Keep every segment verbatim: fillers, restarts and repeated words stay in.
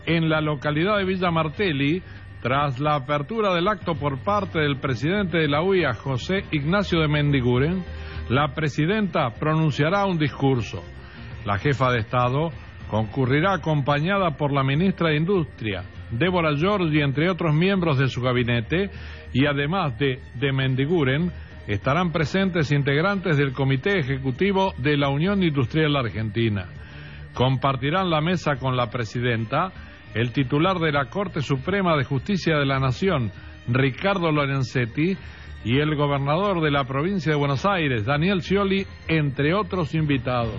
En la localidad de Villa Martelli, tras la apertura del acto por parte del presidente de la U I A, José Ignacio de Mendiguren, la presidenta pronunciará un discurso. La jefa de Estado concurrirá acompañada por la ministra de Industria, Débora Giorgi, entre otros miembros de su gabinete, y además de de Mendiguren, estarán presentes integrantes del Comité Ejecutivo de la Unión Industrial Argentina. Compartirán la mesa con la presidenta el titular de la Corte Suprema de Justicia de la Nación, Ricardo Lorenzetti, y el gobernador de la provincia de Buenos Aires, Daniel Scioli, entre otros invitados.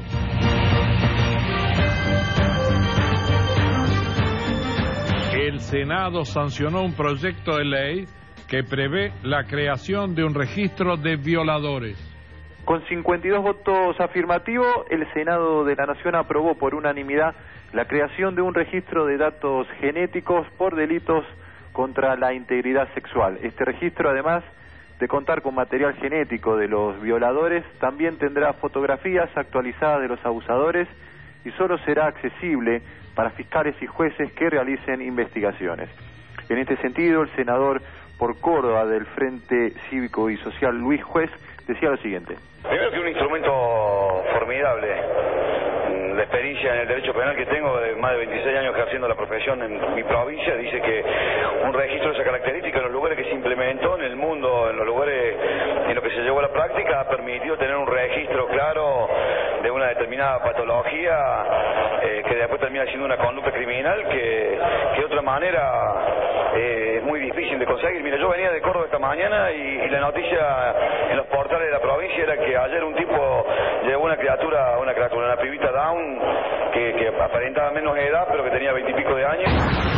El Senado sancionó un proyecto de ley que prevé la creación de un registro de violadores. Con cincuenta y dos votos afirmativos, el Senado de la Nación aprobó por unanimidad la creación de un registro de datos genéticos por delitos contra la integridad sexual. Este registro, además de contar con material genético de los violadores, también tendrá fotografías actualizadas de los abusadores y solo será accesible para fiscales y jueces que realicen investigaciones. En este sentido, el senador por Córdoba del Frente Cívico y Social, Luis Juez, decía lo siguiente. Primero que un instrumento formidable. La experiencia en el derecho penal que tengo de más de veintiséis años ejerciendo la profesión en mi provincia dice que un registro de esa característica en los lugares que se implementó en el mundo, en los lugares en los que se llevó a la práctica, ha permitido tener un registro claro de una determinada patología eh, que después termina siendo una conducta criminal que, que de otra manera eh, es muy difícil de conseguir. Mira, yo venía de Córdoba esta mañana y, y la noticia en los portales de la provincia era que ayer un tipo llevó una criatura, una criatura, una pibita down que, que aparentaba menos edad pero que tenía veintipico de años.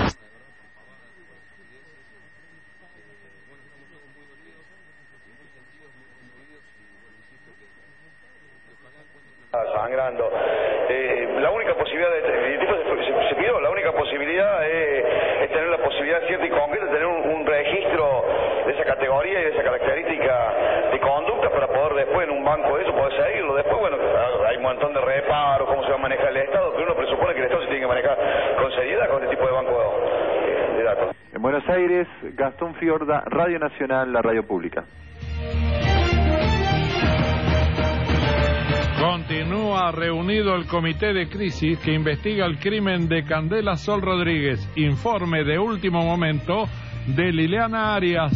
Sangrando. Eh, la única posibilidad de, de, de se, se pidió, la única posibilidad es, es tener la posibilidad cierta y concreta de tener un, un registro de esa categoría y de esa característica de conducta para poder después en un banco de eso poder seguirlo. Después, bueno, hay un montón de reparos, cómo se va a manejar el Estado, pero uno presupone que el Estado se tiene que manejar con seriedad con este tipo de banco de, de datos. En Buenos Aires, Gastón Fiorda, Radio Nacional, la radio pública. Continúa reunido el comité de crisis que investiga el crimen de Candela Sol Rodríguez. Informe de último momento de Liliana Arias.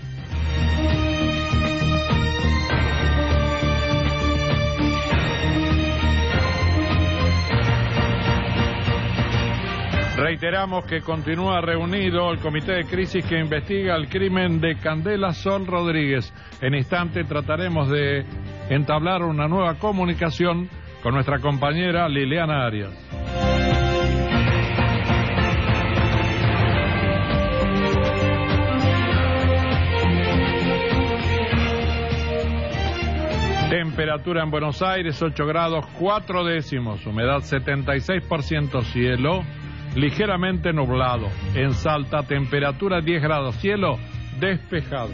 Reiteramos que continúa reunido el comité de crisis que investiga el crimen de Candela Sol Rodríguez. En instante trataremos de entablar una nueva comunicación con nuestra compañera Liliana Arias. Temperatura en Buenos Aires, ocho grados cuatro décimos, humedad setenta y seis por ciento, cielo ligeramente nublado. En Salta, temperatura diez grados, cielo despejado.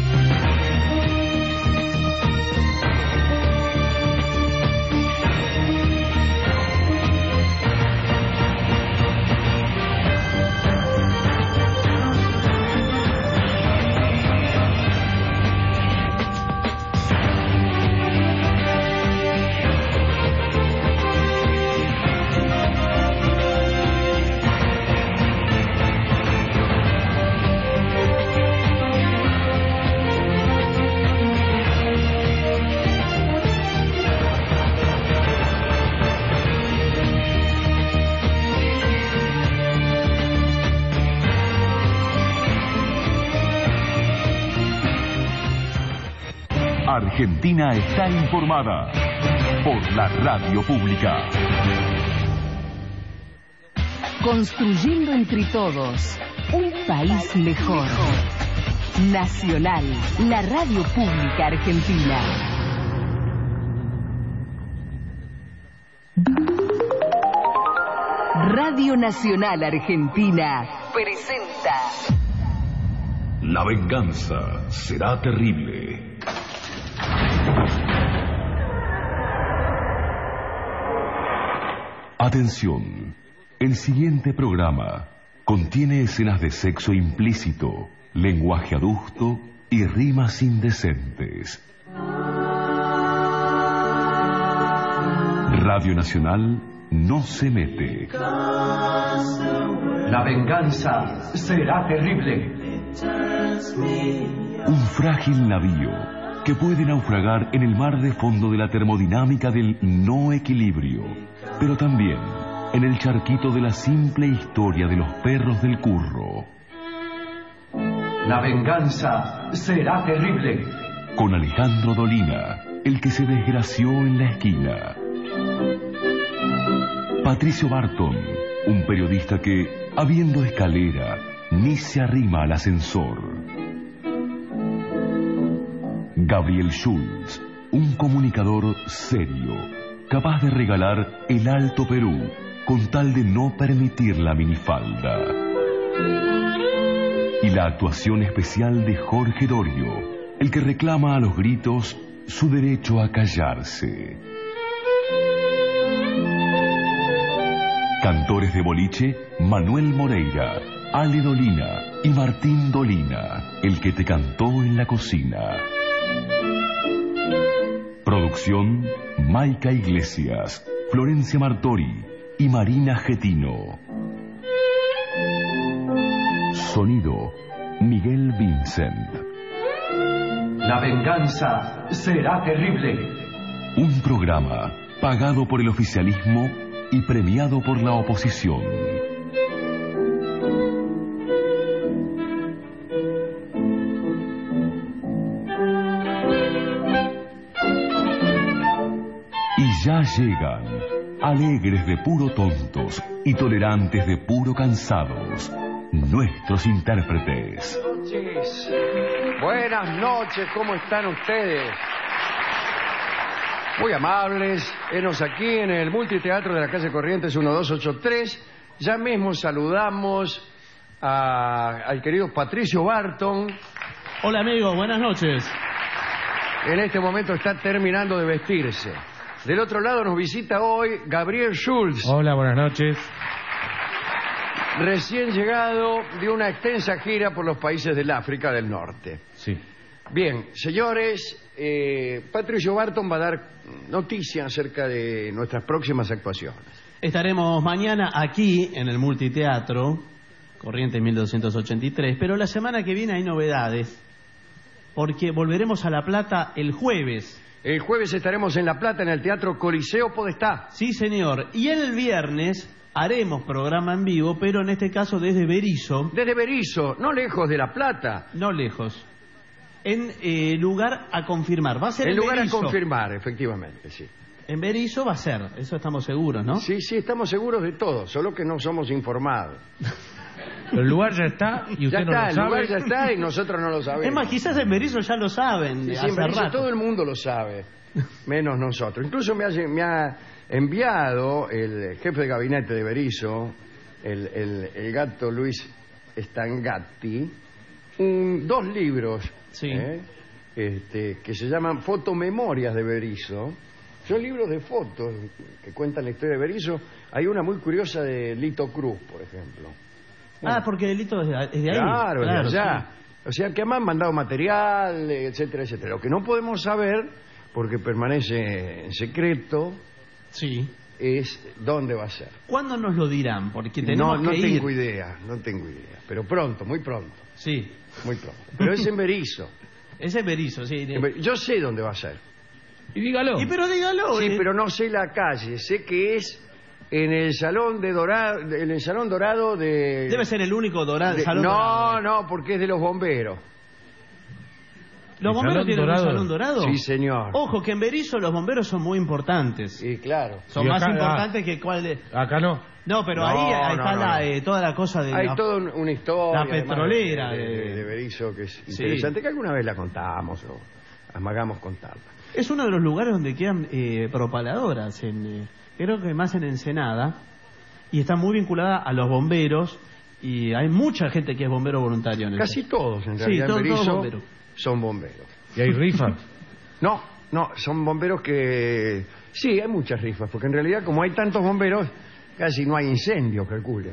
Argentina está informada por la radio pública. Construyendo entre todos un país mejor. Nacional, la radio pública argentina. Radio Nacional Argentina presenta. La venganza será terrible. Atención, el siguiente programa Contiene escenas de sexo implícito, lenguaje adusto y rimas indecentes. Radio Nacional no se mete. La venganza será terrible. Un frágil navío que puede naufragar en el mar de fondo de la termodinámica del no equilibrio, pero también en el charquito de la simple historia de los perros del curro. La venganza será terrible. Con Alejandro Dolina, el que se desgració en la esquina. Patricio Barton, un periodista que, habiendo escalera, ni se arrima al ascensor. Gabriel Schulz, un comunicador serio, capaz de regalar el Alto Perú con tal de no permitir la minifalda. Y la actuación especial de Jorge Dorio, el que reclama a los gritos su derecho a callarse. Cantores de boliche, Manuel Moreira, Ale Dolina y Martín Dolina, el que te cantó en la cocina. Producción, Maica Iglesias, Florencia Martori y Marina Getino. Sonido, Miguel Vincent. La venganza será terrible. Un programa pagado por el oficialismo y premiado por la oposición. Y ya llegan, alegres de puro tontos y tolerantes de puro cansados, nuestros intérpretes. Buenas noches, buenas noches, ¿cómo están ustedes? Muy amables, enos aquí en el multiteatro de la calle Corrientes uno dos ocho tres. Ya mismo saludamos a, al querido Patricio Barton. Hola amigo, buenas noches. En este momento está terminando de vestirse. Del otro lado nos visita hoy Gabriel Schulz. Hola, buenas noches. Recién llegado de una extensa gira por los países del África del Norte. Sí. Bien, señores, eh, Patricio Barton va a dar noticias acerca de nuestras próximas actuaciones. Estaremos mañana aquí en el multiteatro, Corrientes mil doscientos ochenta y tres, pero la semana que viene hay novedades, porque volveremos a La Plata el jueves. El jueves estaremos en La Plata, en el Teatro Coliseo Podestá. Sí, señor. Y el viernes haremos programa en vivo, pero en este caso desde Berisso. Desde Berisso, no lejos de La Plata. No lejos. En eh, lugar a confirmar. Va a ser en en lugar Berisso. a confirmar, efectivamente, sí. En Berisso va a ser, eso estamos seguros, ¿no? Sí, sí, estamos seguros de todo, solo que no somos informados. Pero el lugar ya está y usted ya no está, lo el sabe. lugar ya está y nosotros no lo sabemos. Es más, quizás en Berisso ya lo saben. Sí, sí, hace en Berisso rato. todo el mundo lo sabe, menos nosotros. Incluso me ha, me ha enviado el jefe de gabinete de Berisso, el, el, el gato Luis Stangatti, un, dos libros Sí. ¿eh? este, que se llaman Fotomemorias de Berisso. Son libros de fotos que cuentan la historia de Berisso. Hay una muy curiosa de Lito Cruz, por ejemplo. Ah, porque el Lito es de, es de ahí. Claro, es de allá. sí. O sea, que me han mandado material, etcétera, etcétera. Lo que no podemos saber, porque permanece en secreto, Sí. es dónde va a ser. ¿Cuándo nos lo dirán? Porque tenemos No, no que tengo ir. idea, no tengo idea. Pero pronto, muy pronto, Sí. muy pronto. Pero es en Berisso. Ese es Berisso, sí. En Berisso. Yo sé dónde va a ser. Y dígalo. Y pero dígalo. Sí, eh. pero no sé la calle. Sé que es en el salón de dorado, en el salón dorado de. Debe ser el único dorado. de- salón no, dorado. no, porque es de los bomberos. ¿Los ¿El bomberos salón tienen dorado? un salón dorado? Sí, señor. Ojo, que en Berisso los bomberos son muy importantes. Sí, claro. Son Y más acá- importantes que cuál de... Acá no. No, pero No, ahí, ahí no, está no, la, no. eh, toda la cosa de... Hay la- toda un- una historia. la además, petrolera, De, de, eh. de Berisso que es Sí. interesante, que alguna vez la contamos o amagamos contarla. Es uno de los lugares donde quedan eh, propaladoras, en, eh, creo que más en Ensenada, y está muy vinculada a los bomberos, y hay mucha gente que es bombero voluntario en eso. Casi todos, en Sí, realidad, todos- en todos Berisso bomberos. son bomberos. Y hay rifas. No, no, son bomberos que... Sí, hay muchas rifas, porque en realidad como hay tantos bomberos, casi no hay incendios, calcule.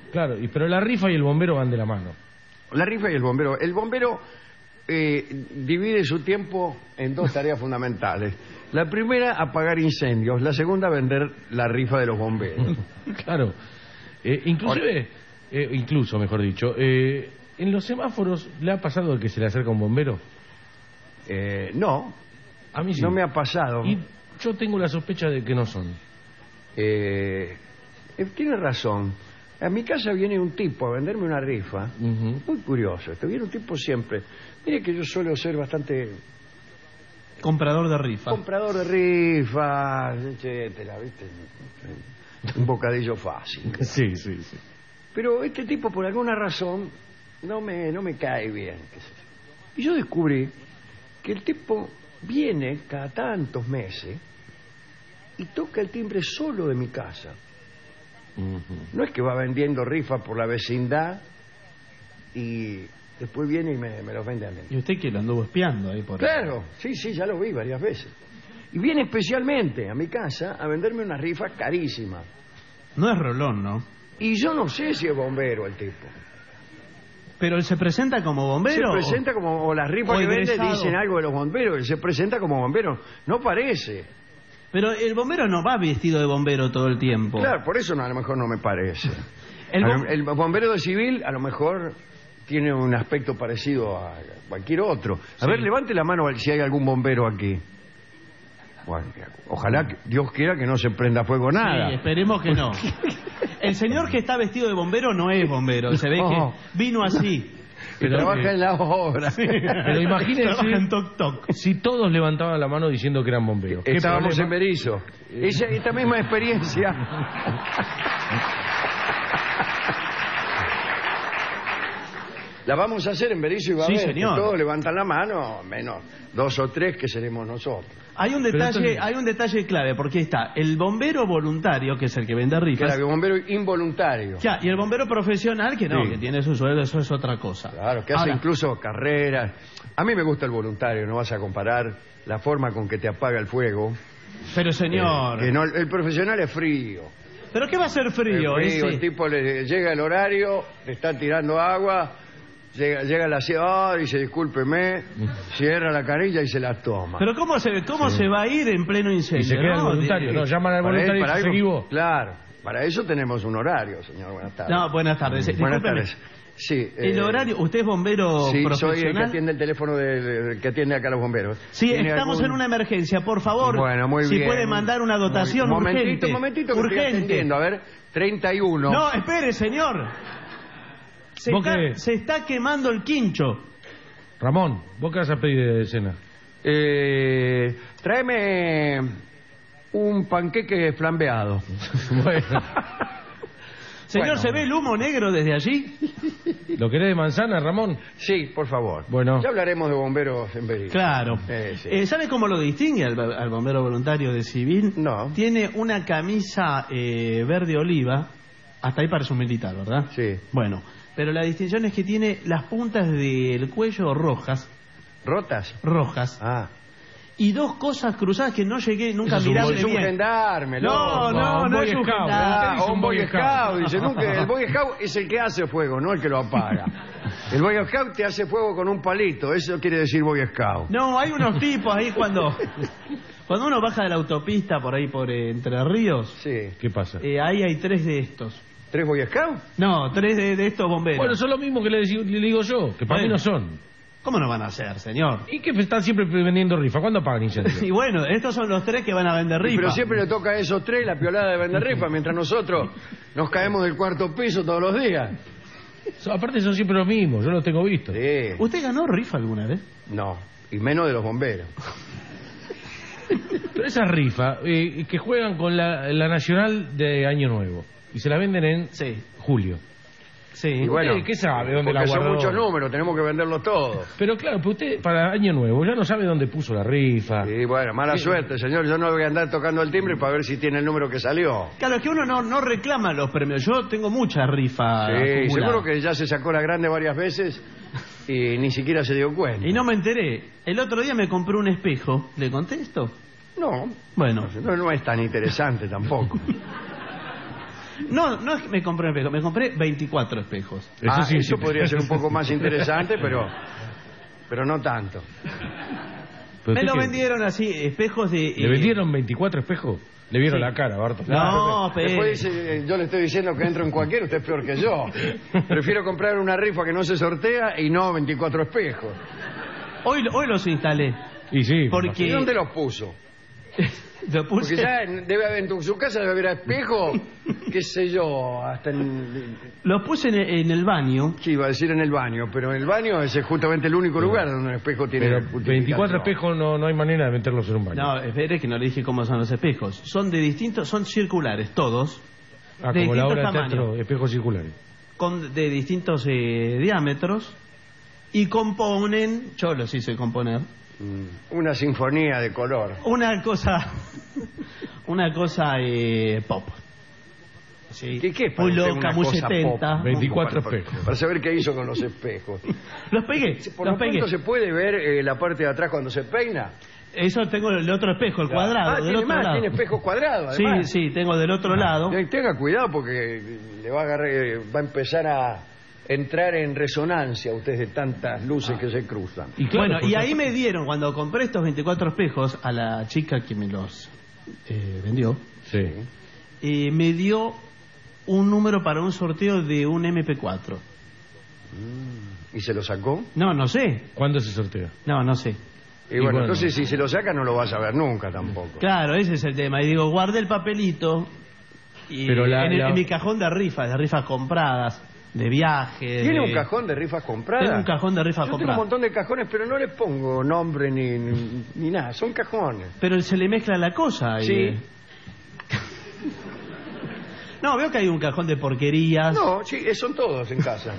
Claro, y, pero la rifa y el bombero van de la mano. La rifa y el bombero. El bombero eh, divide su tiempo en dos tareas fundamentales. La primera, apagar incendios. La segunda, vender la rifa de los bomberos. Claro. Eh, inclusive, eh, incluso, mejor dicho, eh, en los semáforos, ¿le ha pasado que se le acerca un bombero? Eh, no. A mí sí. No me ha pasado. Y yo tengo la sospecha de que no son. Eh, eh, tiene razón. A mi casa viene un tipo a venderme una rifa. Uh-huh. Muy curioso. Esto viene un tipo siempre. Mire que yo suelo ser bastante... Comprador de rifa. Comprador de rifas, etcétera, ¿viste? Un bocadillo fácil. Sí, sí, sí. Pero este tipo, por alguna razón, no me, no me cae bien. Qué sé yo. Y yo descubrí que el tipo viene cada tantos meses y toca el timbre solo de mi casa. Uh-huh. No es que va vendiendo rifas por la vecindad y después viene y me, me los vende a mí. ¿Y usted que lo anduvo espiando ahí por Claro, sí, sí, ya lo vi varias veces. Y viene especialmente a mi casa a venderme una rifa carísima. No es Rolón, ¿no? Y yo no sé si es bombero el tipo. Pero él se presenta como bombero. Se presenta como... O las rifas o que vende egresado. dicen algo de los bomberos. Él se presenta como bombero. No parece. Pero el bombero no va vestido de bombero todo el tiempo. Claro, por eso no, a lo mejor no me parece. El, A bom- lo- el bombero de civil a lo mejor tiene un aspecto parecido a cualquier otro. A Sí. ver, levante la mano si hay algún bombero aquí. Bueno, ojalá, que Dios quiera que no se prenda fuego nada. Sí, esperemos que no. El señor que está vestido de bombero no es bombero. Se ve No. que vino así. Que Pero, trabaja eh, en la obra. Pero imagínense Trabaja en Toc Toc. si todos levantaban la mano diciendo que eran bomberos. ¿Qué Estábamos en problema? Berizo. Esa, esta misma experiencia. La vamos a hacer en Berizo y va a Sí, ver. señor. Que todos levantan la mano, menos dos o tres que seremos nosotros. Hay un Pero detalle, entonces- hay un detalle clave, porque está el bombero voluntario, que es el que vende Que rifas. era que bombero involuntario. Ya, y el bombero profesional, que no, Sí. que tiene su sueldo, eso es otra cosa. Claro, que hace Ahora, incluso carreras. A mí me gusta el voluntario, no vas a comparar la forma con que te apaga el fuego. Pero señor, Eh, que no, el profesional es frío. ¿pero qué va a ser frío? Es frío, ese? el tipo le llega el horario, le está tirando agua, llega, llega la ciudad, dice discúlpeme, cierra la canilla y se la toma. Pero ¿cómo se cómo se va a ir en pleno Y incendio? se queda el no? voluntario. De- No, llaman al Para él- voluntario para y algo- seguí vos. Claro, para eso tenemos un horario, señor. Buenas tardes. No, buenas tardes. Buenas Discúlpeme. tardes. Sí, El eh, horario, ¿usted es bombero Sí, soy el que profesional? atiende el teléfono del del que atiende acá a los bomberos. Sí, ¿Tiene estamos algún- en una emergencia, por favor. Bueno, muy si bien. puede mandar una dotación Un momentito, urgente. un momentito que estoy urgente. atendiendo. A ver, treinta y uno. No, espere, señor. Se ¿Vos está, qué? se está quemando el quincho. Ramón, ¿vos qué vas a pedir de cena? Eh, tráeme un panqueque flambeado. Bueno, Señor, Bueno. ¿se ve el humo negro desde allí? ¿lo querés de manzana, Ramón? Sí, por favor. Bueno. Ya hablaremos de bomberos en Berizo. Claro. Eh, sí. Eh, ¿Sabe cómo lo distingue al, al bombero voluntario de civil? No. Tiene una camisa eh, verde oliva. Hasta ahí parece un militar, ¿verdad? Sí. Bueno, pero la distinción es que tiene las puntas del cuello rojas, ¿Rotas? rojas, Ah. y dos cosas cruzadas que no llegué nunca a Eso es un mirarle Es un bien. gendarme, No, loco. no, un no Boy es un Scout, gendarme. Ah, Dice o un Boy Scout. Dice, nunca, el Boy Scout es el que hace fuego, no el que lo apaga. El Boy Scout te hace fuego con un palito, eso quiere decir Boy Scout. No, hay unos tipos ahí cuando cuando uno baja de la autopista por ahí por eh, Entre Ríos, Sí. ¿Qué pasa? eh, ahí hay tres de estos. ¿Tres Boy Scout? No, tres de, de estos bomberos. Bueno, son lo mismo que le, digo- le digo yo, que para mí Bueno. no son. ¿Cómo no van a ser, señor? ¿Y que están siempre vendiendo rifa? ¿Cuándo pagan incendios? Y bueno, estos son los tres que van a vender rifa. Pero siempre le toca a esos tres la piolada de vender rifa, mientras nosotros nos caemos del cuarto piso todos los días. So- aparte son siempre los mismos, yo los tengo visto. Sí. ¿Usted ganó rifa alguna vez? No, y menos de los bomberos. Pero esa rifa, eh, que juegan con la, la Nacional de Año Nuevo, y se la venden en Sí. julio. Sí. Y bueno, ¿Usted qué sabe dónde la porque son guardó? muchos números, tenemos que venderlos todos. Pero claro, pues usted para Año Nuevo ya no sabe dónde puso la rifa. Y bueno, mala Sí. suerte, señor. Yo no voy a andar tocando el timbre para ver si tiene el número que salió. Claro, es que uno no, no reclama los premios. Yo tengo mucha rifa Sí, acumulada. seguro que ya se sacó la grande varias veces y ni siquiera se dio cuenta. Y no me enteré. El otro día me compré un espejo. ¿Le contesto? No, Bueno. no, no es tan interesante tampoco. No, no es que me compré un espejo, me compré veinticuatro espejos. Eso, ah, sí, eso sí. podría ser un poco más interesante, pero, pero no tanto. Me lo vendieron así, espejos de... ¿Le eh, vendieron veinticuatro espejos? Le vieron sí. la cara, Barto. No, pero... Después dice, yo le estoy diciendo que entro en cualquiera, usted es peor que yo. Prefiero comprar una rifa que no se sortea y no veinticuatro espejos. Hoy, hoy los instalé. Y sí. Porque... ¿Y dónde los puso? Lo puse... Porque ya debe haber en tu, su casa debe haber espejo, qué sé yo, hasta en... Los puse en el, en el baño. Sí, iba a decir en el baño, pero en el baño ese es justamente el único lugar donde un espejo tiene... Pero veinticuatro espejos no, no hay manera de meterlos en un baño. No, espere que no le dije cómo son los espejos. Son de distintos, son circulares, todos. Ah, de como la obra de tamaños, teatro, espejos circulares. con, de distintos eh, diámetros. Y componen, yo los hice componer, una sinfonía de color. una cosa, una cosa eh, pop. Sí. ¿Qué, qué es para muy usted loca, una muy cosa setenta. pop? veinticuatro Para- para- espejos. Para saber qué hizo con los espejos. Los pegué, Por los lo pegué. pronto se puede ver eh, la parte de atrás cuando se peina. Eso tengo el otro espejo, el cuadrado, Ah, del tiene otro más, lado. tiene espejos cuadrados Sí, además. sí, tengo del otro lado. Eh, Tenga cuidado porque le va a agarrar, eh, va a empezar a entrar en resonancia usted de tantas luces que se cruzan. Y claro, Bueno, por y ahí supuesto. me dieron, cuando compré estos veinticuatro espejos, a la chica que me los eh, vendió, Sí. eh, me dio un número para un sorteo de un eme pe cuatro. ¿Y se lo sacó? No, no sé. ¿Cuándo se sortea? No, no sé. Y, Y bueno, bueno. entonces si se lo saca no lo vas a ver nunca tampoco. Claro, ese es el tema. Y digo, guardé el papelito y Pero la- en, el- la- en mi cajón de rifas, de rifas compradas, de viaje. ¿Tiene de- un cajón de rifas compradas? Tengo un cajón de rifas Yo tengo un compradas. montón de cajones, pero no le pongo nombre ni, ni, ni nada. Son cajones. Pero se le mezcla la cosa. y- Sí. No, veo que hay un cajón de porquerías. No, sí, eh, son todos en casa.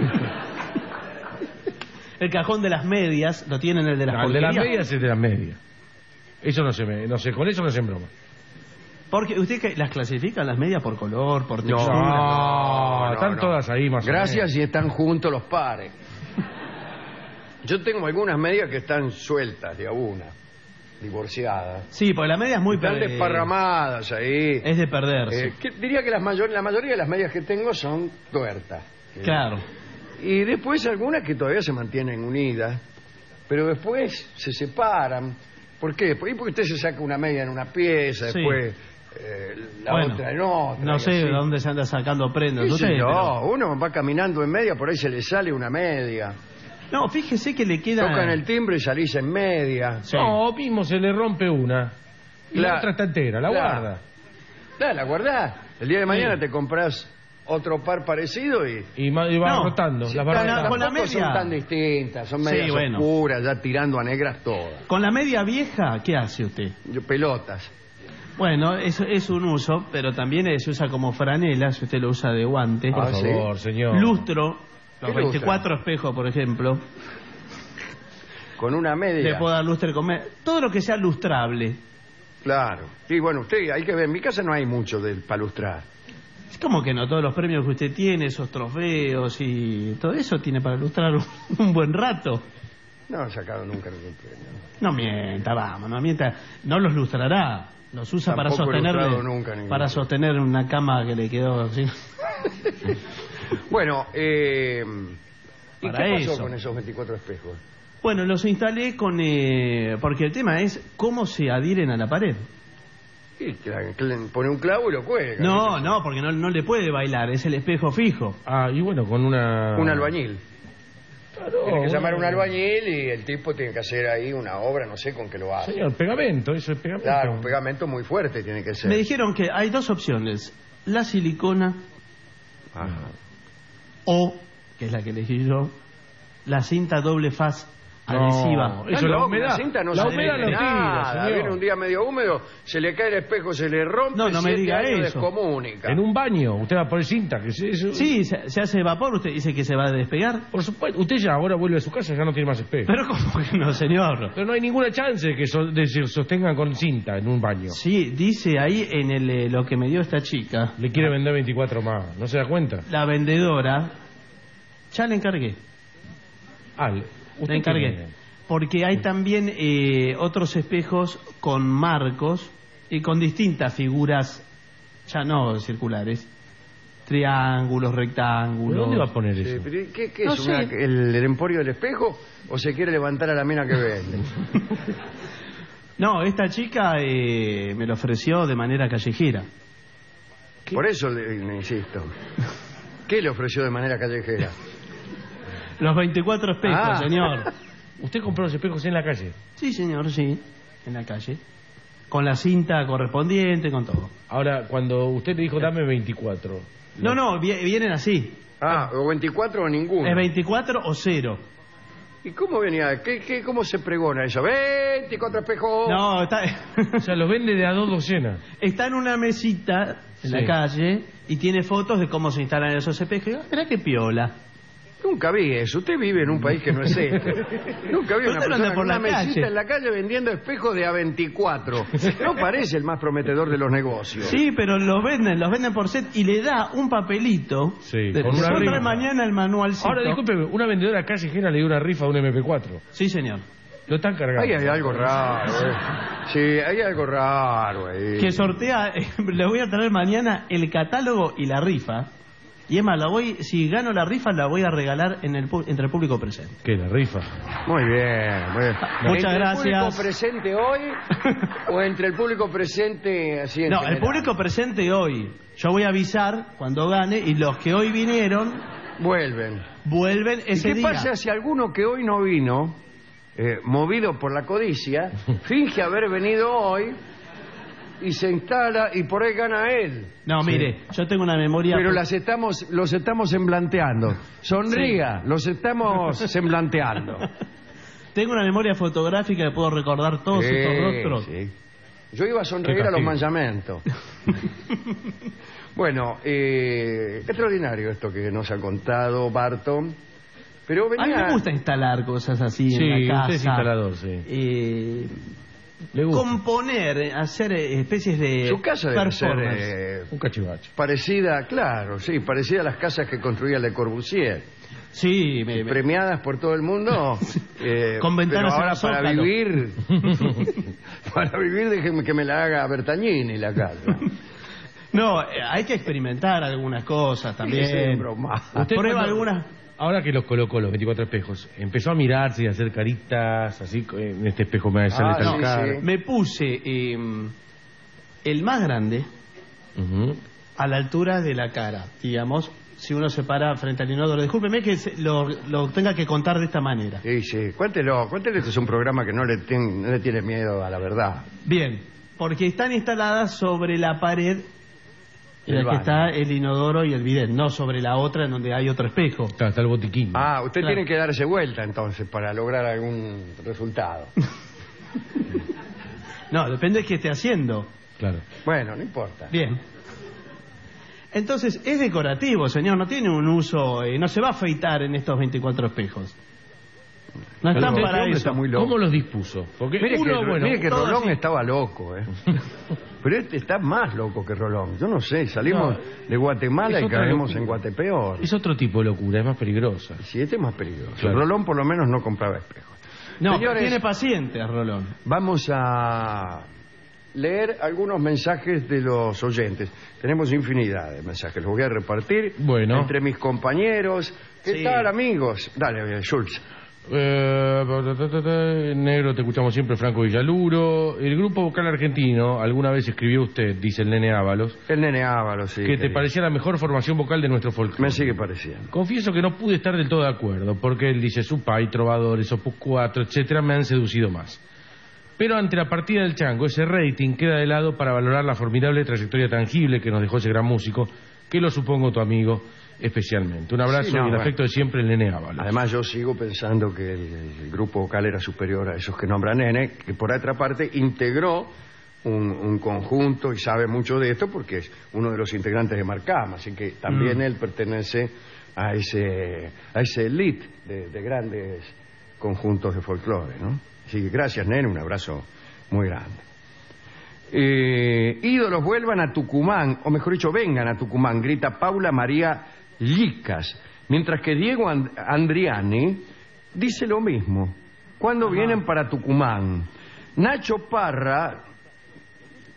El cajón de las medias, lo tienen el de las No, el de porquerías. las medias es de las medias. Eso no se me, no sé, con eso no se en broma. Porque usted que las clasifica las medias por color, por textura. No, no, están no. todas ahí más o Gracias menos. y están juntos los pares. Yo tengo algunas medias que están sueltas de a una, divorciadas. Sí, porque la media es muy Están per- desparramadas ahí. Es de perderse. Eh, que- diría que las mayor, la mayoría de las medias que tengo son tuertas. Claro. Y después algunas que todavía se mantienen unidas, pero después se separan. ¿Por qué? Porque porque usted se saca una media en una pieza, Sí. después eh, la Bueno, otra en otra. No y sé así. de dónde se anda sacando prendas. ¿Qué No, sé sé, yo? pero- Uno va caminando en media, por ahí se le sale una media. no, fíjese que le queda. Tocan el timbre y salís en media. Sí. No, mismo se le rompe una. Y La- la otra está entera, la Claro. guarda. Dale, la guardás. El día de mañana te compras otro par parecido y... Y, ma- y va No, rotando. Sí, las va con la- rotando. con la tampoco media. son tan distintas, son Sí, medias bueno. oscuras, ya tirando a negras todas. Con la media vieja, ¿qué hace usted? Yo- Pelotas. Bueno, es, es un uso, pero también eh, se usa como franela, si usted lo usa de guante. Por Ah, ¿sí? favor, señor. Lustro, ¿Qué los le veinticuatro espejos, por ejemplo. Con una media. Le puedo dar lustre con me- todo lo que sea lustrable. Claro. Y bueno, usted, hay que ver, en mi casa no hay mucho del palustrar. Es como que no, todos los premios que usted tiene, esos trofeos y todo eso tiene para lustrar un, un buen rato. No he sacado nunca ningún premio. No mienta, vamos, no mienta. No los lustrará. Los usa para Tampoco he sostenerle, lustrado nunca ningún para premio. sostener una cama que le quedó así. Bueno, eh, ¿y Para qué pasó eso. con esos veinticuatro espejos? Bueno, los instalé con... eh, porque el tema es cómo se adhieren a la pared. Y cla- cla- pone un clavo y lo cuelga. No, no, porque no, no le puede bailar, es el espejo fijo. Ah, y bueno, con una... Un albañil. Claro, Tiene que llamar a un bueno. albañil y el tipo tiene que hacer ahí una obra, no sé con qué lo hace. Señor, pegamento, eso es pegamento. Claro, un pegamento muy fuerte tiene que ser. Me dijeron que hay dos opciones. La silicona Ajá. o, que es la que elegí yo, la cinta doble faz No, adhesiva. eso Ah, la no, humedad. la cinta no la se humedad adhiere lo tira, nada. señor. Viene un día medio húmedo, se le cae el espejo, se le rompe, No, no me siete diga años eso. descomunica. En un baño, usted va a poner cinta, que es eso. Sí, se, se hace vapor, usted dice que se va a despegar. Por supuesto, usted ya ahora vuelve a su casa, ya no tiene más espejo. Pero como que no, señor. Pero no hay ninguna chance de que so- de se sostengan con cinta en un baño. Sí, dice ahí en el, eh, lo que me dio esta chica, Le quiere vender veinticuatro más, ¿no se da cuenta? la vendedora, ya le encargué. Ah, le- usted Le encargué. tiene- Porque hay también eh, otros espejos con marcos y con distintas figuras, ya no circulares, triángulos, rectángulos. ¿Dónde va a poner Sí, eso? pero ¿Qué, qué No es? sé. Una- el, el emporio del espejo? ¿O se quiere levantar a la mina que vende? No, esta chica eh, me lo ofreció de manera callejera. Por eso le, le insisto. ¿Qué le ofreció de manera callejera? Los veinticuatro espejos, Ah. señor. ¿Usted compró los espejos en la calle? Sí, señor, sí. En la calle. Con la cinta correspondiente, con todo. Ahora, cuando usted le dijo dame veinticuatro. No, no, vi- vienen así. Ah, o veinticuatro o ninguno. Es veinticuatro o cero. ¿Y cómo venía? ¿Qué, qué, ¿Cómo se pregona eso? veinticuatro espejos. No, está, O sea, los vende de a dos docenas. está en una mesita en Sí. la calle y tiene fotos de cómo se instalan esos espejos. Y digo, mirá qué piola. Nunca vi eso. Usted vive en un país que no es este. Nunca vi una Usted no persona anda con por una la mesita calle. en la calle vendiendo espejos de a veinticuatro. No parece el más prometedor de los negocios. Sí, pero los venden, los venden por set y le da un papelito. Sí, de, con una "Después trae rifa". mañana el manualcito. Ahora, discúlpeme, una vendedora callejera le dio una rifa a un eme pe cuatro. Sí, señor. Lo están cargando. Ahí hay algo raro. eh. Sí, hay algo raro ahí. Que sortea, le voy a traer mañana el catálogo y la rifa. Y es más, la voy, si gano la rifa, la voy a regalar en el, pu- entre el público presente. ¿Qué, la rifa? Muy bien, muy bien. Muchas ¿Entre gracias. el público presente hoy o entre el público presente así en No, el general? público presente hoy. Yo voy a avisar cuando gane y los que hoy vinieron Vuelven. vuelven ¿Y ese qué día. pasa si alguno que hoy no vino, eh, movido por la codicia, finge haber venido hoy y se instala y por ahí gana él? No, mire, yo tengo una memoria... Pero las estamos, los estamos semblanteando. Sonría, los estamos semblanteando. Tengo una memoria fotográfica que puedo recordar todos Sí, estos rostros. sí. Yo iba a sonreír Qué a los castigo. mandamentos. Bueno, eh, extraordinario esto que nos ha contado Barton. Pero A mí venía... me gusta instalar cosas así Sí, en la casa. usted es instalador, sí. Eh, Le gusta. componer, eh, hacer eh, especies de Su casa debe ser performance. eh, Un cachivache. parecida, claro, sí, parecida a las casas que construía Le Corbusier. Sí, me, me- Premiadas por todo el mundo. eh, Con ventanas pero ahora en el para zócalo. vivir, para vivir déjeme que me la haga Bertagnini la casa. No, eh, hay que experimentar algunas cosas también. Sí, broma. Usted Prueba cuando- algunas. Ahora que los colocó los veinticuatro espejos, empezó a mirarse y a hacer caritas, así, eh, en este espejo me sale Ah, tal sí, cara. sí. Me puse eh, el más grande Ujú. a la altura de la cara, digamos, si uno se para frente al inodoro. Discúlpeme que se- lo, lo tenga que contar de esta manera. Sí, sí, cuéntelo, cuéntelo, este es un programa que no le, ten- no le tiene miedo a la verdad. Bien, porque están instaladas sobre la pared en El la que baño. está el inodoro y el bidet, no sobre la otra en donde hay otro espejo. Claro, está el botiquín. Ah, usted Claro. tiene que darse vuelta entonces para lograr algún resultado. No, depende de qué esté haciendo. Claro. Bueno, no importa. Bien. Entonces, es decorativo, señor, no tiene un uso, eh, no se va a afeitar en estos veinticuatro espejos. No están Este para hombre eso. está muy loco. ¿Cómo los dispuso? Porque Mire uno, que, bueno, mire que todo Rolón así. estaba loco, ¿eh? Pero este está más loco que Rolón. Yo no sé, salimos No, de Guatemala es y otra caemos locura. en Guatepeor. es otro tipo de locura, es más peligrosa. Si este es más peligroso. Claro. Rolón por lo menos no compraba espejos. No, Señores, tiene pacientes, Rolón. vamos a leer algunos mensajes de los oyentes. Tenemos infinidad de mensajes, los voy a repartir Bueno. entre mis compañeros. ¿Qué Sí. tal, amigos? Dale, Schultz. Eh, negro, te escuchamos siempre, Franco Villaluro. El grupo vocal argentino, alguna vez escribió usted, dice el nene Ábalos, El nene Ábalos, sí. que te querido. parecía la mejor formación vocal de nuestro folclore. Me sigue pareciendo. Confieso que no pude estar del todo de acuerdo, porque él dice Supay, Trovadores, Opus cuatro, etcétera, me han seducido más. Pero ante la partida del Chango, ese rating queda de lado para valorar la formidable trayectoria tangible que nos dejó ese gran músico, que lo supongo tu amigo especialmente. Un abrazo Sí, no, y el bueno. afecto de siempre, el nene Ábalos. Además, yo sigo pensando que el, el grupo vocal era superior a esos que nombra Nene, que por otra parte integró un, un conjunto y sabe mucho de esto porque es uno de los integrantes de Marcama, así que también Mm. él pertenece a ese a ese elite de, de grandes conjuntos de folclore, ¿no? Así que gracias, Nene, un abrazo muy grande. Eh, ídolos vuelvan a Tucumán, o mejor dicho, vengan a Tucumán, grita Paula María Licas, mientras que Diego And- Andriani dice lo mismo. ¿Cuándo vienen para Tucumán? Nacho Parra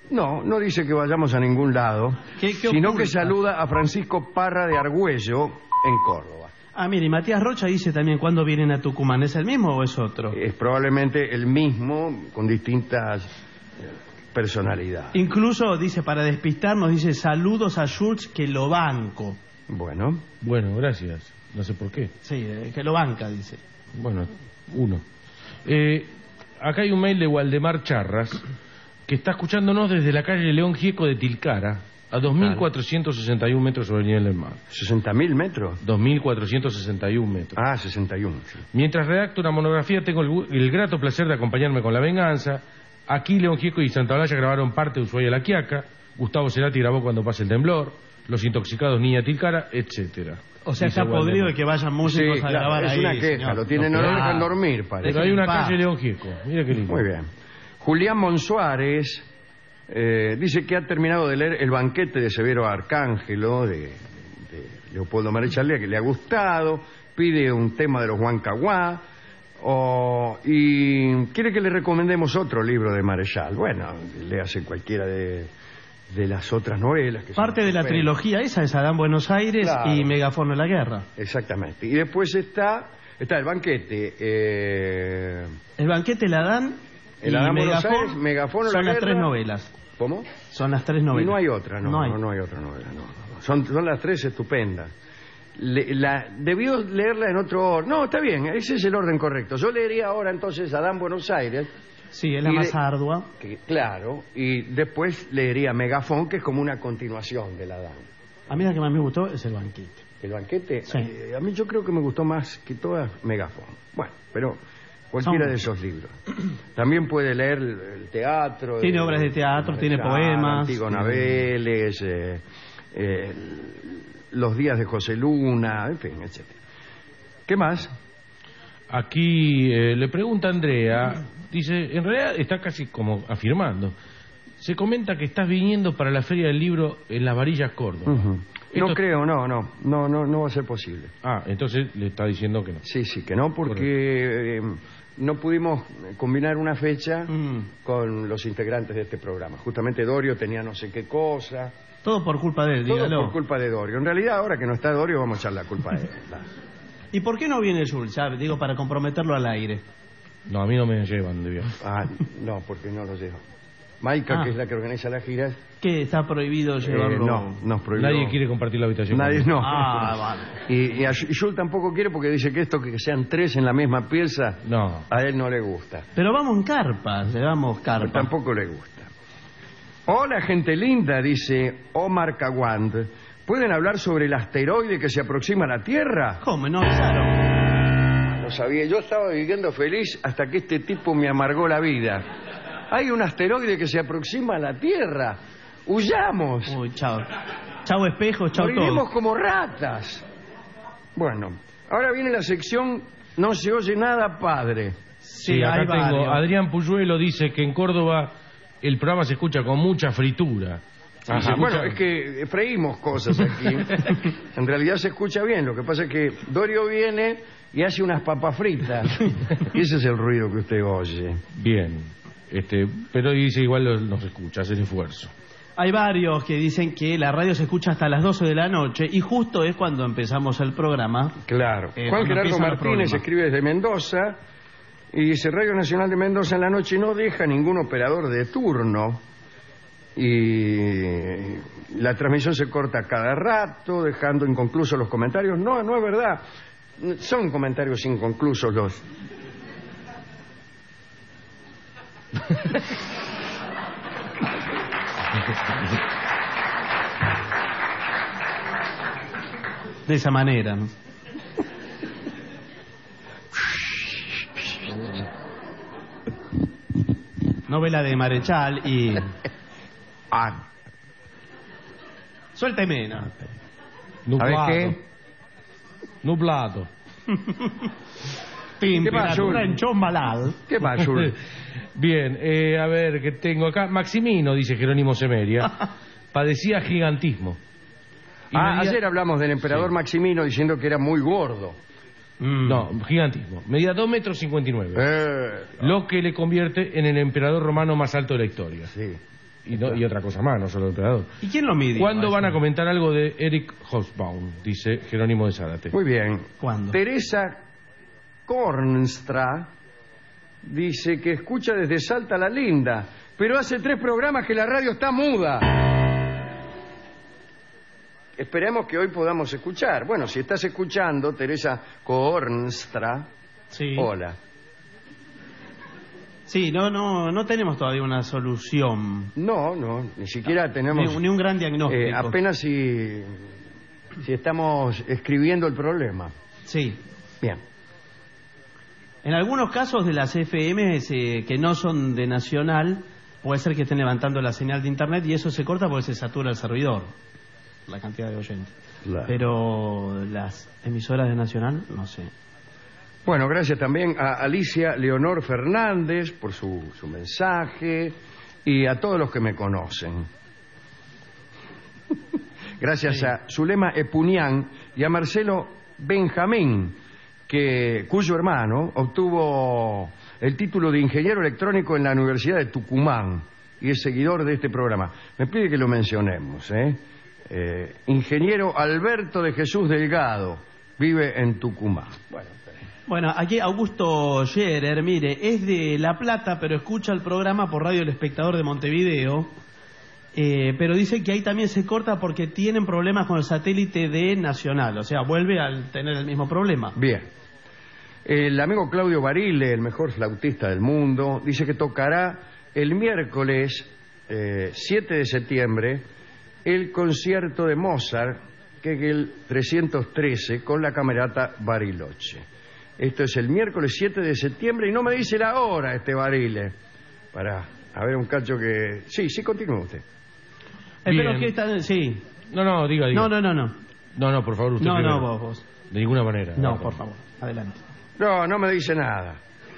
No, no dice que vayamos a ningún lado, ¿Qué- qué sino oculta? que saluda a Francisco Parra de Argüello en Córdoba. Ah, mire, y Matías Rocha dice también cuándo vienen a Tucumán. ¿Es el mismo o es otro? Es probablemente el mismo, con distintas eh, personalidades. Incluso dice, para despistarnos, dice saludos a Schultz que lo banco. Bueno, Bueno, gracias. No sé por qué. Sí, eh, que lo banca, dice. Bueno, uno. Eh, acá hay un mail de Waldemar Charras, que está escuchándonos desde la calle León Gieco de Tilcara, a dos mil cuatrocientos sesenta y uno metros sobre el nivel del mar. ¿sesenta mil metros? dos mil cuatrocientos sesenta y uno metros. Ah, sesenta y uno. Sí. Mientras redacto una monografía, tengo el, gu- el grato placer de acompañarme con La Venganza. Aquí León Gieco y Santa Olalla grabaron parte de Ushuaia La Quiaca. Gustavo Cerati grabó Cuando pase el temblor. Los intoxicados Niña Tilcara, etcétera. O sea, Dice está podrido Waldemar. de que vayan músicos Sí, a claro, grabar es ahí. una queja, señor. lo tienen, no lo dejan dormir, parece. Pero hay una en paz. calle León Gieco. Mira qué lindo. Muy bien. Julián Monsuárez eh, dice que ha terminado de leer El banquete de Severo Arcángelo de, de Leopoldo Marechal, que le ha gustado, pide un tema de los Huancahuá o- y quiere que le recomendemos otro libro de Marechal. Bueno, le hace cualquiera de, de las otras novelas. Que son Parte de la estupendas. trilogía esa es Adán Buenos Aires Claro. y Megafono en la guerra. Exactamente. Y después está, está El banquete. Eh, El banquete, el Adán El y Adán Buenos Megafón Aires, Megafono, La son las Guerra. tres novelas. ¿Cómo? Son las tres Y novelas. no hay otra, no, No no, hay. no hay otra novela, no, no, no. Son, son las tres estupendas. Le- la, debió leerla en otro orden. No, está bien, ese es el orden correcto. Yo leería ahora entonces Adán Buenos Aires, Sí, es la Y más de- ardua. que, claro, y después leería Megafón, que es como una continuación del Adán. A mí la que más me gustó es el banquete. El banquete, Sí. eh, a mí yo creo que me gustó más que todas Megafón. Bueno, pero cualquiera Son- de esos libros. También puede leer el, el teatro. Tiene obras de teatro, tiene poemas. Antígona Vélez, eh, eh, Los días de José Luna, en fin, etcétera. ¿Qué más? Aquí eh, le pregunta Andrea, dice, en realidad está casi como afirmando. Se comenta que estás viniendo para la Feria del Libro en Las Varillas, Córdoba. Ujú. No Esto- creo, no, no, no, no, no va a ser posible. Ah, entonces le está diciendo que no. Sí, sí, que no, porque eh, no pudimos combinar una fecha Mm. con los integrantes de este programa. Justamente Dorio tenía no sé qué cosa. Todo por culpa de él, Todo dígalo. por culpa de Dorio. En realidad, ahora que no está Dorio, vamos a echar la culpa de él. ¿Y por qué no viene Jules? Ya, digo, para comprometerlo al aire. No, a mí no me llevan de viaje. Ah, no, porque no lo llevo. Maika, Ah. que es la que organiza las giras, ¿Qué? ¿Está prohibido llevarlo? eh, no, nos prohibió. Nadie quiere compartir la habitación. Nadie, conmigo. no. Ah, vale. Y, y a y Jules tampoco quiere porque dice que esto que sean tres en la misma pieza, No. a él no le gusta. Pero vamos en carpa, llevamos carpa. Tampoco le gusta. Hola, gente linda, dice Omar Kawand. ¿Pueden hablar sobre el asteroide que se aproxima a la Tierra? ¿Cómo? No avisaron. Lo sabía, yo estaba viviendo feliz hasta que este tipo me amargó la vida. Hay un asteroide que se aproxima a la Tierra. ¡Huyamos! Uy, chao. Chao espejos, chao Moriremos todo. como ratas. Bueno, ahora viene la sección No se oye nada, padre. Sí, acá hay tengo. varios. Adrián Puyuelo dice que en Córdoba el programa se escucha con mucha fritura. Y se Ajá, escucha- bueno, es que freímos cosas aquí. En realidad se escucha bien. Lo que pasa es que Dorio viene y hace unas papas fritas. Y ese es el ruido que usted oye. Bien. Este, pero dice igual lo- nos escucha, hace el esfuerzo. Hay varios que dicen que la radio se escucha hasta las doce de la noche y justo es cuando empezamos el programa. Claro. Eh, Juan cuando Gerardo empiezan los Martínez problemas. escribe desde Mendoza y dice: Radio Nacional de Mendoza en la noche no deja ningún operador de turno y la transmisión se corta cada rato, dejando inconclusos los comentarios. No, no es verdad. Son comentarios inconclusos los... De esa manera, ¿no? Novela de Marechal y... Ah, Suélteme, ¿no? Nublado. ¿sabes qué? Nublado. Temperatura Juli? en Chombalal. ¿Qué más, Juli? Bien, eh, a ver, que tengo acá. Maximino, dice Jerónimo Semeria, padecía gigantismo. Y Ah, medía- ayer hablamos del emperador Sí. Maximino diciendo que era muy gordo. Mm. No, gigantismo. Medía dos metros cincuenta y nueve. Eh, Lo que le convierte en el emperador romano más alto de la historia. sí. Y, no, y otra cosa más, no solo el operador. ¿Y quién lo mide? ¿Cuándo van a comentar algo de Eric Hobsbawm? Dice Jerónimo de Zárate. Muy bien. ¿Cuándo? Teresa Kornstra dice que escucha desde Salta la Linda, pero hace tres programas que la radio está muda. Esperemos que hoy podamos escuchar. Bueno, si estás escuchando, Teresa Kornstra, sí. Hola. Sí, no, no, no tenemos todavía una solución. No, no, ni siquiera tenemos... Ni, ni un gran diagnóstico. Eh, apenas si, si estamos escribiendo el problema. Sí. Bien. En algunos casos de las F M eh, que no son de Nacional, puede ser que estén levantando la señal de Internet y eso se corta porque se satura el servidor, la cantidad de oyentes. Claro. Pero las emisoras de Nacional, no sé. Bueno, gracias también a Alicia Leonor Fernández por su, su mensaje y a todos los que me conocen. Gracias sí. a Zulema Epunián y a Marcelo Benjamín, que, cuyo hermano obtuvo el título de ingeniero electrónico en la Universidad de Tucumán y es seguidor de este programa. Me pide que lo mencionemos, ¿eh? Eh, ingeniero Alberto de Jesús Delgado, vive en Tucumán. Bueno, Bueno, aquí Augusto Scherer, mire, es de La Plata, pero escucha el programa por Radio El Espectador de Montevideo, eh, pero dice que ahí también se corta porque tienen problemas con el satélite de Nacional, o sea, vuelve a tener el mismo problema. Bien. El amigo Claudio Barile, el mejor flautista del mundo, dice que tocará el miércoles eh, siete de septiembre el concierto de Mozart, que es el trescientos trece, con la Camerata Bariloche. Esto es el miércoles siete de septiembre y no me dice la hora este Barile. Para a ver un cacho que... Sí, sí, continúa usted. Espero que está... Sí. No, no, diga, diga. No, no, no, no. No, no, por favor, usted No, primero. no, vos, vos. De ninguna manera. No, no por favor, adelante. No, no me dice nada.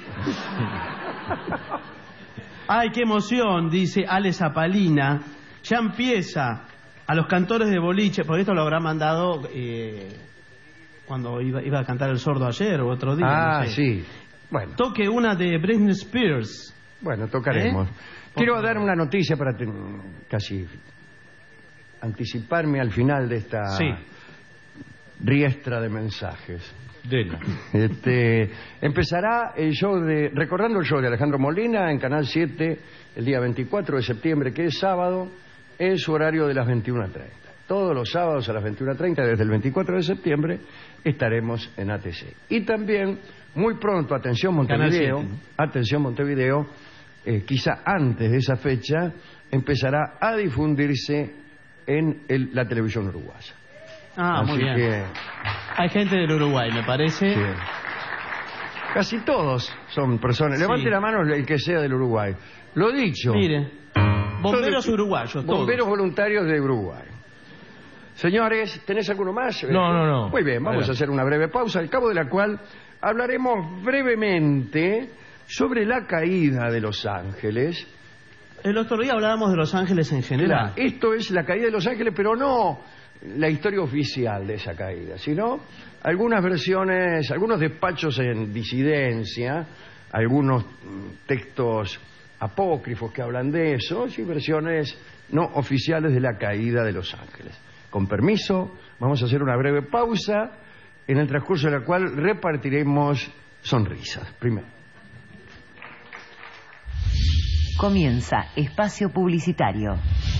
Ay, qué emoción, dice Ale Zapalina. Ya empieza a los cantores de boliche, porque esto lo habrá mandado... Eh... cuando iba, iba a cantar El Sordo ayer o otro día. Ah, no sé. sí. Bueno. Toque una de Britney Spears. Bueno, tocaremos. ¿Eh? Quiero Por dar favor. una noticia para te- casi anticiparme al final de esta Sí. riestra de mensajes. Dela. Este, empezará el show de... Recordando el show de Alejandro Molina en Canal siete el día veinticuatro de septiembre, que es sábado, en su horario de las veintiuna treinta. Todos los sábados a las veintiuna treinta, desde el veinticuatro de septiembre, estaremos en A T C. Y también, muy pronto, atención Montevideo, Canal siete, atención Montevideo, eh, quizá antes de esa fecha, empezará a difundirse en el- la televisión uruguaya. Ah, Así muy bien. que, Hay gente del Uruguay, me parece. sí. Casi todos son personas. Sí. Levante la mano el que sea del Uruguay. Lo dicho. Mire, bomberos Son de- uruguayos, todos. Bomberos voluntarios de Uruguay. Señores, ¿tenés alguno más? No, no, no. Muy bien, vamos Adelante. a hacer una breve pausa, al cabo de la cual hablaremos brevemente sobre la caída de Los Ángeles. El otro día hablábamos de Los Ángeles en general. Claro, esto es la caída de Los Ángeles, pero no la historia oficial de esa caída, sino algunas versiones, algunos despachos en disidencia, algunos mm, textos apócrifos que hablan de eso, y versiones no oficiales de la caída de Los Ángeles. Con permiso, vamos a hacer una breve pausa, en el transcurso de la cual repartiremos sonrisas. Primero. Comienza Espacio Publicitario.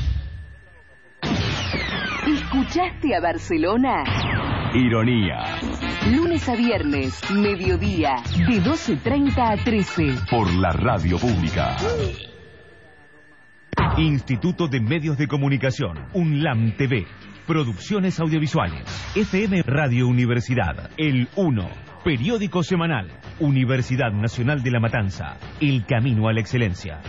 ¿Escuchaste a Barcelona? Ironía. Lunes a viernes, mediodía, de doce treinta a trece. Por la radio pública. Instituto de Medios de Comunicación, UNLAM T V, Producciones Audiovisuales, F M Radio Universidad, El uno, Periódico Semanal, Universidad Nacional de La Matanza, El Camino a la Excelencia.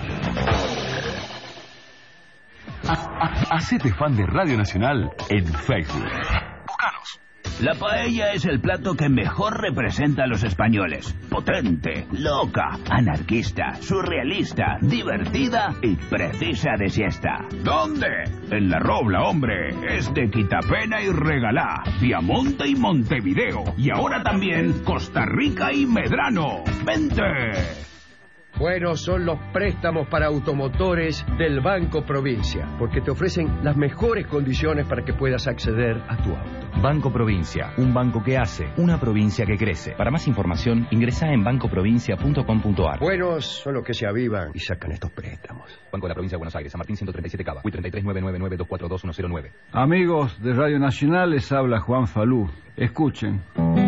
Hacete fan de Radio Nacional en Facebook. La paella es el plato que mejor representa a los españoles. Potente, loca, anarquista, surrealista, divertida y precisa de siesta. ¿Dónde? En La Robla, hombre. Es de Quitapena y Regalá, Piamonte y Montevideo. Y ahora también Costa Rica y Medrano. ¡Vente! Bueno, son los préstamos para automotores del Banco Provincia, porque te ofrecen las mejores condiciones para que puedas acceder a tu auto. Banco Provincia, un banco que hace, una provincia que crece. Para más información, ingresa en banco provincia punto com punto a r. Buenos son los que se avivan y sacan estos préstamos. Banco de la Provincia de Buenos Aires, San Martín ciento treinta y siete Cava, treinta y tres nueve nueve nueve dos cuatro dos uno cero nueve. Amigos de Radio Nacional, les habla Juan Falú. Escuchen.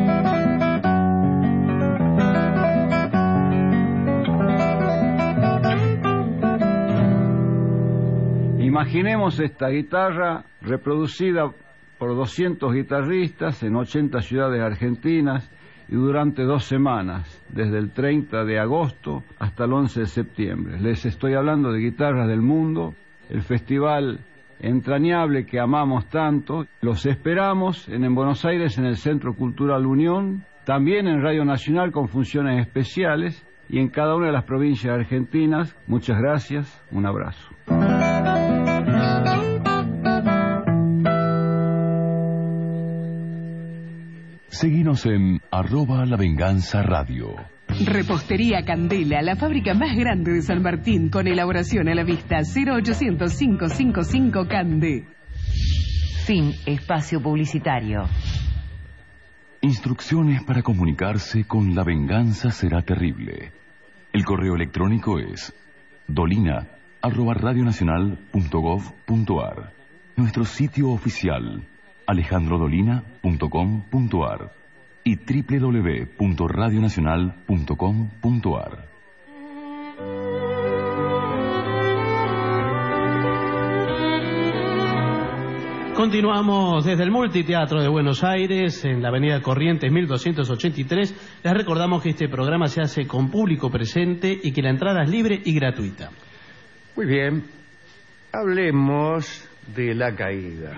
Imaginemos esta guitarra reproducida por doscientos guitarristas en ochenta ciudades argentinas y durante dos semanas, desde el treinta de agosto hasta el once de septiembre. Les estoy hablando de Guitarras del Mundo, el festival entrañable que amamos tanto. Los esperamos en, en Buenos Aires, en el Centro Cultural Unión, también en Radio Nacional con funciones especiales y en cada una de las provincias argentinas. Muchas gracias, un abrazo. Seguinos en arroba La Venganza Radio. Repostería Candela, la fábrica más grande de San Martín, con elaboración a la vista. Cero ochocientos cinco cinco cinco Cande. Fin espacio publicitario. Instrucciones para comunicarse con La Venganza Será Terrible. El correo electrónico es dolina arroba radionacional punto gov punto ar. Nuestro sitio oficial alejandro dolina punto com punto ar y doble u doble u doble u punto radionacional punto com punto ar. Continuamos desde el Multiteatro de Buenos Aires, en la avenida Corrientes mil doscientos ochenta y tres. Les recordamos que este programa se hace con público presente y que la entrada es libre y gratuita. Muy bien, hablemos de la caída.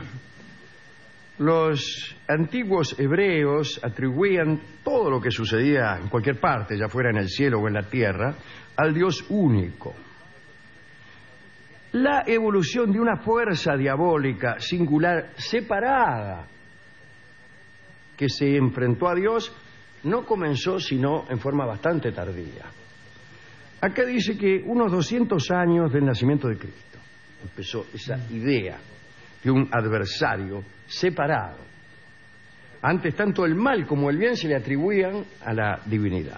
Los antiguos hebreos atribuían todo lo que sucedía en cualquier parte, ya fuera en el cielo o en la tierra, al Dios único. La evolución de una fuerza diabólica singular separada que se enfrentó a Dios no comenzó sino en forma bastante tardía. Acá dice que unos doscientos años del nacimiento de Cristo empezó esa idea de un adversario separado. Antes tanto el mal como el bien se le atribuían a la divinidad.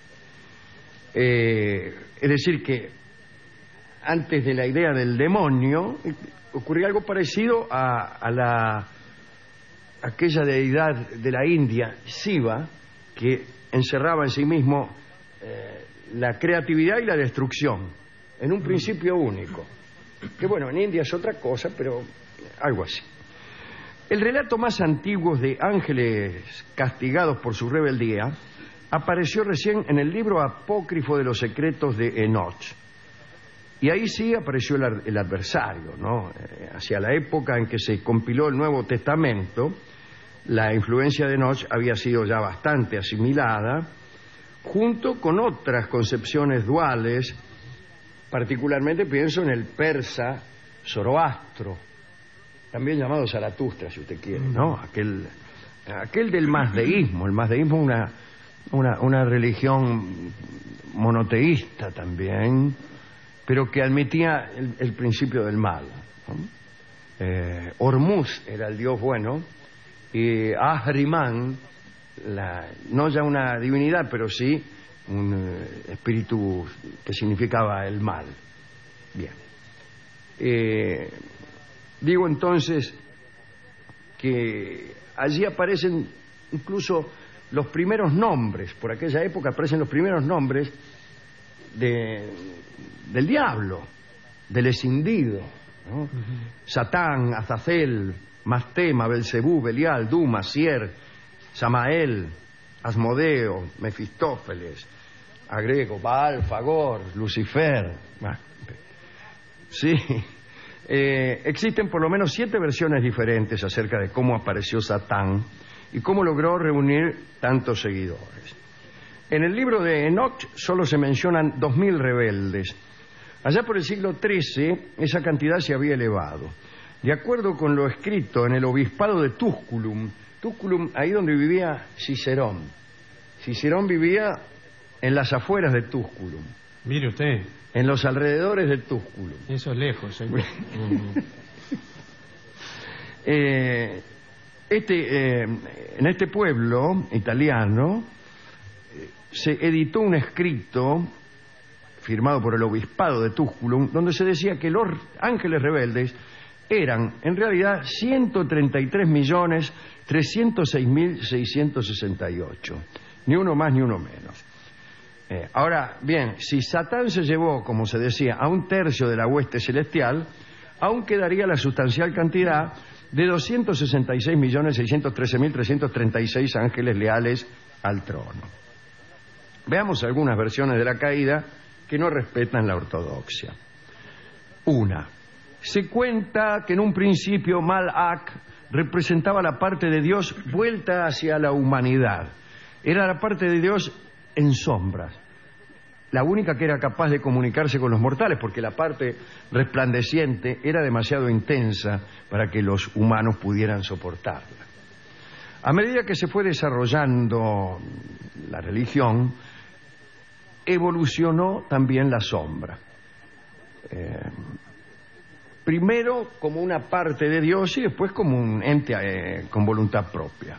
Eh, es decir que antes de la idea del demonio ocurría algo parecido a, a la aquella deidad de la India, Shiva, que encerraba en sí mismo eh, la creatividad y la destrucción en un principio único. Que bueno, en India es otra cosa, pero algo así. El relato más antiguo de ángeles castigados por su rebeldía apareció recién en el libro apócrifo de los secretos de Enoch. Y ahí sí apareció el, el adversario, ¿no? Eh, hacia la época en que se compiló el Nuevo Testamento, la influencia de Enoch había sido ya bastante asimilada, junto con otras concepciones duales, particularmente pienso en el persa Zoroastro, también llamado Zaratustra, si usted quiere, ¿no? Aquel, aquel del mazdeísmo. El mazdeísmo es una, una, una religión monoteísta también, pero que admitía el, el principio del mal, ¿no? Eh, Hormuz era el dios bueno y Ahriman, la, no ya una divinidad, pero sí un eh, espíritu que significaba el mal. Bien. Eh, digo entonces que allí aparecen incluso los primeros nombres, por aquella época aparecen los primeros nombres de, del diablo, del escindido, ¿no? Uh-huh. Satán, Azazel, Mastema, Belcebú, Belial, Duma, Sier, Samael, Asmodeo, Mefistófeles, agrego, Baal, Fagor, Lucifer. Bueno, sí, eh, existen por lo menos siete versiones diferentes acerca de cómo apareció Satán y cómo logró reunir tantos seguidores. En el libro de Enoch solo se mencionan dos mil rebeldes. Allá por el siglo trece esa cantidad se había elevado. De acuerdo con lo escrito en el obispado de Tusculum, Tusculum, ahí donde vivía Cicerón. Cicerón vivía en las afueras de Tusculum. Mire usted. En los alrededores de Túsculo. Eso es lejos. ¿eh? eh, este, eh, en este pueblo italiano eh, se editó un escrito firmado por el obispado de Túsculo, donde se decía que los ángeles rebeldes eran en realidad ciento treinta y tres millones trescientos seis mil seiscientos sesenta y ocho, ni uno más ni uno menos. Eh, ahora, bien, si Satán se llevó, como se decía, a un tercio de la hueste celestial, aún quedaría la sustancial cantidad de doscientos sesenta y seis millones seiscientos trece mil trescientos treinta y seis ángeles leales al trono. Veamos algunas versiones de la caída que no respetan la ortodoxia. Una, se cuenta que en un principio Malak representaba la parte de Dios vuelta hacia la humanidad. Era la parte de Dios en sombras, la única que era capaz de comunicarse con los mortales, porque la parte resplandeciente era demasiado intensa para que los humanos pudieran soportarla. A medida que se fue desarrollando la religión, evolucionó también la sombra. Eh, primero como una parte de Dios y después como un ente eh, con voluntad propia.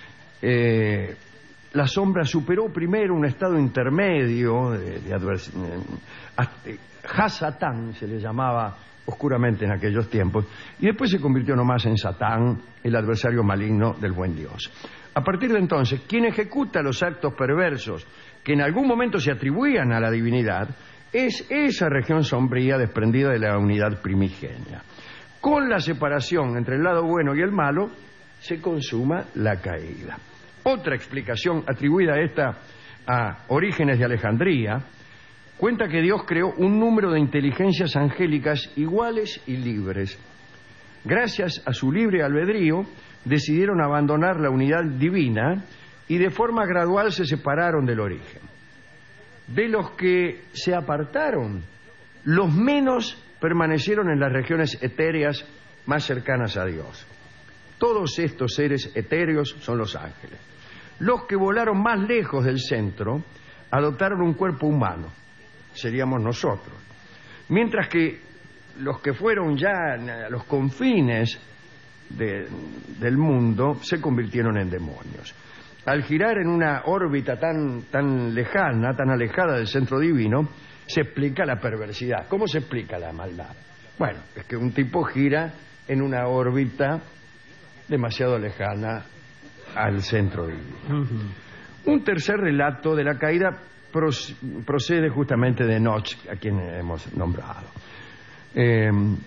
Eh, la sombra superó primero un estado intermedio de, de advers- eh, Ha-Satán se le llamaba oscuramente en aquellos tiempos, y después se convirtió nomás en Satán, el adversario maligno del buen Dios. A partir de entonces, quien ejecuta los actos perversos que en algún momento se atribuían a la divinidad es esa región sombría desprendida de la unidad primigenia. Con la separación entre el lado bueno y el malo se consuma la caída. Otra explicación atribuida a esta a Orígenes de Alejandría cuenta que Dios creó un número de inteligencias angélicas iguales y libres. Gracias a su libre albedrío decidieron abandonar la unidad divina y de forma gradual se separaron del origen. De los que se apartaron, los menos permanecieron en las regiones etéreas más cercanas a Dios. Todos estos seres etéreos son los ángeles. Los que volaron más lejos del centro adoptaron un cuerpo humano, seríamos nosotros. Mientras que los que fueron ya a los confines de, del mundo se convirtieron en demonios. Al girar en una órbita tan, tan lejana, tan alejada del centro divino, se explica la perversidad. ¿Cómo se explica la maldad? Bueno, es que un tipo gira en una órbita demasiado lejana al centro divino. Uh-huh. Un tercer relato de la caída procede justamente de Enoch, a quien hemos nombrado. Eh,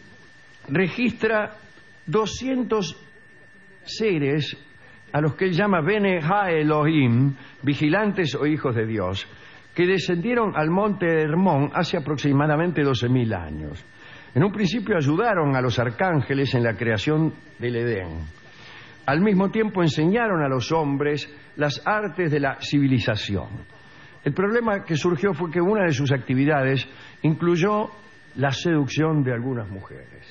registra doscientos seres a los que él llama Bene Ha Elohim, vigilantes o hijos de Dios, que descendieron al monte Hermón hace aproximadamente doce mil años. En un principio ayudaron a los arcángeles en la creación del Edén. Al mismo tiempo enseñaron a los hombres las artes de la civilización. El problema que surgió fue que una de sus actividades incluyó la seducción de algunas mujeres.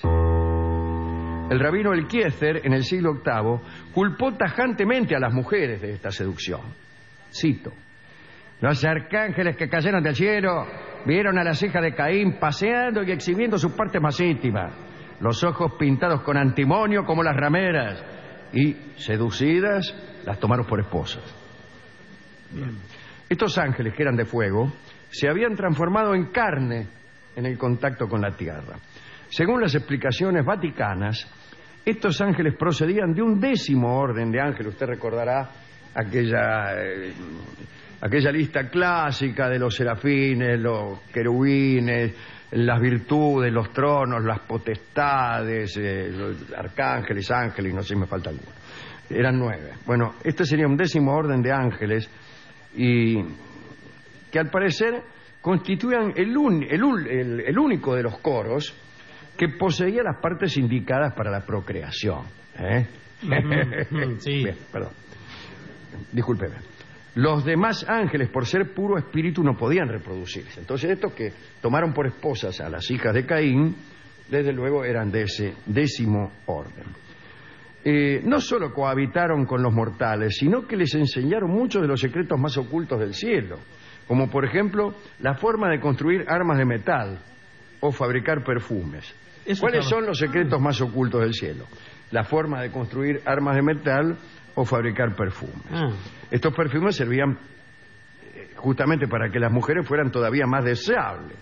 El rabino Elkiezer, en el siglo octavo, culpó tajantemente a las mujeres de esta seducción. Cito: los arcángeles que cayeron del cielo vieron a las hijas de Caín paseando y exhibiendo sus partes más íntimas, los ojos pintados con antimonio como las rameras, y, seducidas, las tomaron por esposas. Bien. Estos ángeles, que eran de fuego, se habían transformado en carne en el contacto con la tierra. Según las explicaciones vaticanas, estos ángeles procedían de un décimo orden de ángeles. Usted recordará aquella, eh, aquella lista clásica de los serafines, los querubines, las virtudes, los tronos, las potestades, eh, los arcángeles, ángeles, no sé si me falta alguno. Eran nueve. Bueno, este sería un décimo orden de ángeles y que al parecer constituían el, un, el, el, el único de los coros que poseía las partes indicadas para la procreación. ¿Eh? Mm-hmm. Sí. Bien, perdón. Discúlpeme. Los demás ángeles, por ser puro espíritu, no podían reproducirse. Entonces estos que tomaron por esposas a las hijas de Caín, desde luego eran de ese décimo orden. Eh, no solo cohabitaron con los mortales, sino que les enseñaron muchos de los secretos más ocultos del cielo. como por ejemplo la forma de construir armas de metal o fabricar perfumes. Eso ¿Cuáles estaba- son los secretos más ocultos del cielo? La forma de construir armas de metal o fabricar perfumes. Ah. Estos perfumes servían eh, justamente para que las mujeres fueran todavía más deseables.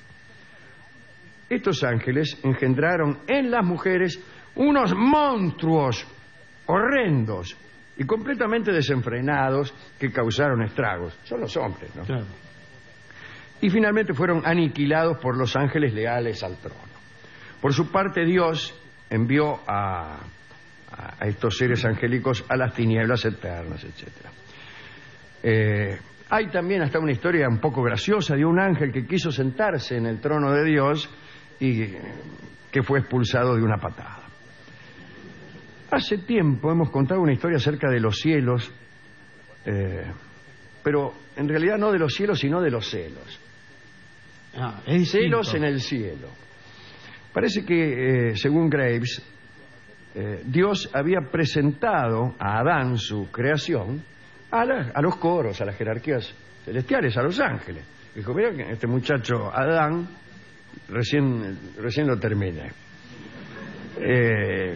Estos ángeles engendraron en las mujeres unos monstruos horrendos y completamente desenfrenados que causaron estragos. Son los hombres, ¿no? Claro. Y finalmente fueron aniquilados por los ángeles leales al trono. Por su parte, Dios envió a, a estos seres angélicos a las tinieblas eternas, etcétera. Eh, hay también hasta una historia un poco graciosa de un ángel que quiso sentarse en el trono de Dios y eh, que fue expulsado de una patada. Hace tiempo hemos contado una historia acerca de los cielos, eh, pero en realidad no de los cielos, sino de los celos. Ah, es Celos distinto. en el cielo. Parece que, eh, según Graves, eh, Dios había presentado a Adán, su creación, a, la- a los coros, a las jerarquías celestiales, a los ángeles. Dijo, mira que este muchacho Adán recién, recién lo terminé. Eh,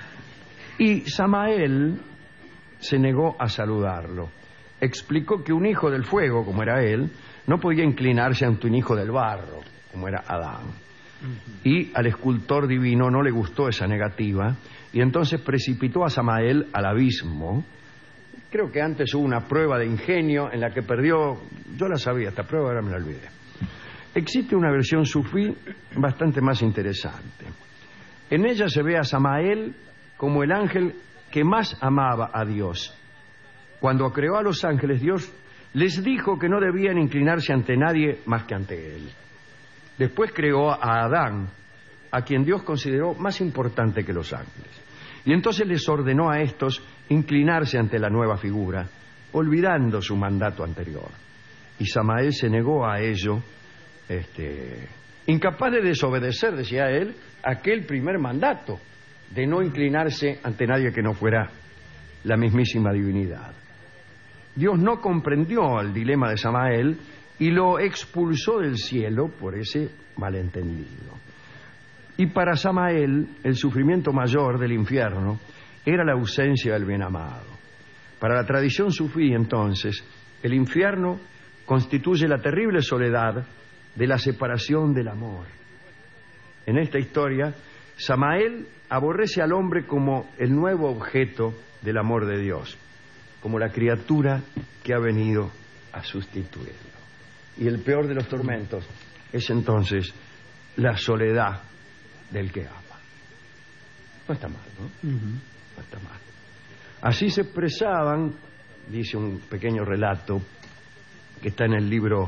y Samael se negó a saludarlo. Explicó que un hijo del fuego, como era él, no podía inclinarse ante un hijo del barro, como era Adán. Y al escultor divino no le gustó esa negativa, y entonces precipitó a Samael al abismo. Creo que antes hubo una prueba de ingenio en la que perdió, yo la sabía, esta prueba ahora me la olvidé. Existe una versión sufí bastante más interesante. En ella se ve a Samael como el ángel que más amaba a Dios. Cuando creó a los ángeles, Dios les dijo que no debían inclinarse ante nadie más que ante él. Después creó a Adán, a quien Dios consideró más importante que los ángeles. Y entonces les ordenó a estos inclinarse ante la nueva figura, olvidando su mandato anterior. Y Samael se negó a ello, este, incapaz de desobedecer, decía él, aquel primer mandato de no inclinarse ante nadie que no fuera la mismísima divinidad. Dios no comprendió el dilema de Samael y lo expulsó del cielo por ese malentendido. Y para Samael, el sufrimiento mayor del infierno era la ausencia del bien amado. Para la tradición sufí, entonces, el infierno constituye la terrible soledad de la separación del amor. En esta historia, Samael aborrece al hombre como el nuevo objeto del amor de Dios, como la criatura que ha venido a sustituirlo. Y el peor de los tormentos es entonces la soledad del que ama. No está mal, ¿no? Uh-huh. No está mal. Así se expresaban, dice un pequeño relato que está en el libro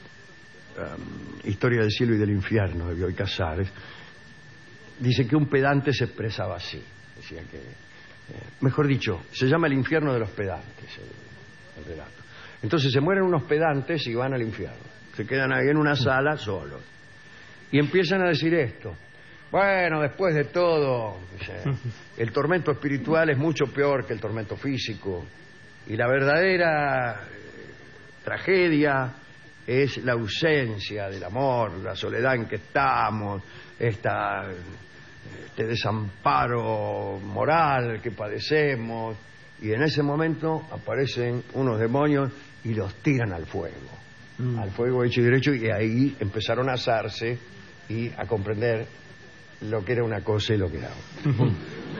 um, Historia del cielo y del infierno de Bioy Casares. Dice que un pedante se expresaba así. Decía que, eh, mejor dicho, se llama el infierno de los pedantes, el, el relato. Entonces se mueren unos pedantes y van al infierno. Se quedan ahí en una sala solos. Y empiezan a decir esto. Bueno, después de todo, dice, el tormento espiritual es mucho peor que el tormento físico. Y la verdadera eh, tragedia es la ausencia del amor, la soledad en que estamos, esta, este desamparo moral que padecemos. Y en ese momento aparecen unos demonios y los tiran al fuego, mm. al fuego hecho y derecho, y ahí empezaron a asarse y a comprender lo que era una cosa y lo que era otra.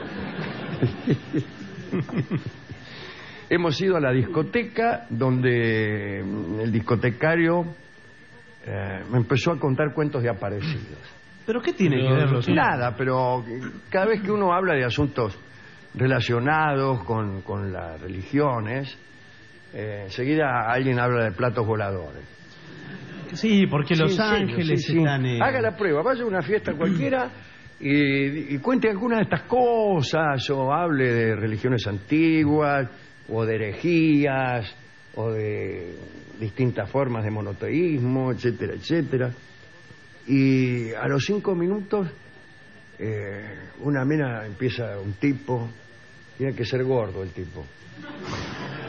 Hemos ido a la discoteca donde el discotecario eh, me empezó a contar cuentos de aparecidos. ¿Pero qué tiene que ver los Nada, pero cada vez que uno habla de asuntos relacionados con, con las religiones, eh, enseguida alguien habla de platos voladores. Sí, porque Los Sí, Ángeles sí, sí. están... eh, Haga la prueba, vaya a una fiesta cualquiera y, y cuente alguna de estas cosas, o hable de religiones antiguas, o de herejías, o de distintas formas de monoteísmo, etcétera, etcétera. Y a los cinco minutos, eh, una mina empieza, un tipo, tiene que ser gordo el tipo.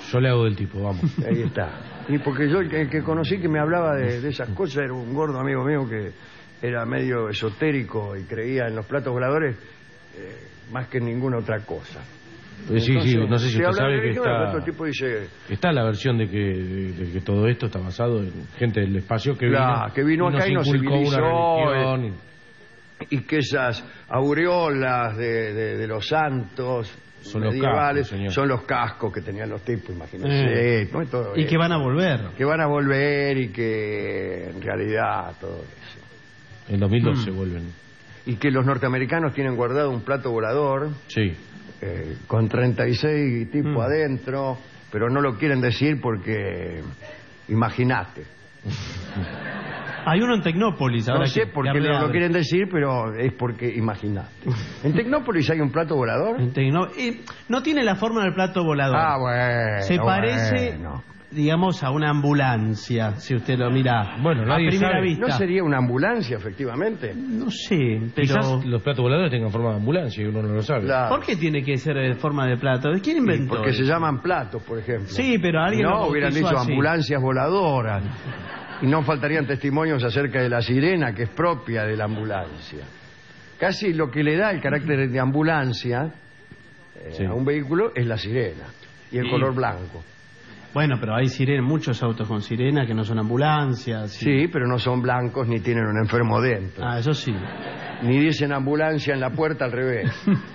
Yo le hago del tipo, vamos. Ahí está. Y porque yo el que, el que conocí que me hablaba de, de esas cosas era un gordo amigo mío que era medio esotérico y creía en los platos voladores eh, más que en ninguna otra cosa. Pues sí, Entonces, sí, no sé si usted habla de sabe que religión, está, otro tipo dice, está la versión de que, de, de que todo esto está basado en gente del espacio que claro, vino, que vino acá y nos inculcó civilizó, una religión. y, y que esas aureolas de, de, de los santos Son los medievales cascos, señor. son los cascos que tenían los tipos, imagínense. Eh. ¿no? Y, todo Y eso. que van a volver. Que van a volver y que en realidad todo eso. En dos mil doce Mm. vuelven. Y que los norteamericanos tienen guardado un plato volador Sí. eh, con treinta y seis tipos Mm. adentro, pero no lo quieren decir porque, imagínate. Hay uno en Tecnópolis. Ahora No sé que- por que qué no lo abre. quieren decir, pero es porque imagínate. ¿En Tecnópolis hay un plato volador? En Tecno- y no tiene la forma del plato volador. Ah, bueno. Se parece, bueno. digamos, a una ambulancia, si usted lo mira Bueno, a nadie primera sabe. vista. ¿No sería una ambulancia, efectivamente? No sé, pero... Quizás los platos voladores tengan forma de ambulancia y uno no lo sabe. Claro. ¿Por qué tiene que ser de forma de plato? ¿Quién inventó? Porque se eso? llaman platos, por ejemplo. Sí, pero alguien No, lo hubieran bautizó dicho así. ambulancias voladoras. Y no faltarían testimonios acerca de la sirena, que es propia de la ambulancia. Casi lo que le da el carácter de ambulancia eh, Sí. a un vehículo es la sirena y el Sí. color blanco. Bueno, pero hay sirena, muchos autos con sirena que no son ambulancias. Sí, pero no son blancos ni tienen un enfermo dentro. Ah, eso sí. Ni dicen ambulancia en la puerta al revés.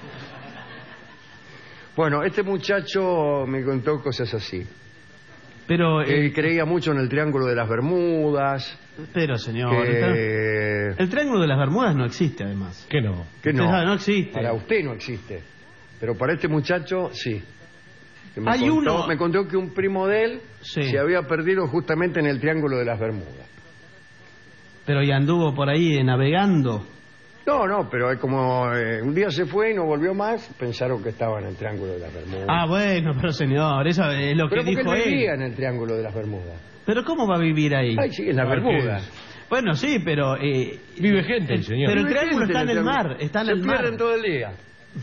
Bueno, este muchacho me contó cosas así. Pero, Que eh, creía mucho en el Triángulo de las Bermudas. pero señor, el, Que, el Triángulo de las Bermudas no existe, además. ¿Qué no? que Usted no. sabe, no existe. Para usted no existe. Pero para este muchacho, sí. Que me, Hay contó, uno- me contó que un primo de él Sí. se había perdido justamente en el Triángulo de las Bermudas. Pero ya anduvo por ahí eh, navegando. No, no, pero es como eh, un día se fue y no volvió más, pensaron que estaba en el Triángulo de las Bermudas. Ah, bueno, pero señor, eso es lo que pero porque dijo él él. vivía en el Triángulo de las Bermudas. Pero ¿cómo va a vivir ahí? Ay, sí, en las Ah, ¿qué Bermudas. es? Bueno, sí, pero... eh, Vive gente, el señor. Pero el Vive triángulo gente está en el triángulo. mar, está en Se el mar. pierden todo el día.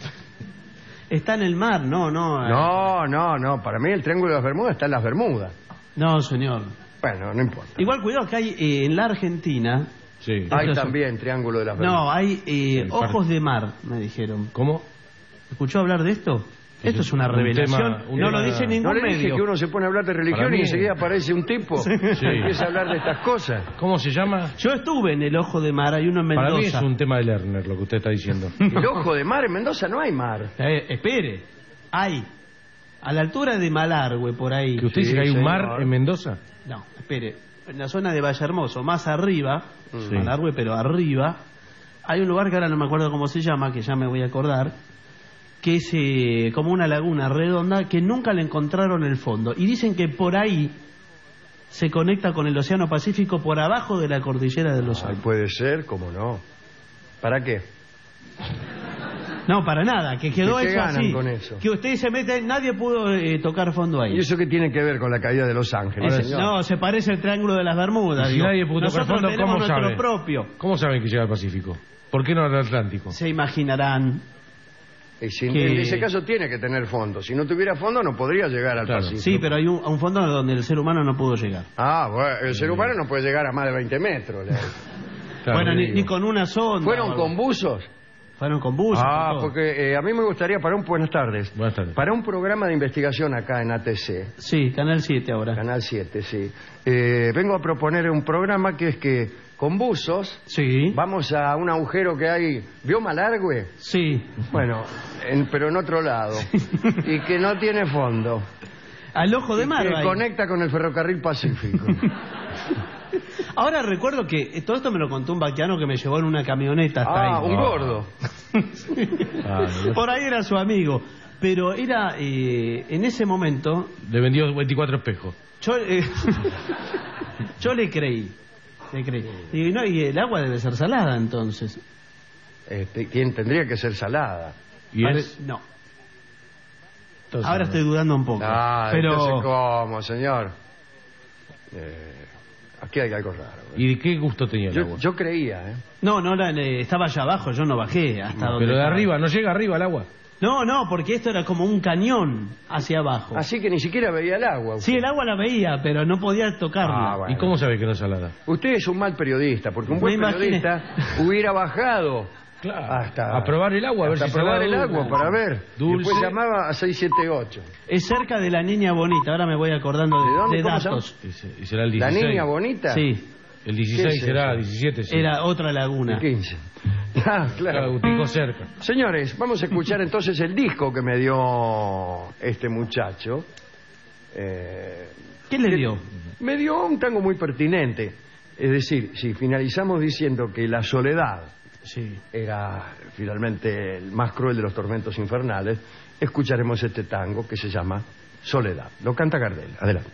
Está en el mar, no, no. eh. No, no, no. Para mí el Triángulo de las Bermudas está en las Bermudas. No, señor. Bueno, no importa. Igual cuidado que hay eh, en la Argentina... Sí. Hay Eso- también Triángulo de las Bermudas. No, hay eh, El ojos parque. de mar, me dijeron. ¿Cómo? ¿Escuchó hablar de esto? Esto es una un revelación. tema- un no lo tema- dice ¿No ningún le dije medio. que uno se pone a hablar de religión Para y mí- enseguida aparece un tipo Sí. y empieza a hablar de estas cosas? ¿Cómo se llama? Yo estuve en el ojo de mar, hay uno en Para mí es Mendoza. un tema de Lerner lo que usted está diciendo. El ojo de mar en Mendoza no hay mar. Eh, espere, hay. A la altura de Malargüe, por ahí. ¿Que usted Sí, dice que hay un señor. mar en Mendoza? No, espere. En la zona de Valle Hermoso, más arriba, Sí. Malargüe, pero arriba, hay un lugar que ahora no me acuerdo cómo se llama, que ya me voy a acordar, que es eh, como una laguna redonda que nunca le encontraron el fondo. Y dicen que por ahí se conecta con el Océano Pacífico por abajo de la cordillera de los Ay, Alpes. puede ser, cómo no. ¿Para qué? No, para nada, que quedó ¿Y qué eso ganan así. con eso? Que usted se mete, nadie pudo eh, tocar fondo ahí. ¿Y eso qué tiene que ver con la caída de Los Ángeles, Ese- señor? no, se parece al Triángulo de las Bermudas. Si digo. nadie pudo tocar Nosotros fondo, tenemos ¿cómo nuestro sabe? propio. ¿Cómo saben que llega al Pacífico? ¿Por qué no al Atlántico? Se imaginarán. Y si- que- En ese caso tiene que tener fondo. Si no tuviera fondo no podría llegar al Claro. Pacífico. Sí, pero hay un, un fondo donde el ser humano no pudo llegar. Ah, bueno, el ser humano no puede llegar a más de veinte metros. le- Claro, bueno, ni, digo. ni con una sonda. ¿Fueron o algo. con buzos? Fueron con buses. Ah, con todo. porque eh, a mí me gustaría para un... Buenas tardes. Buenas tardes. Para un programa de investigación acá en A T C, Sí, Canal siete ahora. Canal siete, sí. Eh, vengo a proponer un programa que es que con buzos Sí. vamos a un agujero que hay... ¿Vio Malargüe? Sí. Bueno, en- pero en otro lado. Y que no tiene fondo. Al ojo de Y mar. que ahí. conecta con el ferrocarril Pacífico. Ahora recuerdo que eh, todo esto me lo contó un vaquiano que me llevó en una camioneta hasta Ah, ahí. un gordo. Ah, Por ahí era su amigo. Pero era, eh, en ese momento, le vendió veinticuatro espejos. yo, eh, yo le creí. Le creí. Y, no, y el agua debe ser salada entonces. Este, ¿quién tendría que ser salada? Y él, Pues, no. entonces, Ahora no. estoy dudando un poco. Ah, pero entonces, ¿cómo, señor? Eh, aquí hay algo raro. ¿Y de qué gusto tenía el Yo, agua? yo creía, ¿eh? no, no la- eh, estaba allá abajo, yo no bajé hasta No, donde pero de estaba. arriba, no llega arriba el agua. No, no, porque esto era como un cañón hacia abajo. Así que ni siquiera veía el agua. Sí, el agua la veía, pero no podía tocarla. Ah, bueno. ¿Y cómo sabe que no es salada? Usted es un mal periodista, porque un buen Me imaginé. periodista hubiera bajado Claro. hasta A probar el agua, a ver hasta si probar salada el agua dulce. para ver. Dulce. Después llamaba a seis siete ocho. Es cerca de la Niña Bonita, ahora me voy acordando de, ¿De dónde? de ¿Cómo se datos. Y se- y será el ¿La dieciséis. Niña Bonita? Sí, El ¿Qué dieciséis es será, eso? diecisiete, sí. era otra laguna. El quince. Ah, claro. Agutico cerca. Señores, vamos a escuchar entonces el disco que me dio este muchacho. Eh, ¿Qué le dio? Me dio un tango muy pertinente. Es decir, si finalizamos diciendo que la soledad Sí. era finalmente el más cruel de los tormentos infernales, escucharemos este tango que se llama Soledad. Lo canta Gardel. Adelante.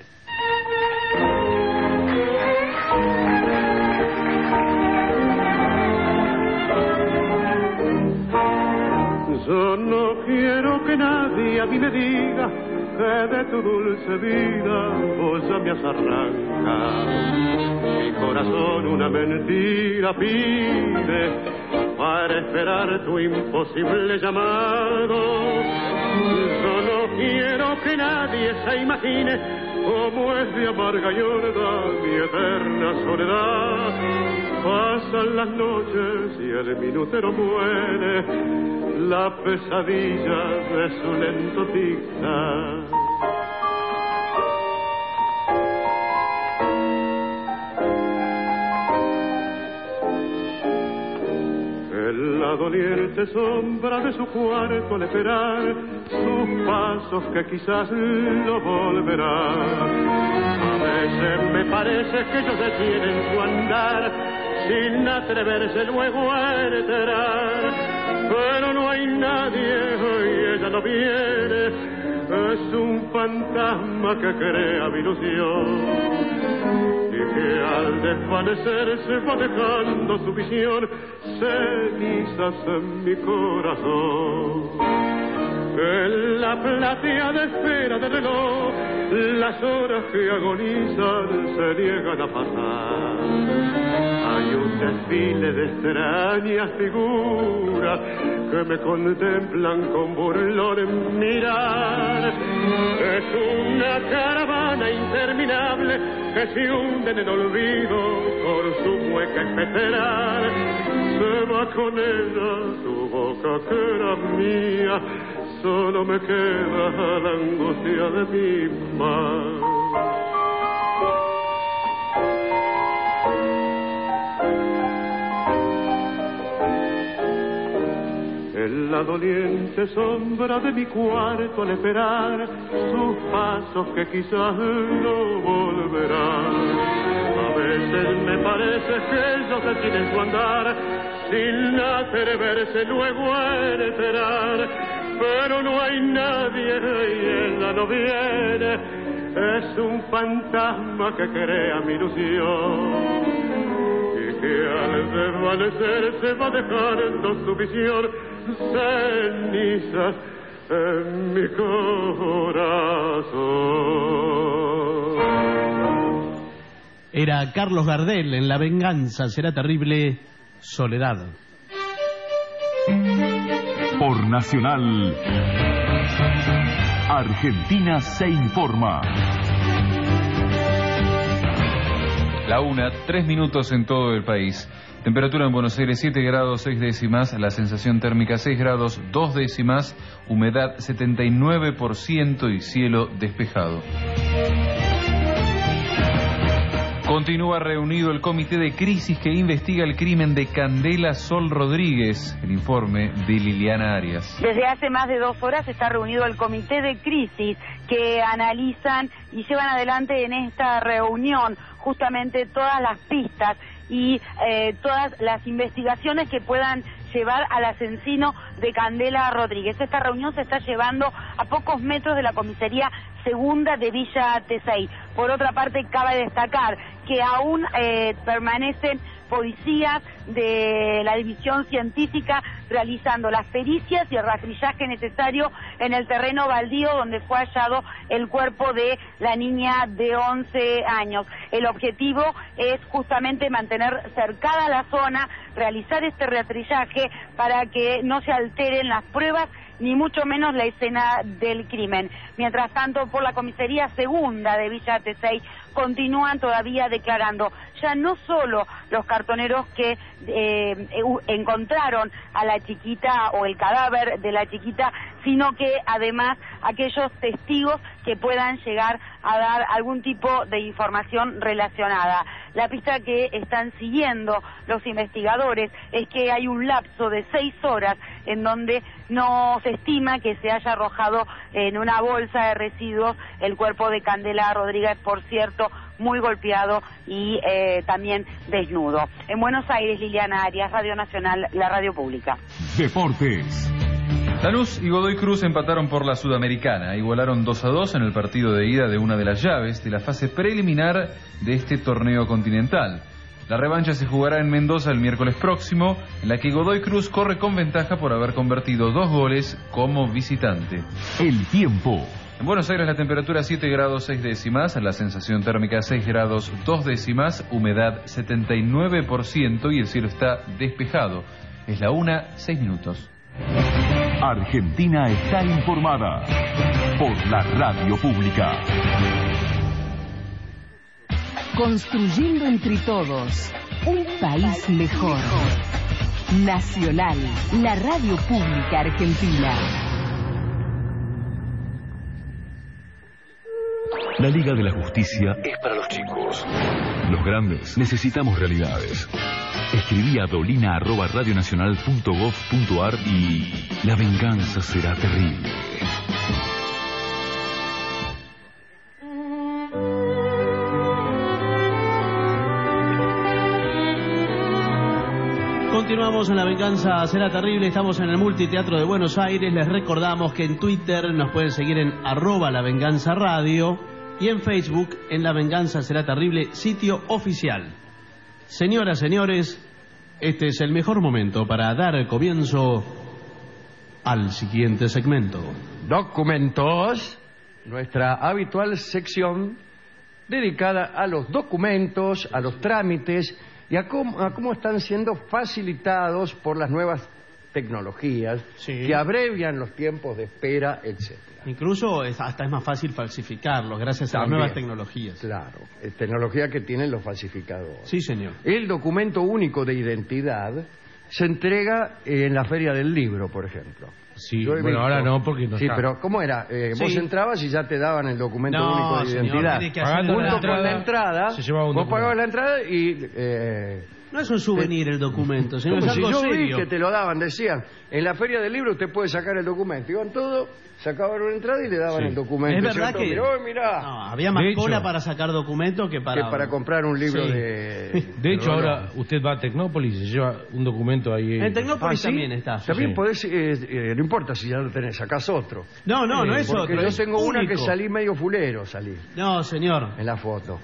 Yo no quiero que nadie a mí me diga que de tu dulce vida vos ya me has arrancado. Mi corazón una mentira pide para esperar tu imposible llamado. Yo no quiero que nadie se imagine cómo es de amarga y honda mi eterna soledad. Pasan las noches y el minutero muere, la pesadilla de su lento tic-tac. En la doliente sombra de su cuarto al esperar sus pasos que quizás lo volverán. A veces me parece que ellos detienen su andar sin atreverse luego a entrar, pero no hay nadie y ella no viene, es un fantasma que crea mi ilusión y que al desvanecerse va dejando su visión cenizas en mi corazón. En la plateada esfera del reloj, las horas que agonizan se niegan a pasar. Hay un desfile de extrañas figuras que me contemplan con burlón mirar. Es una caravana interminable que se hunde en el olvido por su mueca especerar. Se va con ella tu boca que era mía, solo me queda la angustia de mi mar. En la doliente sombra de mi cuarto al esperar sus pasos que quizás no volverán. A veces me parece que ellos detienen su andar sin atreverse luego a entrar, pero no hay nadie y ella no viene, es un fantasma que crea mi ilusión y que al desvanecerse va dejando su visión cenizas en mi corazón. Era Carlos Gardel en La venganza será terrible, Soledad. Por Nacional, Argentina se informa. La una, tres minutos en todo el país. Temperatura en Buenos Aires siete grados seis décimas, la sensación térmica seis grados dos décimas, humedad setenta y nueve por ciento y cielo despejado. Continúa reunido el comité de crisis que investiga el crimen de Candela Sol Rodríguez. El informe de Liliana Arias. Desde hace más de dos horas está reunido el comité de crisis que analizan y llevan adelante en esta reunión justamente todas las pistas y eh, todas las investigaciones que puedan llevar al asesino de Candela Rodríguez. Esta reunión se está llevando a pocos metros de la comisaría segunda de Villa Tesey. Por otra parte, cabe destacar que aún eh, permanecen policías de la división científica realizando las pericias y el rastrillaje necesario en el terreno baldío donde fue hallado el cuerpo de la niña de once años. El objetivo es justamente mantener cercada la zona, realizar este rastrillaje para que no se alteren las pruebas ni mucho menos la escena del crimen. Mientras tanto, por la comisaría segunda de Villa Tesey continúan todavía declarando ya no solo los cartoneros que eh, encontraron a la chiquita o el cadáver de la chiquita, sino que además aquellos testigos que puedan llegar a dar algún tipo de información relacionada. La pista que están siguiendo los investigadores es que hay un lapso de seis horas en donde no se estima que se haya arrojado en una bolsa de residuos el cuerpo de Candela Rodríguez, por cierto, muy golpeado y eh, también desnudo. En Buenos Aires, Liliana Arias, Radio Nacional, la radio pública. Deportes. Lanús y Godoy Cruz empataron por la Sudamericana, igualaron dos a dos en el partido de ida de una de las llaves de la fase preliminar de este torneo continental. La revancha se jugará en Mendoza el miércoles próximo, en la que Godoy Cruz corre con ventaja por haber convertido dos goles como visitante. El tiempo. En Buenos Aires la temperatura siete grados seis décimas, la sensación térmica seis grados dos décimas, humedad setenta y nueve por ciento y el cielo está despejado. Es la una, seis minutos. Argentina está informada por la radio pública. Construyendo entre todos un país mejor. Nacional, la radio pública argentina. La Liga de la Justicia es para los chicos. Los grandes necesitamos realidades. Escribí a dolina arroba radionacional punto gov punto ar y la venganza será terrible. Continuamos en La Venganza Será Terrible. Estamos en el Multiteatro de Buenos Aires. Les recordamos que en Twitter nos pueden seguir en arroba La Venganza Radio y en Facebook en La Venganza Será Terrible, sitio oficial. Señoras, señores, este es el mejor momento para dar comienzo al siguiente segmento. Documentos, nuestra habitual sección dedicada a los documentos, a los trámites y a cómo, a cómo están siendo facilitados por las nuevas tecnologías, sí, que abrevian los tiempos de espera, etcétera. Incluso es, hasta es más fácil falsificarlos gracias a También, las nuevas tecnologías. Claro, es tecnología que tienen los falsificadores. Sí, señor. El documento único de identidad se entrega en la Feria del Libro, por ejemplo. Sí, bueno, visto, ahora no, porque no Sí, está. pero ¿cómo era? Eh, Sí. Vos entrabas y ya te daban el documento No, único de señor, identidad. tiene que hacer Junto la con entrada, la entrada, se llevaba un vos documento. pagabas la entrada y... Eh, No es un souvenir el documento, señor, como es si algo yo vi serio. que te lo daban, decían, en la Feria del Libro usted puede sacar el documento. Iban todos, sacaban una entrada y le daban Sí. el documento. Es verdad Decían que- todos, "Oh, mirá", No, había más De hecho- cola para sacar documentos que para... que para comprar un libro Sí. de... De hecho, Pero ahora no. usted va a Tecnópolis y se lleva un documento ahí. En Tecnópolis ¿Ah, sí? también está. También Sí. podés, eh, eh, no importa si ya lo tenés, sacás otro. No, no, no Eh, es porque otro, yo es tengo una que único. salí medio fulero, salí, No, señor, en la foto.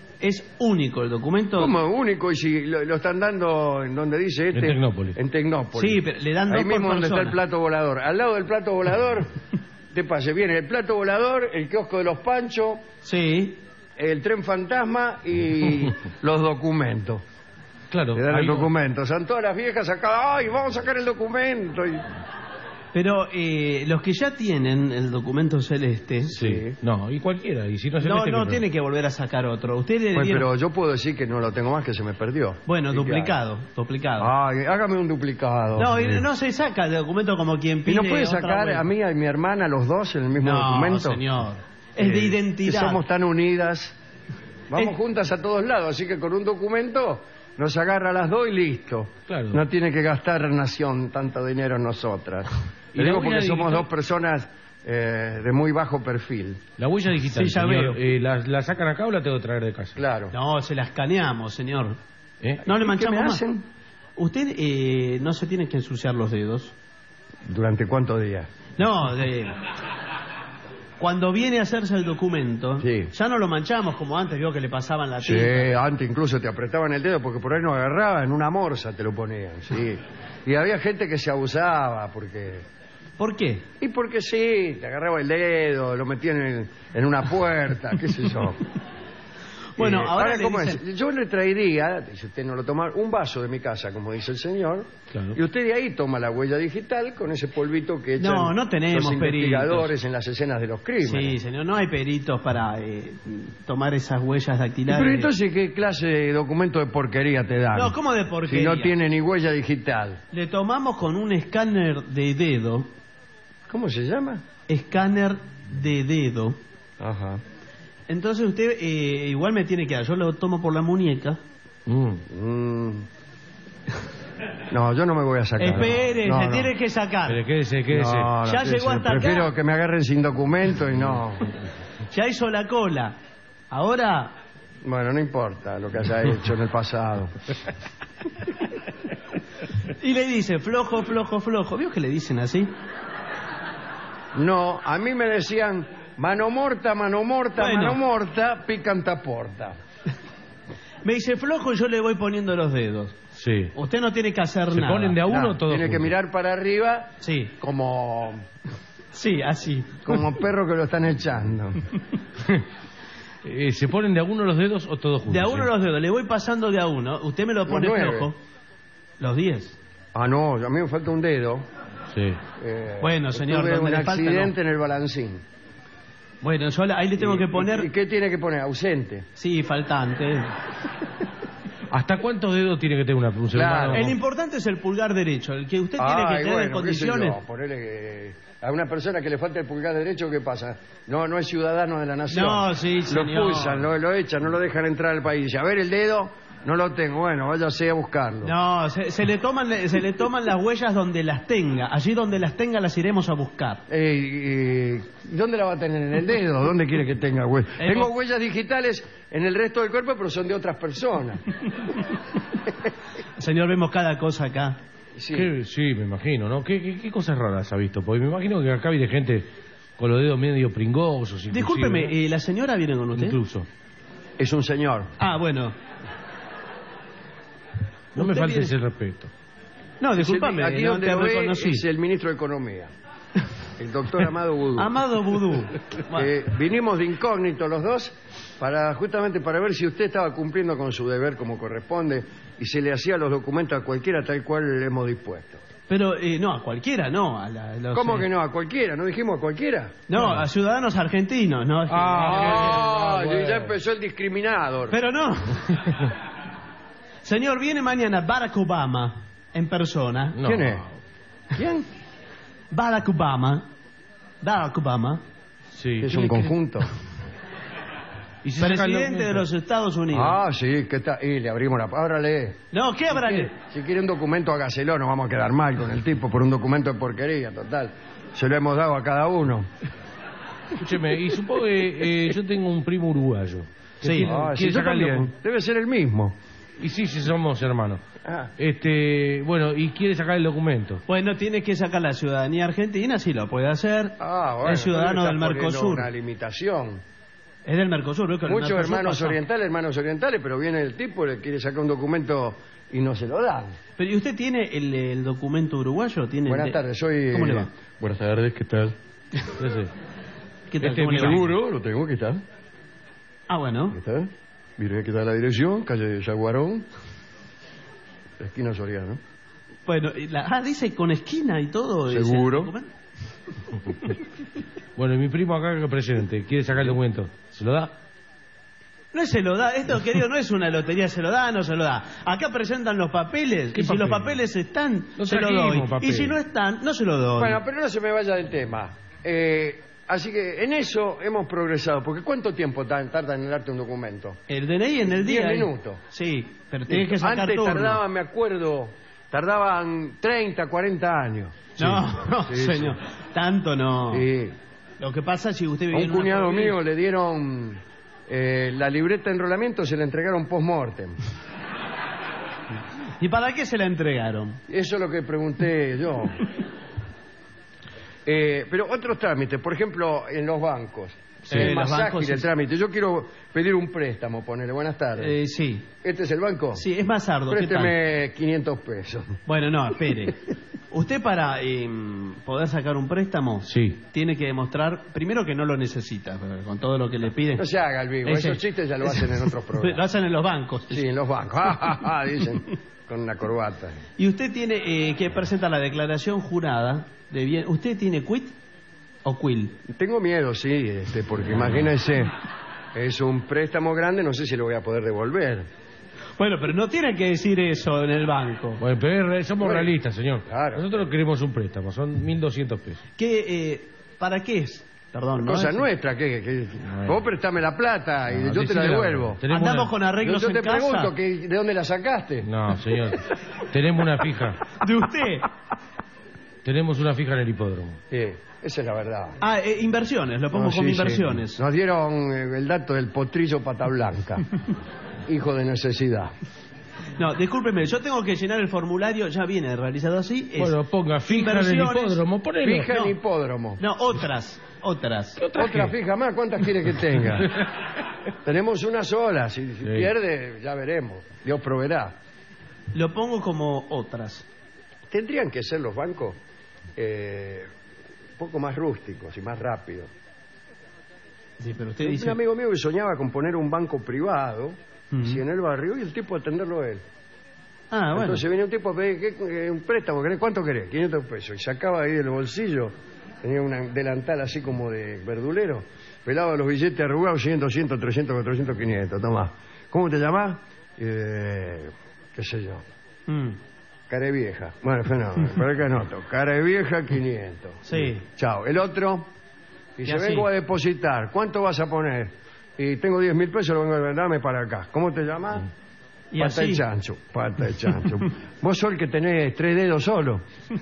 es único el documento. Como único, y si lo, lo están dando en donde dice este... En Tecnópolis. En Tecnópolis. Sí, pero le dan dos Ahí por mismo donde está el persona. plato volador. Al lado del plato volador, te pase, viene el plato volador, el kiosco de los Panchos, Sí, el tren fantasma y los documentos. Claro. Le dan ahí el no- documento. Son todas las viejas acá, ¡ay, vamos a sacar el documento! Y... pero eh, los que ya tienen el documento celeste... Sí. No, y cualquiera. Y si no se No, mete, no ¿qué tiene que volver a sacar otro. Usted le Bueno, dieron- pero yo puedo decir que no lo tengo más, que se me perdió. Bueno, ¿Y duplicado, duplicado. qué hago? Ay, hágame un duplicado. No, y no se saca el documento como quien ¿Y pide. nos puede otra sacar vuelta. a mí y a mi hermana los dos en el mismo No, documento? señor. Es de Eh, identidad. que somos tan unidas. Vamos Es- juntas a todos lados, así que con un documento nos agarra a las dos y listo. Claro. No tiene que gastar Nación tanto dinero en nosotras. ¿Y Le la digo huella porque somos digital? dos personas eh, de muy bajo perfil. La huella digital, Sí, ya señor, veo. eh, ¿la, ¿la sacan acá o la tengo que traer de casa? Claro. No, se la escaneamos, señor. ¿Eh? No le ¿Y manchamos qué me más. hacen? Usted eh, no se tiene que ensuciar los dedos. ¿Durante cuántos días? No, de... Cuando viene a hacerse el documento, Sí. ya no lo manchamos como antes, vio que le pasaban la Sí, tinta. antes incluso te apretaban el dedo porque por ahí no agarraba, en una morsa te lo ponían, sí. Y había gente que se abusaba porque... ¿Por qué? Y porque sí, te agarraba el dedo, lo metían en, en una puerta, qué sé yo. Bueno, Eh, ahora le ¿cómo dicen- es? Yo le traería, si usted no lo toma, un vaso de mi casa, como dice el señor, Claro. y usted de ahí toma la huella digital con ese polvito que echan No, no tenemos los investigadores peritos. en las escenas de los crímenes. Sí, señor, no hay peritos para eh, tomar esas huellas dactilares. Pero entonces, ¿qué clase de documento de porquería te dan? No, ¿cómo de porquería? Si no tiene ni huella digital. Le tomamos con un escáner de dedo. ¿Cómo se llama? Escáner de dedo. Ajá. Entonces usted eh, igual me tiene que dar. Yo lo tomo por la muñeca. Mm. No, yo no me voy a sacar. Espere, No, se no. tiene que sacar. Pero quédese, quédese. No, no, Ya quédese. llegó hasta acá. Prefiero que me agarren sin documento y no. Ya hizo la cola. Ahora, Bueno, no importa lo que haya hecho en el pasado. y le dice flojo, flojo, flojo. ¿Vio que le dicen así? No, a mí me decían mano morta, mano morta, Bueno. mano morta, picanta porta. Me dice flojo y yo le voy poniendo los dedos. Sí. Usted no tiene que hacer ¿Se nada. ponen de a uno Nah, o todos Tiene que juntos? mirar para arriba Sí, como, sí, así. como perro que lo están echando. Eh, ¿Se ponen de a uno los dedos o todos juntos? De a uno eh? los dedos, le voy pasando de a uno. Usted me lo pone Los nueve. flojo. Los diez. Ah, no, a mí me falta un dedo. Sí. Eh, Bueno, señor, tuve donde un le falta, accidente en el balancín. Bueno, yo la- ahí le tengo ¿Y- que poner... ¿Y qué tiene que poner? Ausente. Sí, faltante. ¿Hasta cuántos dedos tiene que tener una un ser Claro. humano? El importante es el pulgar derecho, el que usted tiene que Ay, tener en bueno, qué sé condiciones. yo, ponele que a una persona que le falta el pulgar derecho, ¿qué pasa? No, no es ciudadano de la nación. No, sí, Lo señor. expulsan, lo, lo echan, no lo dejan entrar al país. A ver el dedo, no lo tengo. Bueno, váyase a buscarlo. No, se, se le toman se le toman las huellas donde las tenga. Allí donde las tenga las iremos a buscar. Eh, eh, ¿Dónde la va a tener? ¿En el dedo? ¿Dónde quiere que tenga huellas? Eh, Tengo vos- huellas digitales en el resto del cuerpo, pero son de otras personas. Señor, vemos cada cosa acá. Sí. ¿Qué? Sí, me imagino, ¿no? ¿Qué, qué, qué cosas raras ha visto? Porque me imagino que acá viene gente con los dedos medio pringosos. inclusive, Discúlpeme, ¿no? eh, ¿la señora viene con usted? Incluso. Es un señor. Ah, bueno. No me Usted falte viene- ese respeto. No, Es el- discúlpame, aquí no donde te lo ve reconocí. es el ministro de Economía, el doctor Amado Vudú. Amado Vudú. Eh, vinimos de incógnito los dos para justamente para ver si usted estaba cumpliendo con su deber como corresponde y se le hacía los documentos a cualquiera tal cual le hemos dispuesto. Pero, eh, no, a cualquiera, no. A la- los, ¿Cómo eh, que no? ¿A cualquiera? ¿No dijimos a cualquiera? No, a ciudadanos argentinos, ¿no? Ah, bueno. ya empezó el discriminador. Pero no. Señor, viene mañana Barack Obama en persona. No. ¿Quién es? ¿Quién? Barack Obama. Barack Obama. Sí. Es un conjunto. Y se saca el Presidente de documento. los Estados Unidos. Ah, sí, que está. Y le abrimos la. Ahora lee. No, ¿qué habrá? Si quiere un documento, hágaselo, no vamos a quedar mal con el tipo por un documento de porquería, total. Se lo hemos dado a cada uno. Escúcheme, y supongo que eh, yo tengo un primo uruguayo. que Sí. tiene- Ah, sí, quiere yo sacar el también. docu- Debe ser el mismo. Y sí, sí, somos hermanos. Ah. Este, bueno, y quiere sacar el documento. Bueno, tiene que sacar la ciudadanía argentina, sí lo puede hacer. Ah, bueno, es ciudadano está del poniendo Mercosur. Una limitación. Es del Mercosur. ¿ves? Que el Muchos Mercosur hermanos pasa- orientales, hermanos orientales, pero viene el tipo, le quiere sacar un documento y no se lo dan. Pero ¿y usted tiene el, el documento uruguayo? ¿Tiene el Buenas de- tardes, soy... ¿Cómo le eh, va? Buenas tardes, ¿qué tal? Ese. ¿Qué tal? Este ¿Cómo es le mi va? seguro, lo tengo, ¿qué tal? Ah, bueno. ¿Qué tal? Mire, aquí está la dirección, calle Yaguarón, esquina Soriano. Bueno, y la- ah, dice con esquina y todo. ese ¿Seguro? documento. Bueno, y mi primo acá que presente, quiere sacar el documento. ¿Se lo da? No se lo da, esto querido no es una lotería, se lo da, no se lo da. Acá presentan los papeles, ¿Qué y si los papeles? papeles están, No se lo trajimos doy. papeles. Y si no están, no se lo doy. Bueno, pero no se me vaya del tema. Eh, así que en eso hemos progresado, porque ¿cuánto tiempo ta- tarda en darte un documento? El D N I en el día. Diez ¿eh? minutos. Sí, pero tienes que sacar Antes turno. tardaban, me acuerdo, tardaban treinta, cuarenta años. No, no, Sí, señor. Tanto no. Sí. Lo que pasa es si usted A vive un en una cuñado provincia- mío le dieron eh, la libreta de enrolamiento, se la entregaron post-mortem. ¿Y para qué se la entregaron? Eso es lo que pregunté yo. Eh, pero otros trámites, por ejemplo, en los bancos. Sí, es más ágil el es... trámite. Yo quiero pedir un préstamo, ponele. Buenas tardes. Eh, sí. ¿Este es el banco? Sí, es más arduo. Présteme quinientos pesos. Bueno, no, espere. Usted para eh, poder sacar un préstamo sí. tiene que demostrar, primero que no lo necesita, con todo lo que le piden. No se haga el vivo, Ese... esos chistes ya lo hacen en otros programas. Lo hacen en los bancos. Sí, en los bancos. Ja, ja, ja, dicen, con una corbata. Y usted tiene eh, que presentar la declaración jurada de bien. ¿Usted tiene quit o quil? Tengo miedo, sí, este, porque imagínese, es un préstamo grande, no sé si lo voy a poder devolver. Bueno, pero no tiene que decir eso en el banco. Bueno, pero es, somos bueno, realistas, señor. Claro. Nosotros queremos un préstamo, son mil doscientos pesos. ¿Qué, eh, ¿Para qué es? Perdón, ¿no? Cosa es... nuestra, ¿qué? ¿Qué? Bueno. Vos prestame la plata y No, yo te la devuelvo. La Andamos una... con arreglos yo, en yo te casa. pregunto, que, ¿de dónde la sacaste? No, señor. Tenemos una fija. ¿De usted? Tenemos una fija en el hipódromo. Sí, esa es la verdad. Ah, eh, inversiones, lo pongo No, como sí, inversiones. sí. Nos dieron eh, el dato del potrillo pata blanca, hijo de necesidad. No, discúlpeme, yo tengo que llenar el formulario, ya viene realizado así. Es bueno, ponga fija en el hipódromo, ponelo. Fija no, en hipódromo. No, otras, otras. ¿Otra, ¿Otra fija más? ¿Cuántas quiere que tenga? Tenemos una sola, si, si sí. pierde ya veremos, Dios proveerá. Lo pongo como otras. Tendrían que ser los bancos eh, un poco más rústicos y más rápidos. Sí, pero usted Un dice... amigo mío que soñaba con poner un banco privado, uh-huh. si en el barrio, y el tipo atenderlo él. Ah, bueno. Entonces venía un tipo a pedir ¿qué, qué, un préstamo, ¿querés? ¿Cuánto querés? quinientos pesos. Y sacaba ahí del bolsillo, tenía un delantal así como de verdulero, pelaba los billetes arrugados, cien, doscientos, trescientos, cuatrocientos, quinientos. Tomá. ¿Cómo te llamás? Eh, ¿Qué sé yo? Mm. Carevieja. Bueno, fenómeno. Por acá anoto. Carevieja, quinientos. Sí. Chao. El otro, y, y se vengo a depositar. ¿Cuánto vas a poner? Y tengo diez mil pesos, lo vengo a venderme para acá. ¿Cómo te llamas? Y pata así. de chancho, pata de chancho. Vos sos el que tenés tres dedos solo.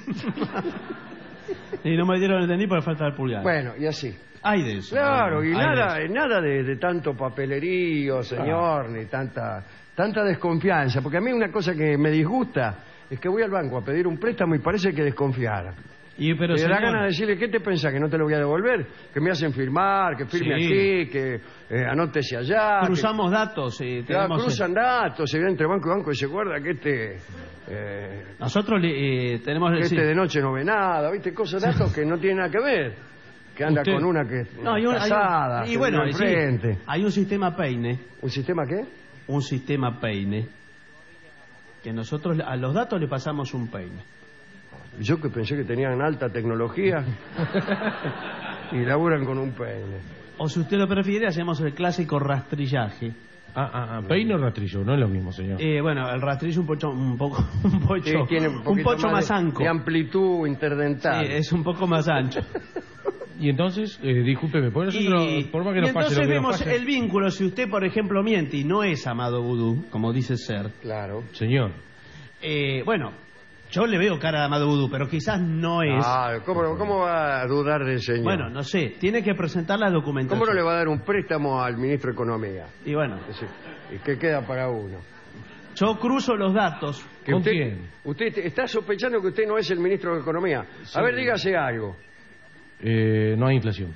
Y no me dieron entendí por falta del pulgar. Bueno, y así. Hay de eso. Claro, y Hay nada, de eso. nada de, de tanto papelerío, señor, ah. ni tanta tanta desconfianza. Porque a mí una cosa que me disgusta es que voy al banco a pedir un préstamo y parece que desconfiara. Y pero me da señor... ganas de decirle, ¿qué te pensás? ¿Que no te lo voy a devolver? Que me hacen firmar, que firme Sí. aquí, que eh, anótese allá. Cruzamos que... datos. Eh, Claro, tenemos... cruzan datos, se ve entre banco y banco y se guarda que este... Eh, Nosotros le, eh, tenemos... que el... este de noche no ve nada, ¿viste? Cosas, datos que no tienen nada que ver. Que anda Usted... con una que no, hay un, casada, hay un... Y que bueno, vive sí, enfrente. hay un sistema peine. ¿Un sistema qué? Un sistema peine. Que nosotros a los datos le pasamos un peine. Yo que pensé que tenían alta tecnología y laburan con un peine. O si usted lo prefiere, hacemos el clásico rastrillaje. Ah, ah, ah, peine o rastrillo, no es lo mismo, señor. Eh, bueno, el rastrillo un pocho, un poco, un pocho, Sí, tiene un, un pocho más, más de, anco. de amplitud interdental. Sí, es un poco más ancho. Y entonces, eh, discúlpeme, por nosotros, Y, por más que y nos pase entonces lo que nos vemos pase- el vínculo. Si usted, por ejemplo, miente y no es Amado Vudú, como dice ser. Claro. Señor. Eh, bueno, yo le veo cara a Amado Vudú, pero quizás no es. Ah, ¿cómo, ¿cómo va a dudar del señor? Bueno, no sé, tiene que presentar la documentación. ¿Cómo no le va a dar un préstamo al ministro de Economía? Y bueno. Sí. ¿Y qué queda para uno? Yo cruzo los datos. Que ¿Con usted, quién? Usted está sospechando que usted no es el ministro de Economía. Sí. A ver, dígase algo. Eh, no hay inflación.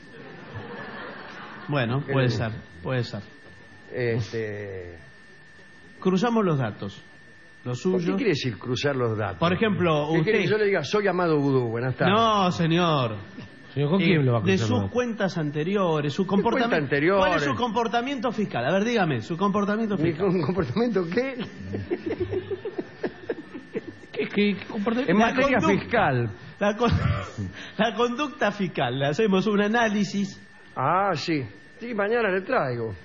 Bueno, ¿Qué puede le ser, puede ser. Este... Cruzamos los datos. Los ¿Por suyos. qué quiere decir cruzar los datos? Por ejemplo, ¿Qué quiere usted. que yo le diga, soy Amado Vudú, buenas tardes? No, señor. Señor, ¿con Eh, quién lo va a de cruzar? sus los- cuentas anteriores, su comportamiento. cuentas anteriores? ¿Cuál es su comportamiento fiscal? A ver, dígame, su comportamiento ¿Mi fiscal. con- comportamiento qué? ¿Qué, qué, qué comportamiento? En La materia conducta. fiscal. La, con- la conducta fiscal. Le hacemos un análisis. Ah, sí. Sí, mañana le traigo.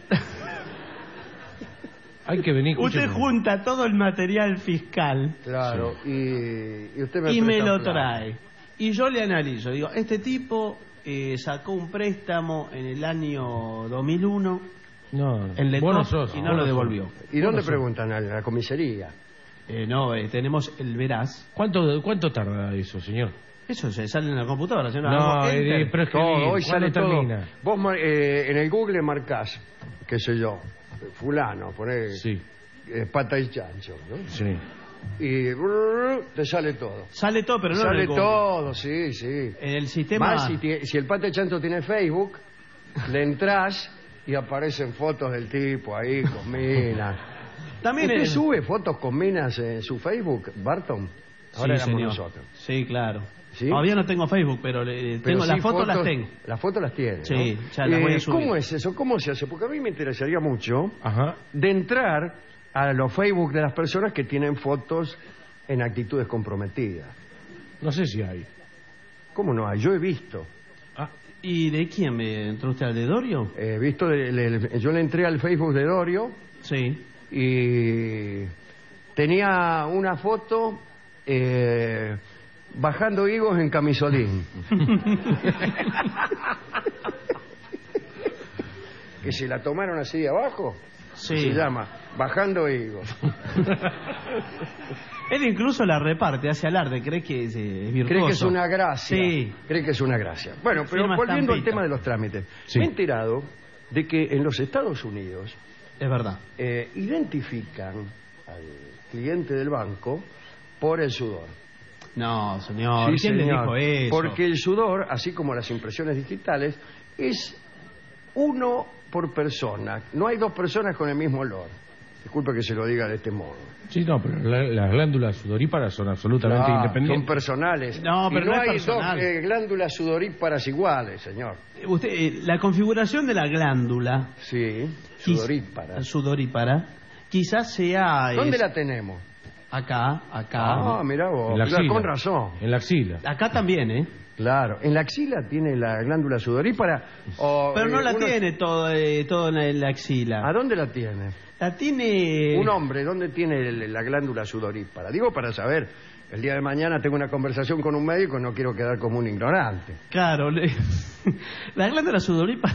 Hay que venir. Usted escúcheme. junta todo el material fiscal Claro, y, y usted me y me presta lo plata. trae. Y yo le analizo. Digo, este tipo eh, sacó un préstamo en el año dos mil uno No, en Lecop vos no sos, y no vos lo sos. devolvió. ¿Y dónde Vos no preguntan? ¿A la comisaría? Eh, no, eh, tenemos el veraz. ¿Cuánto, ¿Cuánto tarda eso, señor? Eso se sale en la computadora. señor. No, Hagamos eh, enter. pero es que Todo, bien, hoy sale ¿cuándo todo. termina? Vos mar- eh, en el Google marcás, qué sé yo, fulano, poné Sí, eh, pata y chancho, ¿no? sí. Y brrr, te sale todo. Sale todo, pero no en sale el Google. todo, sí, sí. En el sistema. Más si, tie- si el pata y chancho tiene Facebook, le entrás y aparecen fotos del tipo ahí con minas. También ¿Usted es- sube fotos con minas en su Facebook, Barton? Ahora Sí, éramos señor. nosotros. Sí, claro. ¿Sí? Todavía no tengo Facebook, pero, le- Pero tengo sí las fotos, las fotos- tengo. Las fotos las tiene. Sí, ¿no? ya las voy a Eh, subir. ¿Cómo es eso? ¿Cómo se hace? Porque a mí me interesaría mucho Ajá. de entrar a los Facebook de las personas que tienen fotos en actitudes comprometidas. No sé si hay. ¿Cómo no hay? Yo he visto. ¿Y de quién me entró usted? ¿Al de Dorio? He visto, de- le- yo le entré al Facebook de Dorio. Sí. Y tenía una foto eh, bajando higos en camisolín. Que se la tomaron así de abajo. Sí. Se llama Bajando higos. Él incluso la reparte, hace alarde, cree que es, eh, es virtuoso. Cree que es una gracia. Sí. Cree que es una gracia. Bueno, pero Firma volviendo al estampita. tema de los trámites. Sí. Me he enterado de que en los Estados Unidos Es verdad. eh, identifican al cliente del banco por el sudor. No, señor. Sí, ¿Quién le señor. dijo eso? Porque el sudor, así como las impresiones digitales, es uno por persona. No hay dos personas con el mismo olor. Disculpe que se lo diga de este modo. Sí, no, pero la- las glándulas sudoríparas son absolutamente Ah, independientes. son personales. No, pero Y no, no es hay personal. dos eh, glándulas sudoríparas iguales, señor. Usted, eh, la configuración de la glándula. Sí, quiz- sudorípara. Sudorípara. Quizás sea. ¿Dónde es- la tenemos? Acá, acá. Ah, mirá vos. En la Claro, axila. con razón. En la axila. Acá también, ¿eh? Claro. ¿En la axila tiene la glándula sudorípara? O, Pero no eh, la uno- tiene todo, eh, todo en la, en la axila. ¿A dónde la tiene? La tiene. Un hombre, ¿dónde tiene el- la glándula sudorípara? Digo para saber. El día de mañana tengo una conversación con un médico y no quiero quedar como un ignorante. Claro, le- la glándula sudorípara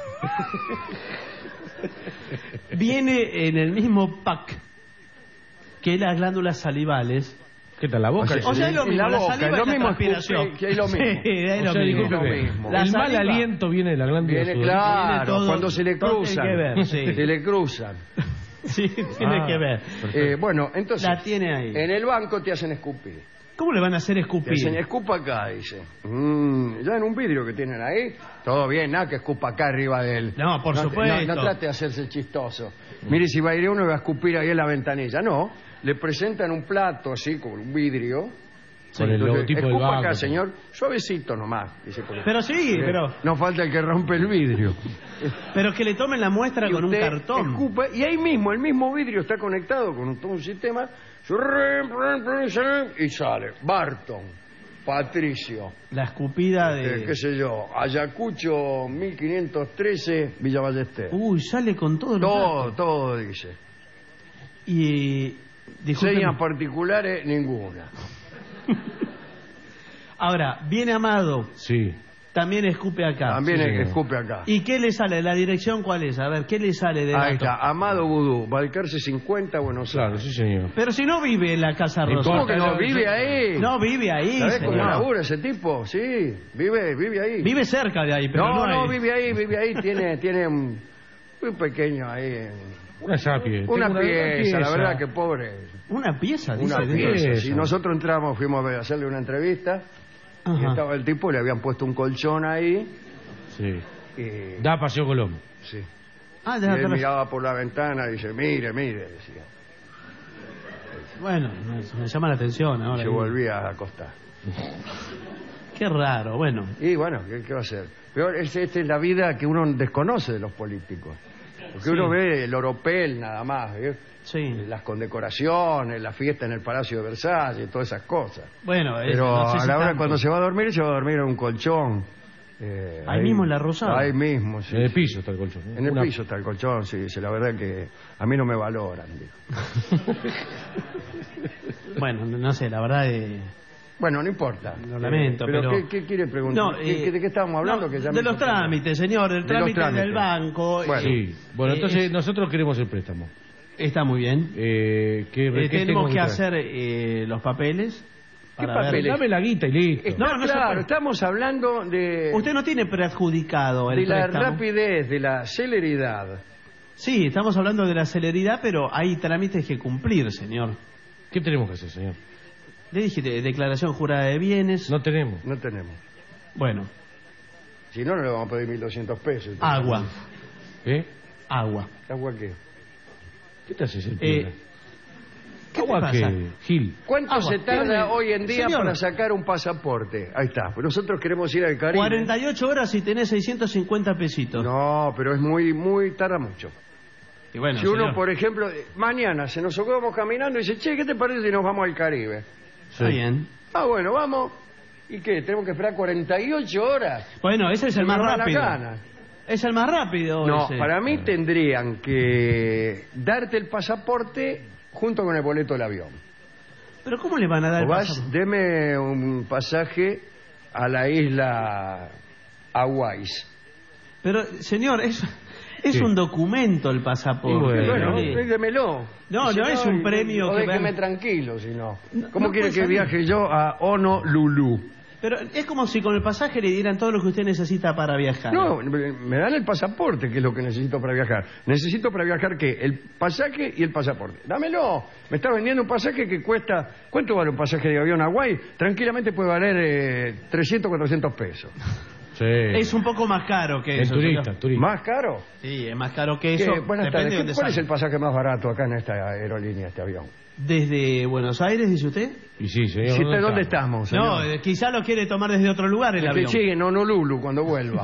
viene en el mismo pack que las glándulas salivales. ¿Qué tal la boca? O sea, es lo en mismo, la la boca, saliva es lo y la mismo, transpiración. escupe, que es lo mismo. Sí, es O lo sea, mismo. discúlpeme, mismo. La el mal saliva- aliento viene de la glándula Viene sudorípara. claro, todo- cuando se le todo tiene cruzan. que ver, sí. Se le cruzan. Sí, tiene Ah, que ver. Eh, bueno, entonces, La tiene ahí. en el banco te hacen escupir. ¿Cómo le van a hacer Te escupir? dicen, escupa acá, dice. Mm, ya en un vidrio que tienen ahí, todo bien, nada que escupa acá arriba de él. No, por no, supuesto. No, no trate de hacerse el chistoso. Mire, si va a ir uno y va a escupir ahí en la ventanilla. No, le presentan un plato así, con un vidrio. Con el Entonces, logotipo del escupa banco. acá, señor, suavecito nomás. Dice, porque- Pero sí, Eh, pero, No falta el que rompe el vidrio. pero que le tomen la muestra Y con un usted cartón. escupa, y ahí mismo, el mismo vidrio está conectado con todo un sistema. Y sale. Barton, Patricio, La escupida eh, de... qué sé yo, Ayacucho mil quinientos trece, Villa Ballester. Uy, sale con todo el todo, todo dice. Y... discúlpeme. Señas particulares, ninguna. Ahora, viene Amado, Sí. también escupe acá. También sí, es que señor. escupe acá. ¿Y qué le sale? ¿La dirección cuál es? A ver, ¿qué le sale de Ahí dato? está, Amado Vudú, Balcarce cincuenta, Buenos Claro, Aires. sí, señor. Pero si no vive en la Casa No Rosa. ¿Cómo que no? Yo- ¿Vive ahí? No vive ahí, ¿Sabés cómo señor. labura ese tipo? Sí, vive, vive ahí. Vive cerca de ahí, pero no, no, no, hay- vive ahí, vive ahí. Tiene, tiene un, un pequeño ahí. Una sapie. Una Tengo pieza, la verdad que pobre. Una pieza, dice. Una de- pieza. pieza. Si nosotros entramos, fuimos a ver- a hacerle una entrevista. Y Ajá. estaba el tipo, le habían puesto un colchón ahí. Sí. Y, Da Paseo Colón. sí. Ah, Y deja él atrás. miraba por la ventana y dice, mire, mire, decía. Bueno, me, me llama la atención Y ahora. se volvía a acostar. Qué raro, bueno. Y bueno, ¿qué, qué va a hacer? Pero es- esta es la vida que uno desconoce de los políticos. Porque Sí. uno ve el oropel nada más, ¿eh? Sí. Las condecoraciones, la fiesta en el Palacio de Versalles, todas esas cosas. Bueno, es- Pero no sé a si la hora tanto. cuando se va a dormir, se va a dormir en un colchón. eh, Ahí mismo en la Rosada. Ahí mismo, sí. En el piso está el colchón. ¿no? En el Una- piso está el colchón, sí, sí, la verdad que a mí no me valoran. digo. Bueno, no sé, la verdad es... Bueno, no importa. Lo lamento, pero... pero- ¿qué, qué quiere preguntar? No, ¿Qué- eh, qué- ¿De qué estábamos hablando? no, que ya de me los confundí. trámites, señor, del De los trámite trámites. del banco. Bueno. Sí. Bueno, Eh, entonces es- nosotros queremos el préstamo. Está muy bien. Eh, ¿qué, Eh, qué tengo tenemos que traer? hacer eh, los papeles. ¿Qué para ver- papeles? Dame la guita y listo. Está No, no se claro, puede. estamos hablando de, Usted no tiene preadjudicado el de la préstamo. rapidez, de la celeridad. Sí, estamos hablando de la celeridad, pero hay trámites que cumplir, señor. ¿Qué tenemos que hacer, señor? Le dije de- declaración jurada de bienes. No tenemos. No tenemos. Bueno, Si no, no le vamos a pedir mil doscientos pesos. Agua. ¿Eh? Agua. ¿Agua qué? ¿Qué te haces el Eh, piola? ¿Qué ¿Agua te pasa? qué, Gil? ¿Cuánto Agua. se tarda Dígame, hoy en día señor. para sacar un pasaporte? Ahí está. Pues nosotros queremos ir al Caribe. cuarenta y ocho horas y tenés seiscientos cincuenta pesitos. No, pero es muy, muy, tarda mucho. Y bueno, si uno, señor, por ejemplo, mañana se nos ocupamos caminando y dice, che, ¿qué te parece si nos vamos al Caribe? está bien. Ah, bueno, vamos. ¿Y qué? ¿Tenemos que esperar cuarenta y ocho horas? Bueno, ese es el Se más me va la rápido. gana. Es el más rápido. No, ese. para mí tendrían que darte el pasaporte junto con el boleto del avión. ¿Pero cómo le van a dar O el vas, pasaporte? deme un pasaje a la isla Hawái. Pero, señor, es, es Sí. un documento el pasaporte. Y bueno, Sí. démelo. No, Y si no es un premio o que déjeme va- tranquilo, si no. ¿Cómo no quiere puede que salir. viaje yo a Honolulu? Pero es como si con el pasaje le dieran todo lo que usted necesita para viajar. No, me me dan el pasaporte, que es lo que necesito para viajar. Necesito para viajar, ¿qué? El pasaje y el pasaporte. Dámelo. Me está vendiendo un pasaje que cuesta... ¿Cuánto vale un pasaje de avión a Hawái? Tranquilamente puede valer eh, trescientos, cuatrocientos pesos. Sí. Es un poco más caro que El eso. turista, señor. turista. ¿Más caro? Sí, es más caro que ¿Qué? eso. Buenas Depende tardes. de ¿Qué- dónde ¿Cuál es salga. el pasaje más barato acá en esta aerolínea, este avión? ¿Desde Buenos Aires, dice usted? Y sí, señor. ¿Sí, ¿de dónde estamos, señor? No, eh, quizá lo quiere tomar desde otro lugar el Que avión. llegue en Honolulu cuando vuelva.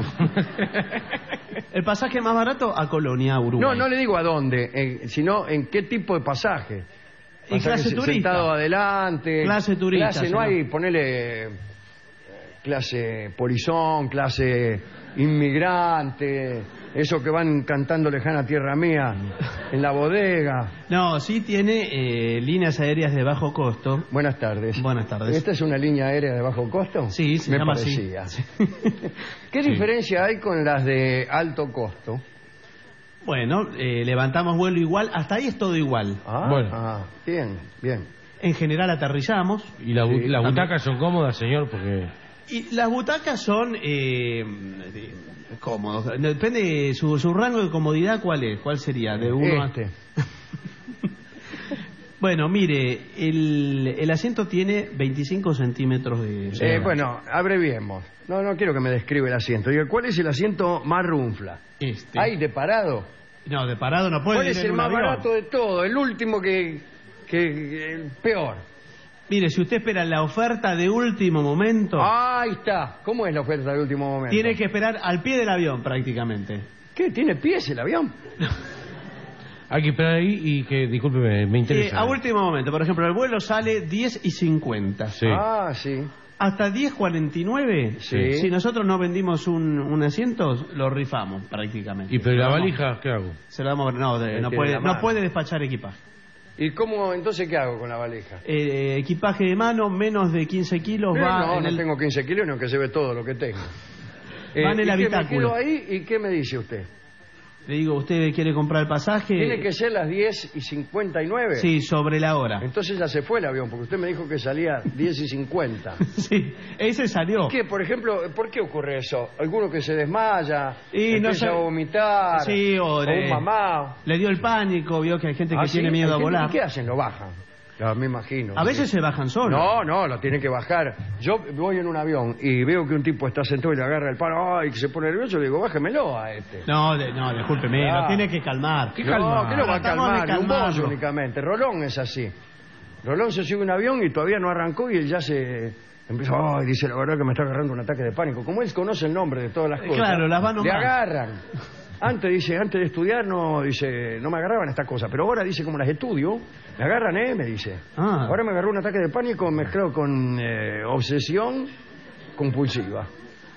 El pasaje más barato a Colonia, Uruguay. No, no le digo a dónde, eh, sino en qué tipo de pasaje. En Pasaje clase se- turista. Sentado adelante. Clase turista, Clase, no señor. hay, ponele eh, clase polizón, clase inmigrante, eso que van cantando Lejana Tierra Mía en la bodega. No, sí tiene eh, líneas aéreas de bajo costo. Buenas tardes. Buenas tardes. ¿Esta es una línea aérea de bajo costo? Sí, se Me llama parecía. así. ¿Qué diferencia hay con las de alto costo? Bueno, eh, levantamos vuelo igual, hasta ahí es todo igual. Ah, Bueno. ah, bien, bien. En general aterrizamos. Y la bu- Sí, las también. butacas son cómodas, señor, porque... Y las butacas son eh, de- cómodos. Depende, su, su rango de comodidad, ¿cuál es? ¿Cuál sería? De uno a- Este. Bueno, mire, el, el asiento tiene veinticinco centímetros de... Eh, bueno, abreviemos. No, no quiero que me describa el asiento. Diga, ¿cuál es el asiento más runfla? Este. ¿Hay de parado? No, de parado no puede ¿Cuál ir es en el un más avión. barato de todo? El último que... que, que- el peor. Mire, si usted espera la oferta de último momento, Ah, ahí está. ¿Cómo es la oferta de último momento? tiene que esperar al pie del avión prácticamente. ¿Qué? ¿Tiene pies el avión? Hay que esperar ahí y que, discúlpeme, me Eh, interesa. a último momento, por ejemplo, el vuelo sale diez y cincuenta. Sí. Ah, sí. Hasta diez cuarenta y nueve, Sí. si nosotros no vendimos un, un asiento, lo rifamos prácticamente. ¿Y pero la Lo damos- valija qué hago? Se lo damos, no, de- Ahí no, tiene puede, la no mano. puede despachar equipaje. ¿Y cómo, entonces, qué hago con la valija? Eh, equipaje de mano, menos de quince kilos, Eh, va no, en no el... tengo quince kilos, no, que se ve todo lo que tengo. Va en el ¿y qué, me habitáculo. quedo ahí y qué me dice usted? Le digo, ¿usted quiere comprar el pasaje? Tiene que ser las diez y cincuenta y nueve. Sí, sobre la hora. Entonces ya se fue el avión, porque usted me dijo que salía diez y cincuenta. Sí, ese salió. ¿Qué, por ejemplo, por qué ocurre eso? ¿Alguno que se desmaya, Y no empieza sé- a vomitar, Sí, o, o de- un mamá? Le dio el pánico, vio que hay gente que ¿Ah, sí? tiene miedo Hay a gente- volar. ¿Y qué hacen? ¿Lo bajan? No, me imagino. A veces se bajan solos. No, no, lo tienen que bajar. Yo voy en un avión y veo que un tipo está sentado y le agarra el palo, ay, que se pone nervioso, le digo, bájemelo a este. No, de- no, discúlpeme, Ah. lo tiene que calmar. ¿Qué no, ¿qué lo va a Tratamos de calmar? De un calmarlo. bollo únicamente. Rolón es así. Rolón se sube a un avión y todavía no arrancó y él ya se... Empieza, ay, dice, la verdad que me está agarrando un ataque de pánico. Como él conoce el nombre de todas las cosas. Claro, las va Le nombrando. agarran. Antes, dice, antes de estudiar, no, dice, no me agarraban estas cosas. Pero ahora, dice, como las estudio, me agarran, ¿eh? Me dice. Ah. Ahora me agarró un ataque de pánico mezclado con eh, obsesión compulsiva.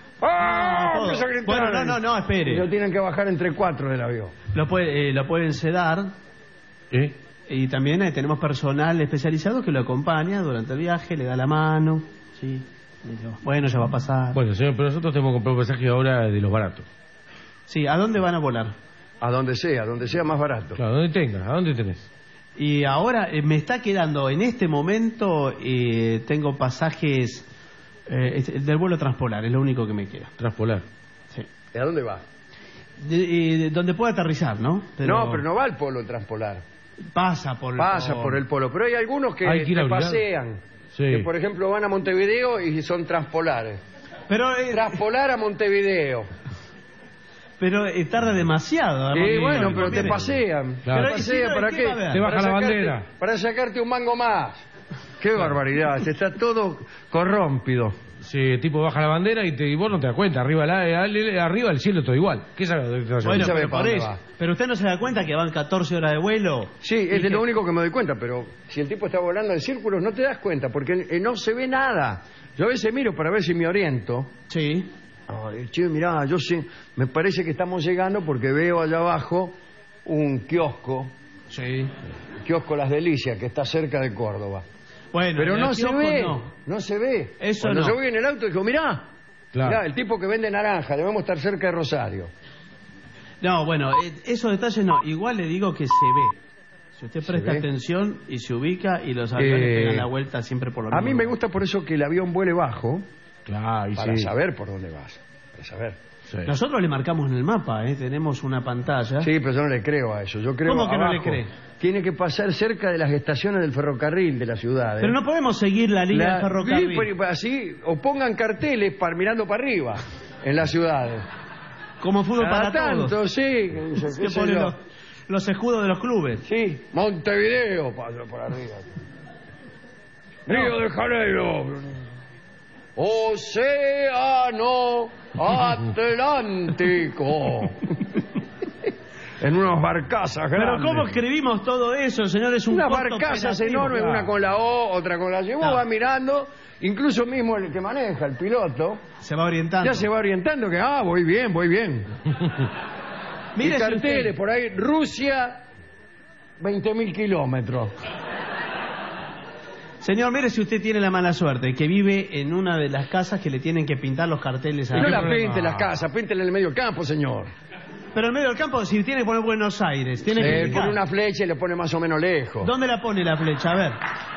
¡Ah! todo. Empieza a gritar. Bueno, no, no, no, espere. Y lo tienen que bajar entre cuatro del avión. Lo, puede, eh, lo pueden sedar. ¿Eh? Y también eh, tenemos personal especializado que lo acompaña durante el viaje, le da la mano. Sí. Y yo, bueno, ya va a pasar. Bueno, señor, pero nosotros tenemos que comprar un pasaje ahora de los baratos. Sí, ¿a dónde van a volar? A donde sea, donde sea más barato. Claro, donde tengas, ¿a dónde tenés? Y ahora eh, me está quedando, en este momento, eh, tengo pasajes eh, este, del vuelo transpolar, es lo único que me queda. Transpolar. Sí. ¿Y a dónde va? De, eh, de donde pueda aterrizar, ¿no? No, pero no va al polo transpolar. Pasa por Pasa por el polo. Pero hay algunos que, Hay que ir que obligado. pasean. Sí. Que, por ejemplo, van a Montevideo y son transpolares. Pero, eh, traspolar a Montevideo. Pero eh, tarda demasiado. Sí, Montevideo. bueno, pero te Mire. pasean. Claro. Te pasean, ¿para qué? Te baja Para la sacarte- bandera. Para sacarte un mango más. Qué barbaridad, está todo corrompido. Sí, tipo baja la bandera y, te, y vos no te das cuenta. Arriba, la, arriba el cielo todo igual. ¿Qué sabe? Bueno, pero, por eso. Pero usted no se da cuenta que van catorce horas de vuelo. Sí, es de lo único que me doy cuenta, pero si el tipo está volando en círculos no te das cuenta, porque eh, no se ve nada. Yo a veces miro para ver si me oriento. Sí. Ay, che, mirá, yo sé, me parece que estamos llegando porque veo allá abajo un kiosco. Sí. El kiosco Las Delicias, que está cerca de Córdoba. Bueno, pero en no el se kiosco ve, no. no se ve. Eso Cuando no. yo voy en el auto digo, mirá, Claro. mirá, el tipo que vende naranja, debemos estar cerca de Rosario. No, bueno, eh, esos detalles no. Igual le digo que se ve. Si usted presta ve? atención y se ubica y los aviones Eh, pegan la vuelta siempre por lo A mismo. mí me gusta por eso que el avión vuele bajo, Claro, y para sí. saber por dónde vas, para saber. Sí. Nosotros le marcamos en el mapa, ¿eh? Tenemos una pantalla. Sí, pero yo no le creo a eso. Yo creo ¿Cómo que no le abajo. cree? Tiene que pasar cerca de las estaciones del ferrocarril de la ciudad. ¿eh? Pero no podemos seguir la línea La- del ferrocarril. Sí, pero así, o pongan carteles para, mirando para arriba en las ciudades. Como fútbol Cada para tanto, todos. sí. qué Que sé ponen yo. los, los escudos de los clubes. Sí, Montevideo pasa por arriba. Río de Janeiro. Océano Atlántico. En unas barcazas Pero grandes. ¿cómo escribimos todo eso, señor? Es un Unas corto barcazas operativo. enormes, una con la O, otra con la Y. Vos No. vas mirando, incluso mismo el que maneja, el piloto, Se va orientando. ya se va orientando que, ah, voy bien, voy bien. Mire Y si carteles usted- por ahí, Rusia, veinte mil kilómetros. Señor, mire si usted tiene la mala suerte que vive en una de las casas que le tienen que pintar los carteles a Y no la pinte las casas, píntela en el medio campo, señor. Pero en medio del campo, si tiene que poner Buenos Aires, tiene que Eh, indicar. pone una flecha y le pone más o menos lejos. ¿Dónde la pone la flecha? A ver.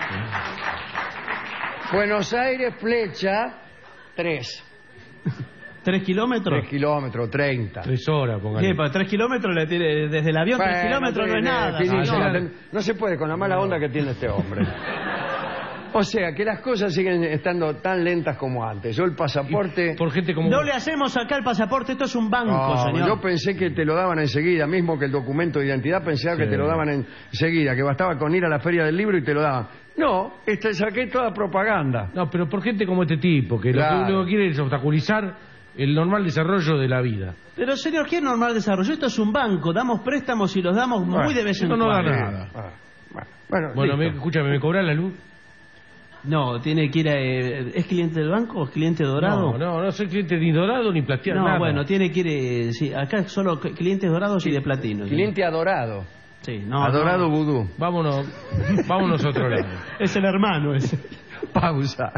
Buenos Aires, flecha, tres. ¿Tres kilómetros? Tres kilómetros, treinta. Tres horas, ¿Qué? póngale. Para tres kilómetros le tiene, desde el avión, tres Bueno, kilómetros no es tiene, nada. tiene, señor. no, no se puede con la mala onda que tiene este hombre. O sea, que las cosas siguen estando tan lentas como antes. Yo el pasaporte... Por gente como No vos. le hacemos acá el pasaporte, esto es un banco, No, señor. yo pensé que te lo daban enseguida, mismo que el documento de identidad, pensaba que Sí. te lo daban enseguida, que bastaba con ir a la feria del libro y te lo daban. No, este saqué toda propaganda. No, pero por gente como este tipo, que Claro. lo que único que quiere es obstaculizar el normal desarrollo de la vida. Pero señor, ¿qué normal desarrollo? Esto es un banco, damos préstamos y los damos muy Bueno, de vez en esto no da cuando. nada. Ah, bueno, bueno, Bueno, me, listo. escúchame, ¿me cobras la luz? No, tiene que ir a... eh, ¿Es cliente del banco o es cliente dorado? No, no, no soy cliente ni dorado ni plateado, No, nada. bueno, tiene que ir... eh, sí, acá solo c- clientes dorados y de platino. ¿sí? Cliente adorado. Sí, no, adorado no. vudú. Vámonos, vámonos a otro lado. Es el hermano ese. Pausa.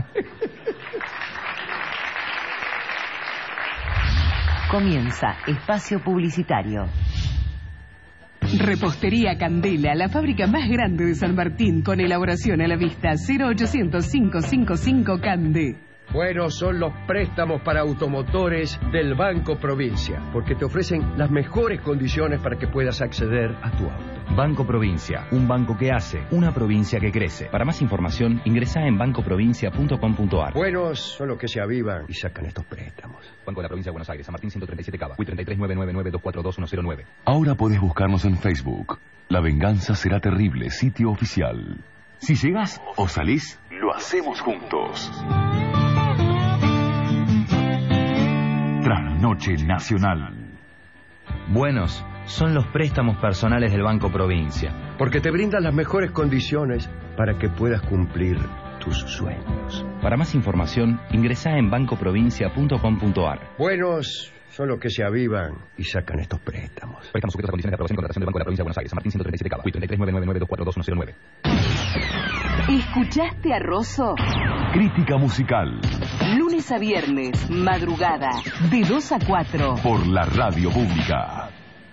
Comienza Espacio Publicitario. Repostería Candela, la fábrica más grande de San Martín, con elaboración a la vista. Cero ochocientos cinco cinco cinco Cande. Buenos son los préstamos para automotores del Banco Provincia, porque te ofrecen las mejores condiciones para que puedas acceder a tu auto. Banco Provincia, un banco que hace, una provincia que crece. Para más información, ingresa en banco provincia punto com punto a r. Buenos son los que se avivan y sacan estos préstamos. Banco de la Provincia de Buenos Aires, San Martín ciento treinta y siete Cava, U I treinta y tres nueve nueve nueve dos cuatro dos uno cero nueve. Ahora podés buscarnos en Facebook. La venganza será terrible, sitio oficial. Si llegás o salís, lo hacemos juntos. Trasnoche Nacional. Buenos son los préstamos personales del Banco Provincia. Porque te brindan las mejores condiciones para que puedas cumplir tus sueños. Para más información, ingresa en banco provincia punto com punto a r. Buenos son los que se avivan y sacan estos préstamos. Préstamos sujetos a condiciones de aprobación y contratación del Banco de la Provincia de Buenos Aires, San Martín ciento treinta y siete Cava, U I treinta y tres nueve nueve nueve dos cuatro dos uno cero nueve. ¿Escuchaste a Rosso? Crítica musical Lunes a viernes, madrugada, de dos a cuatro. por la radio pública.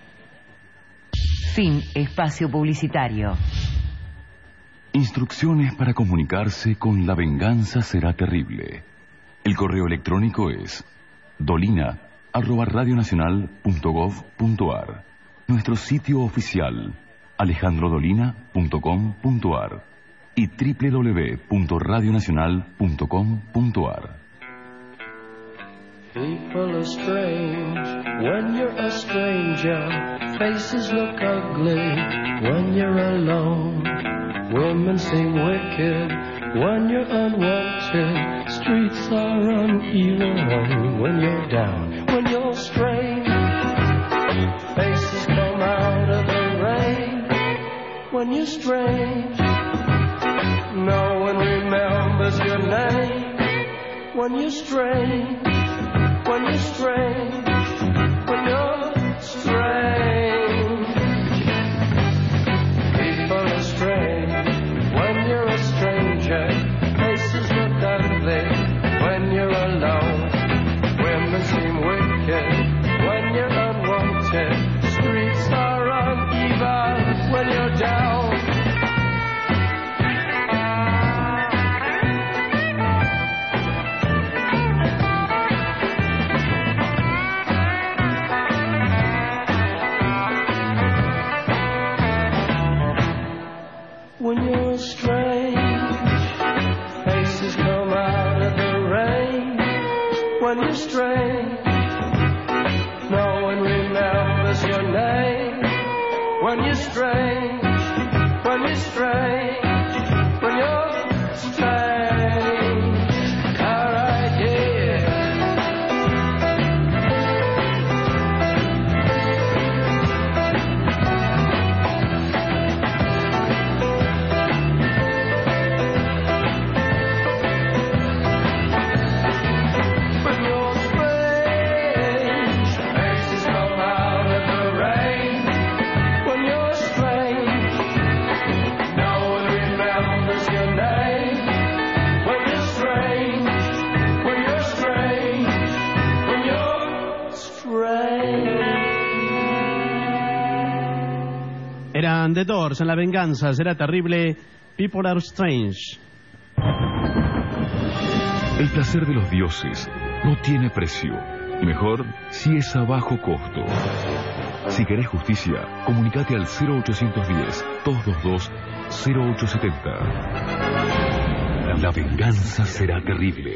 Fin Espacio Publicitario. Instrucciones para comunicarse con La Venganza Será Terrible. El correo electrónico es dolina arroba radionacional punto gov punto a r. Nuestro sitio oficial alejandrodolina punto com punto a r y doble u doble u doble u punto radionacional punto com punto a r. People are strange when you're a stranger. Faces look ugly when you're alone. Women seem wicked when you're unwanted. Streets are uneven when you're down. When you're strange, faces come out of the rain. When you're strange, no one remembers your name. When you're strange, when you're strange, when you're strange. People are strange when you're a stranger. Faces look ugly when you're alone. Women seem wicked when you're unwanted. Streets are uneven when you're down. When you're strange, faces come out of the rain. When you're strange, no one remembers your name. When you're strange, when you're strange, when you're strange, our idea. Eran The Doors en La Venganza Será Terrible, People Are Strange. El placer de los dioses no tiene precio. Mejor si es a bajo costo. Si querés justicia, comunicate al cero ochocientos diez, doscientos veintidós, cero ochocientos setenta. La venganza será terrible.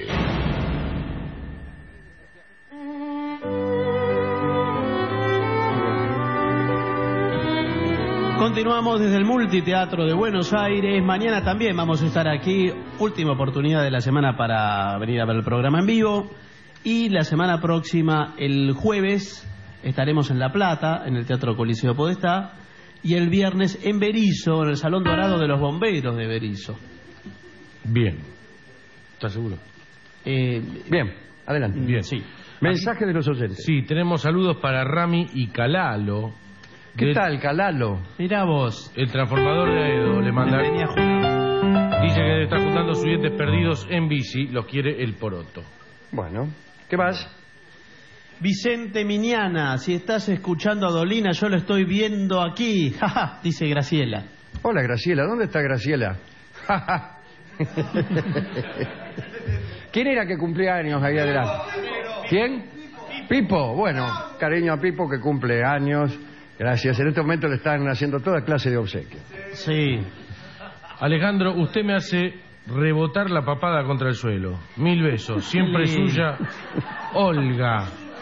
Continuamos desde el Multiteatro de Buenos Aires. Mañana también vamos a estar aquí. Última oportunidad de la semana para venir a ver el programa en vivo. Y la semana próxima, el jueves, estaremos en La Plata, en el Teatro Coliseo Podestá. Y el viernes en Berisso, en el Salón Dorado de los Bomberos de Berisso. Bien. ¿Estás seguro? Eh, Bien, adelante. Bien. Sí. Mensaje de los oyentes. Sí, tenemos saludos para Rami y Calalo. ¿Qué del- tal, Calalo? Mirá vos. El transformador de Aedo le manda. Dice que está juntando sus dientes perdidos en bici, los quiere el poroto. Bueno, ¿qué más? Vicente Miniana, si estás escuchando a Dolina, yo lo estoy viendo aquí. Jaja, dice Graciela. Hola, Graciela. ¿Dónde está Graciela? ¿Quién era que cumplía años ahí adelante? ¿Quién? Pipo. Bueno, cariño a Pipo que cumple años. Gracias. En este momento le están haciendo toda clase de obsequios. Sí. Alejandro, usted me hace rebotar la papada contra el suelo. Mil besos. Siempre Sí. suya, Olga.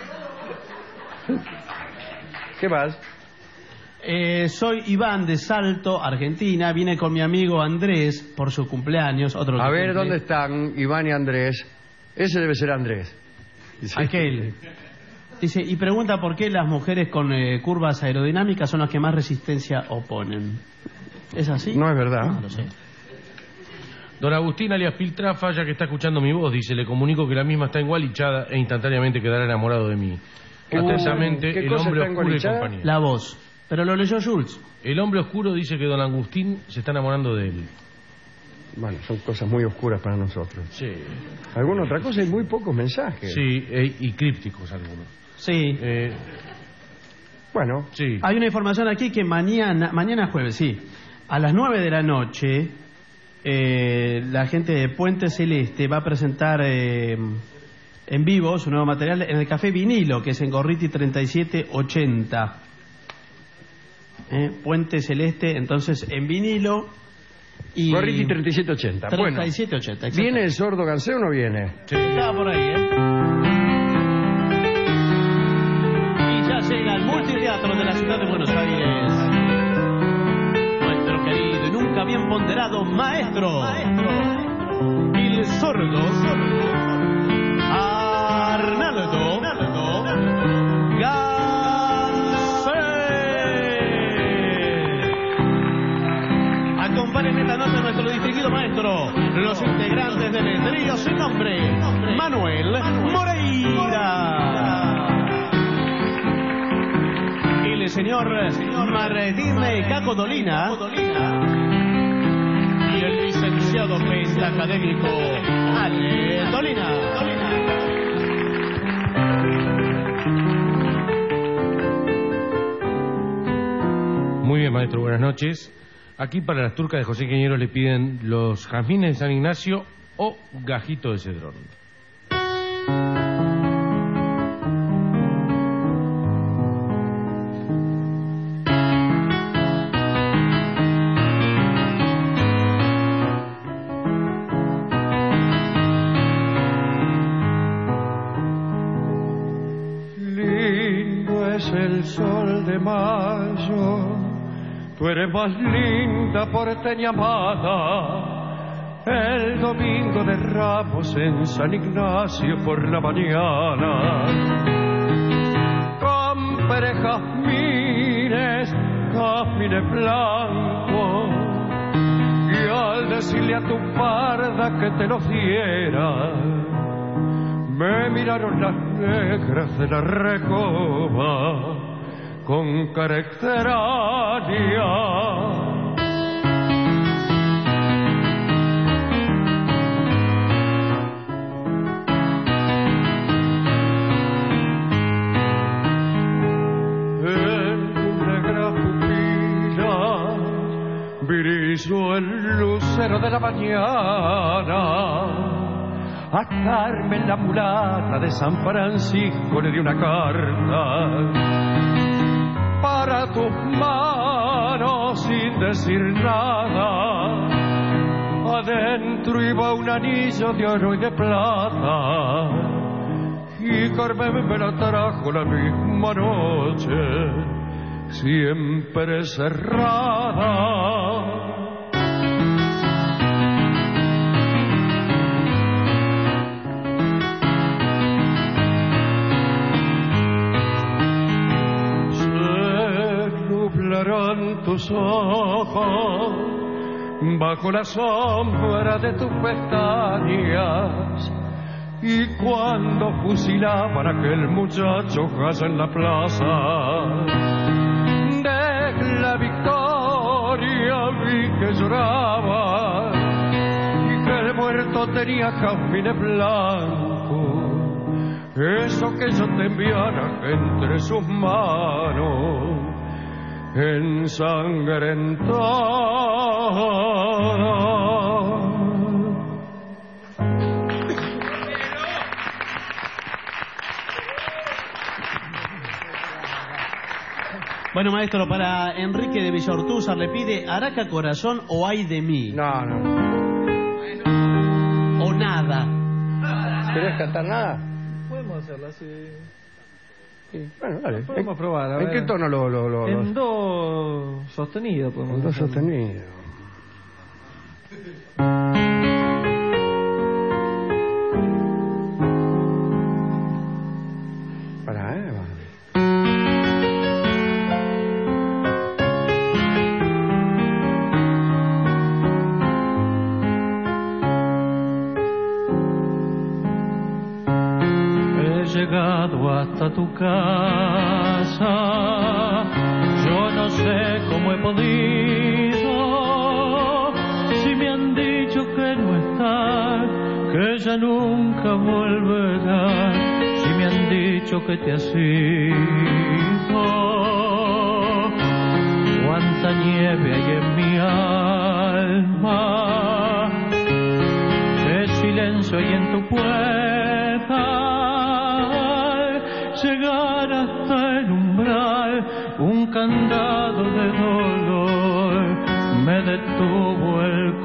¿Qué más? Eh, soy Iván de Salto, Argentina. Vine con mi amigo Andrés por su cumpleaños. Otro A que ver, cumple. ¿dónde están Iván y Andrés? Ese debe ser Andrés. Sí. Aquel. Dice, y pregunta por qué las mujeres con eh, curvas aerodinámicas son las que más resistencia oponen. ¿Es así? No es verdad. No lo sé. Don Agustín alias Piltrafa, ya que está escuchando mi voz, dice, le comunico que la misma está engualichada e instantáneamente quedará enamorado de mí. Atentamente, ¿qué el cosa hombre está oscuro y engualichada? compañía. La voz. Pero lo leyó Jules. El hombre oscuro dice que don Agustín se está enamorando de él. Bueno, son cosas muy oscuras para nosotros. Sí. ¿Alguna otra cosa? Hay muy pocos mensajes. Sí, e- y crípticos algunos. Sí. Eh, Bueno, sí. Hay una información aquí que mañana, mañana jueves, sí, a las nueve de la noche, eh, la gente de Puente Celeste va a presentar eh, en vivo su nuevo material en el Café Vinilo, que es en Gorriti treinta y siete ochenta. Eh, Puente Celeste, entonces en vinilo. Y Gorriti treinta y siete ochenta. Bueno, treinta y siete ochenta, ¿viene el sordo Gansé o no viene? Sí. Estaba por ahí, ¿eh? nombrado maestro, el sordo Arnaldo Gansé. Acompañen esta noche a nuestro distinguido maestro, los integrantes del trío sin nombre, Manuel Moreira, el señor Martín Caco Dolina y el licenciado pentacadémico Ale Dolina. Muy bien, maestro, buenas noches. Aquí para las turcas de José Ingeniero le piden los jazmines de San Ignacio o gajito de cedrón. Lindo es el sol de mayo, tú eres más linda porteña amada, el domingo de Ramos en San Ignacio por la mañana. Compré jazmines, jazmines blancos, y al decirle a tu parda que te los diera, me miraron las negras de la recoba con cara extraña. En tus negras pupilas brilló el lucero de la mañana. A Carmen la mulata de San Francisco le di una carta para tus manos sin decir nada. Adentro iba un anillo de oro y de plata, y Carmen me la trajo la misma noche, siempre cerrada. Tus ojos bajo la sombra de tus pestañas, y cuando fusilaban a aquel muchacho allá en la plaza de la Victoria, vi que lloraba y que el muerto tenía jazmines blancos, eso que yo te enviara entre sus manos ensangrentada. Bueno, maestro, para Enrique de Villortúzar le pide Araca Corazón o Ay de mí. No, no. O nada. ¿Querés cantar nada? Podemos hacerlo así. Sí. Bueno, dale. Podemos probar. A ¿En ver. qué tono lo...? lo, lo en los... do sostenido podemos En do hacerlo. sostenido. Para, ¿eh? Va. Llegado hasta tu casa, yo no sé cómo he podido, si me han dicho que no está, que ya nunca volverá, si me han dicho que te has ido, cuánta nieve hay en mi alma, qué silencio hay en tu puerta. Llegar hasta el umbral, un candado de dolor me detuvo el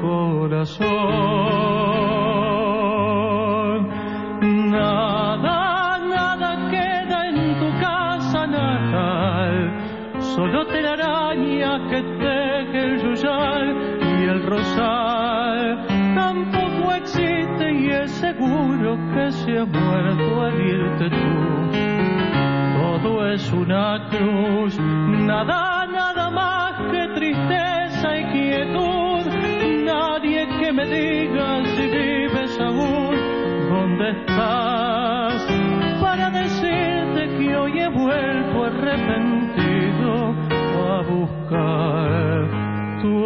corazón. Nada, nada queda en tu casa natal, solo telaraña que teje el yuyal y el rosal tampoco existe y es seguro que se ha muerto al irte tú. Todo es una cruz, nada, nada más que tristeza y quietud. Nadie que me diga si vives aún, ¿dónde estás? Para decirte que hoy he vuelto arrepentido a buscar tu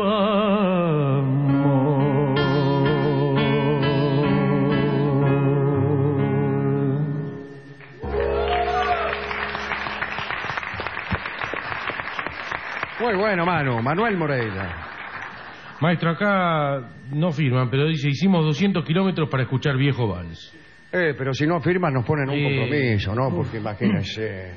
amor. Muy bueno, Manu. Manuel Moreira. Maestro, acá no firman, pero dice, hicimos doscientos kilómetros para escuchar Viejo Vals. Eh, pero si no firman nos ponen un Sí. compromiso, ¿no? Porque imagínense.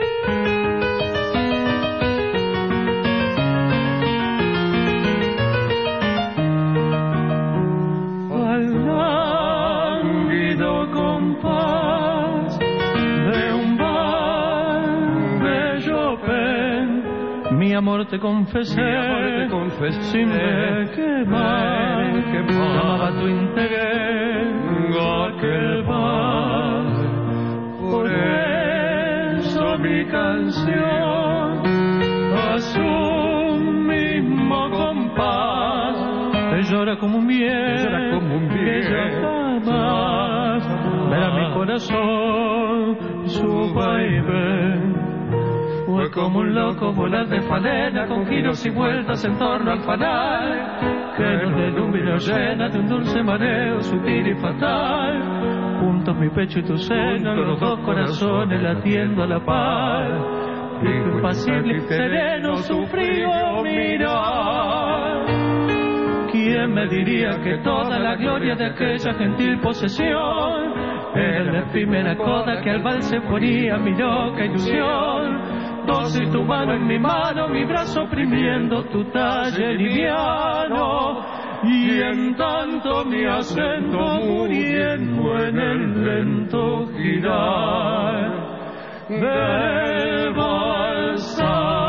Al lánguido compás de un bar de Chopin, mi amor te confesé, Mi amor te confesé, sin me quemar, sin quemar. llamaba tu interés aquel bar. Por eso mi canción a su mismo compás te llora como un bien, Te llora como un bien. que ya jamás verá mi corazón su vaivén. Fue como un loco volar de falena con giros y vueltas en torno al fanal, que nos deslumbra y nos llena de un dulce mareo sutil y fatal. Juntos mi pecho y tu seno, los dos corazones latiendo a la par. Fijo, impasible y sereno su frío mirar. ¿Quién me diría que toda la gloria de aquella gentil posesión era la efímera coda que al vals se ponía mi loca ilusión? Dócil tu mano en mi mano, mi brazo oprimiendo tu talle liviano, y en tanto mi acento muriendo en el lento girar del balsar.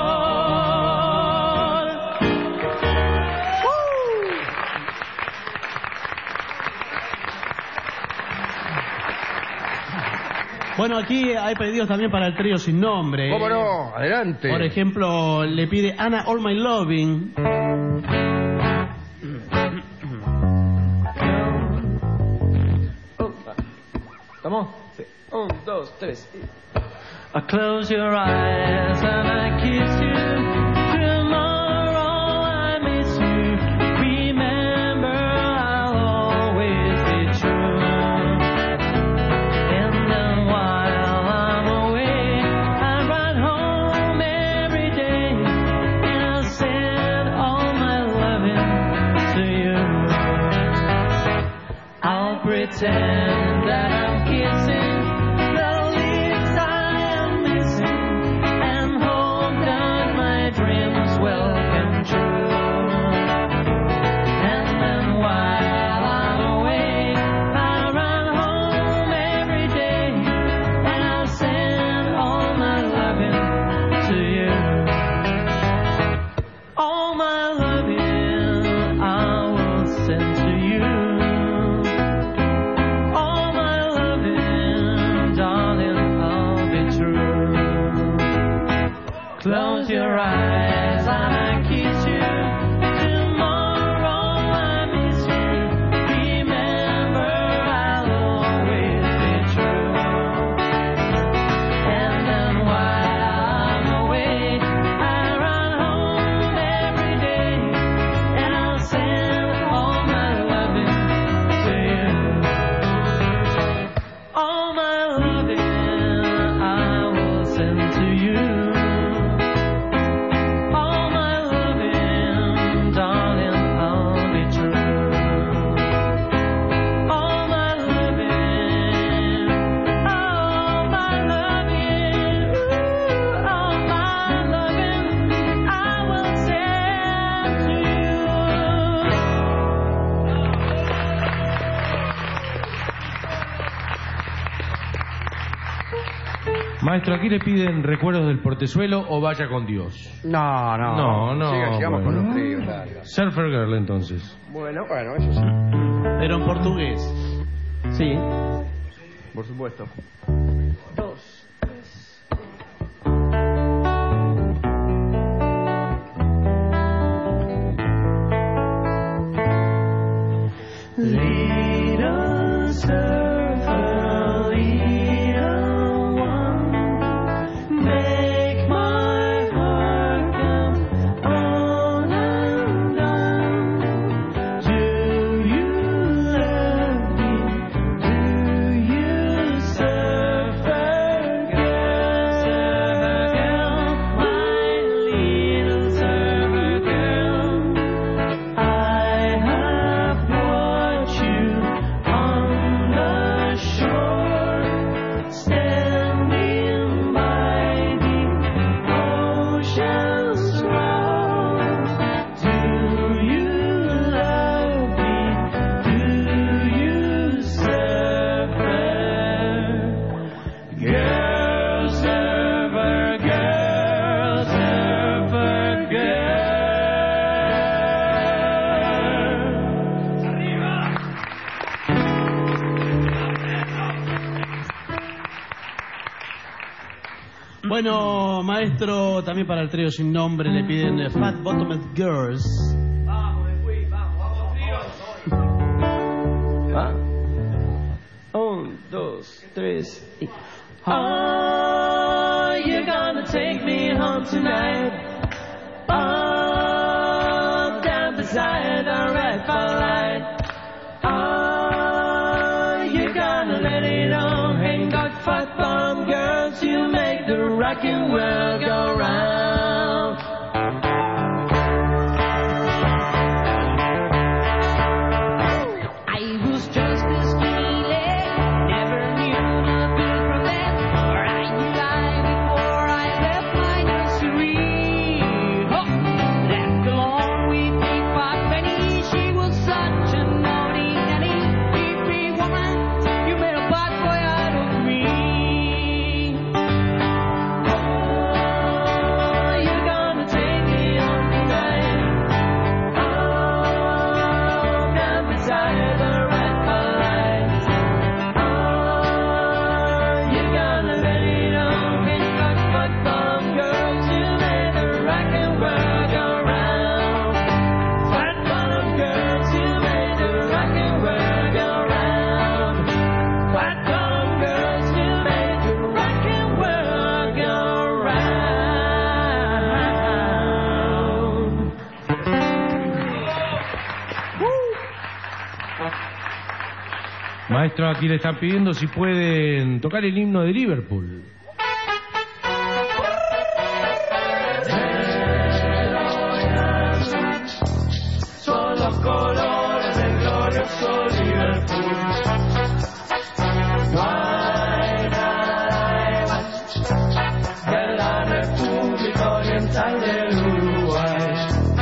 Bueno, aquí hay pedidos también para el trío sin nombre. ¿Cómo no? Adelante. Por ejemplo, le pide Ana All My Loving. ¿Estamos? Sí. Un, dos, tres. I close your eyes and I kiss you. Tomorrow I miss you. Remember I'll always be true. And then while I'm away, I ride home every day and I'll send all my loving to you. I'll pretend that I'm kissing the lips I am missing and hope that my dreams will come true. And then while I'm away, I run home every day and I'll send all my loving to you. All my loving I will send to you. All my loving Maestro, aquí le piden recuerdos del portezuelo o vaya con Dios. No, no. No, no. Siga, sigamos bueno. con los tríos. Dale, dale. Surfer Girl, entonces. Bueno, bueno, eso sí. Pero en portugués. Sí, por supuesto. Dos, tres. Little surfer, little one, make my heart come on and on. Do you love me? Do you surfer girl, surfer girl, my little surfer girl? I have watched you on the shore, standing by the ocean's roar. Do you love me? Do you surfer? Girl, surfer, girl, surfer, girl. Bueno, maestro, también para el trío sin nombre le piden eh, Fat Bottomed Girls. ¿Ah? Un, dos, tres y... Oh, you're gonna take me home tonight. Oh, down beside the red light. Oh, you're gonna let it on. Ain't got fat bottom girls, you make the rockin' world go round. I was just a skinny leg, never knew nothing from that. Or I knew I before I left my nursery. Oh, left alone with Big Fat Penny, she was such a naughty nanny. Big, big woman, you made a bad boy out of me. Oh, you're gonna take me home tonight. Oh, down beside the red light. Oh, you're gonna let it on. Ain't got but bum girls, you made the rock and roll go round. Fat bottom girls, you made the rock and roll go round. Fat bottom girls, you made the rock and roll go round. Maestro, aquí le están pidiendo si pueden tocar el himno de Liverpool. Son los colores del glorioso Liverpool. No hay nada igual de la República Oriental del Uruguay.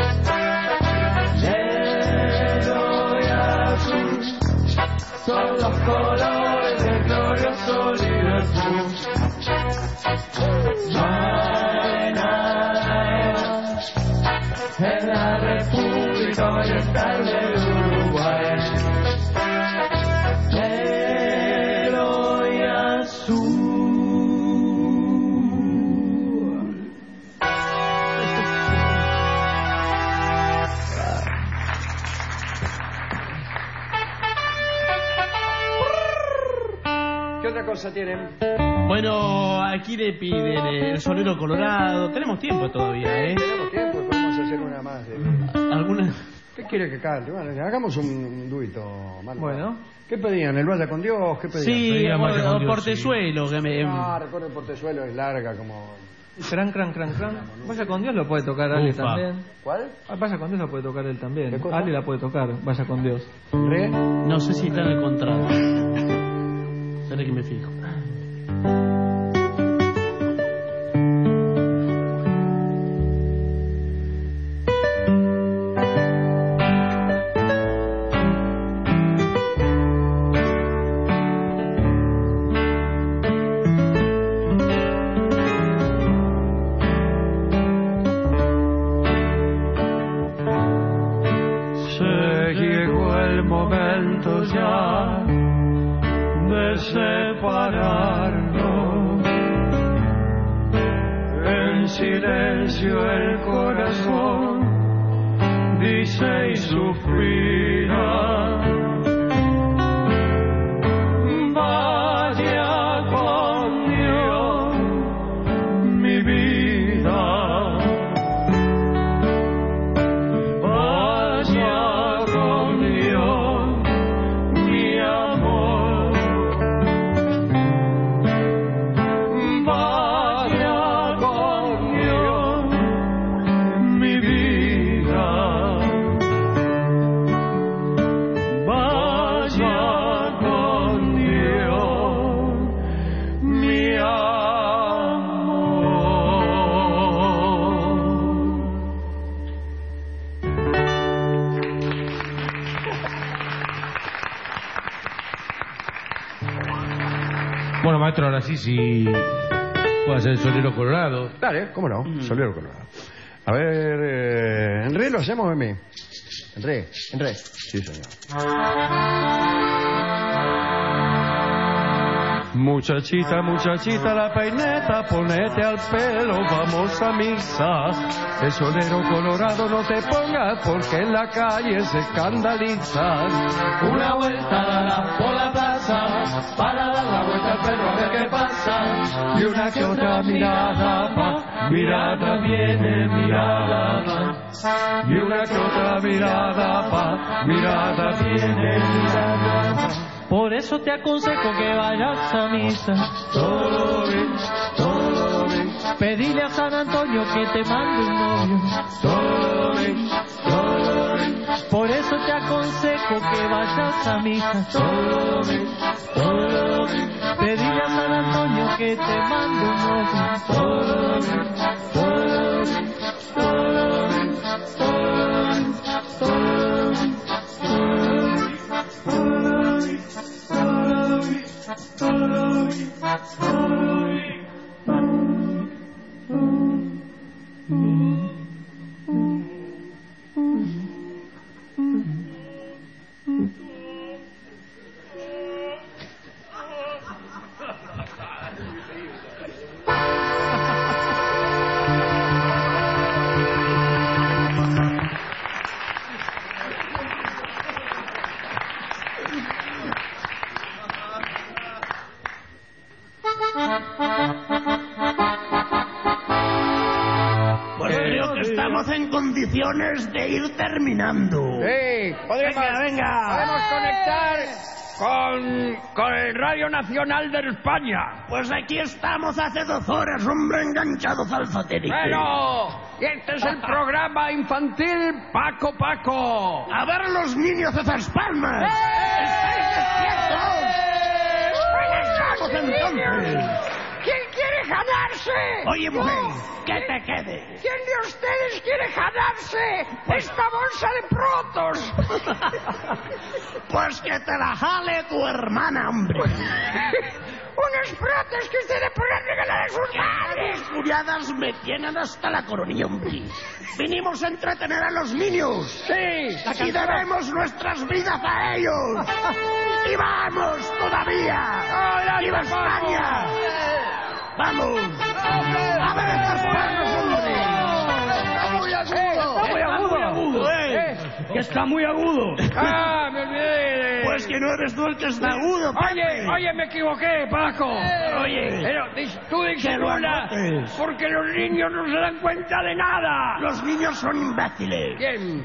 Negro y azul son los colores del glorioso Liverpool. No hay nada igual en la República Oriental del Uruguay. Negro y azul. ¿Qué otra cosa tienen? Bueno, aquí le piden eh, el sonero colorado. Tenemos tiempo todavía, ¿eh? Tenemos tiempo, podemos hacer una más. De... ¿Alguna? ¿Qué quiere que cante? Bueno, hagamos un, un duito, Marco. Bueno. ¿Qué pedían? ¿El Vaya con Dios? ¿Qué pedían? Sí, Pedían Vaya con o Dios, Portezuelo, que me... Ah, recuerdo el Portezuelo, es larga como... Cran, cran, cran, cran. Vaya con Dios lo puede tocar Ali Ufa. también. ¿Cuál? Ah, Vaya con Dios lo puede tocar él también. ¿Qué cosa? Ali la puede tocar, Vaya con Dios. ¿Re? No sé si está en el contrato. Seré que me fijo. sé, llegó el momento ya de separarnos. En silencio el corazón dice y suspira. Vaya con Dios, mi vida. Vaya con Dios, mi amor. Vaya con Dios, mi vida. Vaya con Dios, mi amor. Bueno, maestro, ahora sí, sí. Puedo hacer el solero colorado. Dale, cómo no, solero colorado. A ver, eh, ¿en re lo hacemos en mí? En re, en re. Sí, señor. Muchachita, muchachita, la peineta, ponete al pelo, vamos a misa. El solero colorado no te pongas porque en la calle se escandaliza. Una vuelta dará por la plaza para dar la vuelta al perro a ver qué pasa. Y una que otra mirada va, mirada viene, mirada va. Y una que otra mirada va, mirada viene, mirada va. Por eso te aconsejo que vayas a misa. Todo bien, todo bien. Pedile a San Antonio que te mande un novio. Todo bien, todo bien. Por eso te aconsejo que vayas a misa. Todo bien, todo bien. Pedile a San Antonio que te mande un novio. Todo bien, todo bien, todo bien, todo bien, todo bien, todo bien. Pues creo que estamos en condiciones de ir terminando. Sí, podemos, venga, venga. podemos conectar con, con el Radio Nacional de España. Pues aquí estamos hace dos horas, hombre, enganchados al satélite. Bueno, y este es el programa infantil Paco Paco. A ver los niños de Las Palmas. ¡Eh! ¡Estáis despiertos! ¡Buenas noches, entonces. niños! ¿Quién quiere ganarse? Oye, mujer, No. que te quede. ¿Quién de ustedes quiere ganarse esta bolsa de protos? Pues que te la jale tu hermana, hombre. Unos protos que ustedes podrán regalar a sus madres. Las curiadas me tienen hasta la coronilla, hombre. Vinimos a entretener a los niños. Sí. Y debemos nuestras vidas a ellos. ¡Y vamos todavía! ¡Viva España! ¡Vamos! ¡A ver estos perros, hombre! Está muy agudo. Está muy agudo, ¿eh? Que está muy agudo. Ah, me olvidé. Pues que no eres tú el que está agudo, Oye, Pepe. oye, me equivoqué, Paco. Oye. Pero dis- tú Que lo disimula, anotes. porque los niños no se dan cuenta de nada. Los niños son imbéciles. ¿Quién?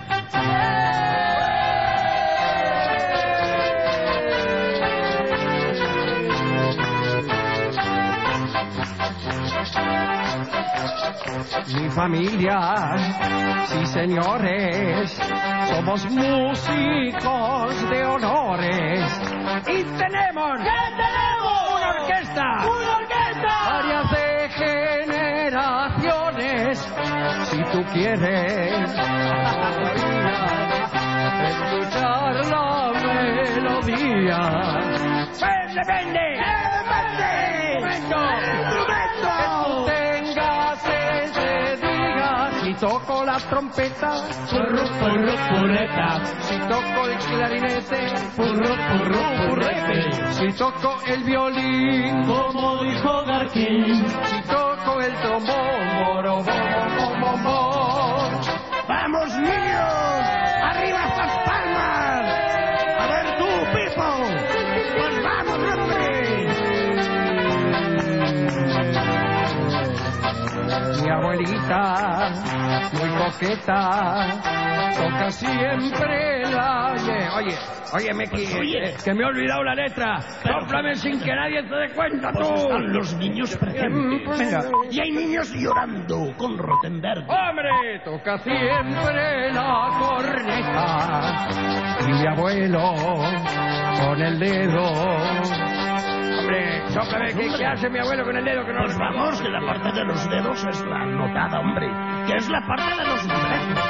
Mi familia, sí señores, somos músicos de honores. Y tenemos. ¿Qué tenemos? Una orquesta. ¡Una orquesta! Varias de generaciones, si tú quieres escuchar la melodía. ¡Pues depende! ¡Depende! ¡Instrumento! Que tú tengas ese día, si toco la trompeta, purru, purru, purreta. si toco el clarinete, Purru, purru, purrete. si toco el violín, Como dijo Garquín, si toco el trombón, moro, bom, bom, bom, bom. ¡Vamos, niños! ¡Arriba estas palmas! ¡A ver tú, Pipo! ¡Pues vamos, hombre! Mi abuelita, muy coqueta, toca siempre la... Oye, oye, oye, Meki, eh, que me he olvidado la letra. Sóplame sin que nadie se dé cuenta, tú. están los niños presentes. Venga. Y hay niños llorando con Rottenberg. ¡Hombre! Toca siempre la corneta. Y mi abuelo con el dedo. Hombre, sóplame, ¿qué, ¿qué hace mi abuelo con el dedo? Que no Pues vamos, que la parte de los dedos es la notada, hombre. Que es la parte de los dedos.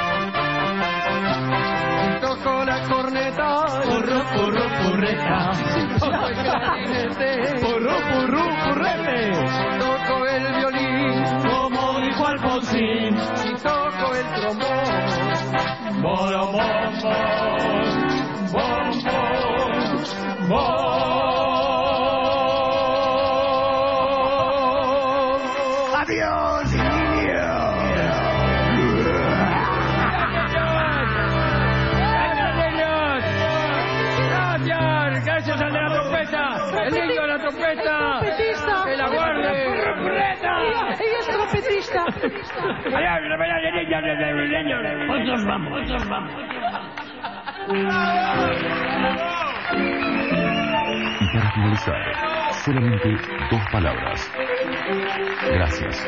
Si toco la corneta, Purru, purru, purreta. si toco el clarinete, Purru, purru, purrete. si toco el violín, Como dijo Alfonsín, si toco el trombón, bom, bom, bom, bom, bom, bom. ¡adiós, niños! ¡Gracias! ¡Gracias al de la trompeta! ¡El niño de la trompeta! ¡Trompetista! ¡Que la guarde! ¡Trompeta! Ella, ella es trompetista. Otros vamos, otros vamos. Y para finalizar, solamente dos palabras. Gracias.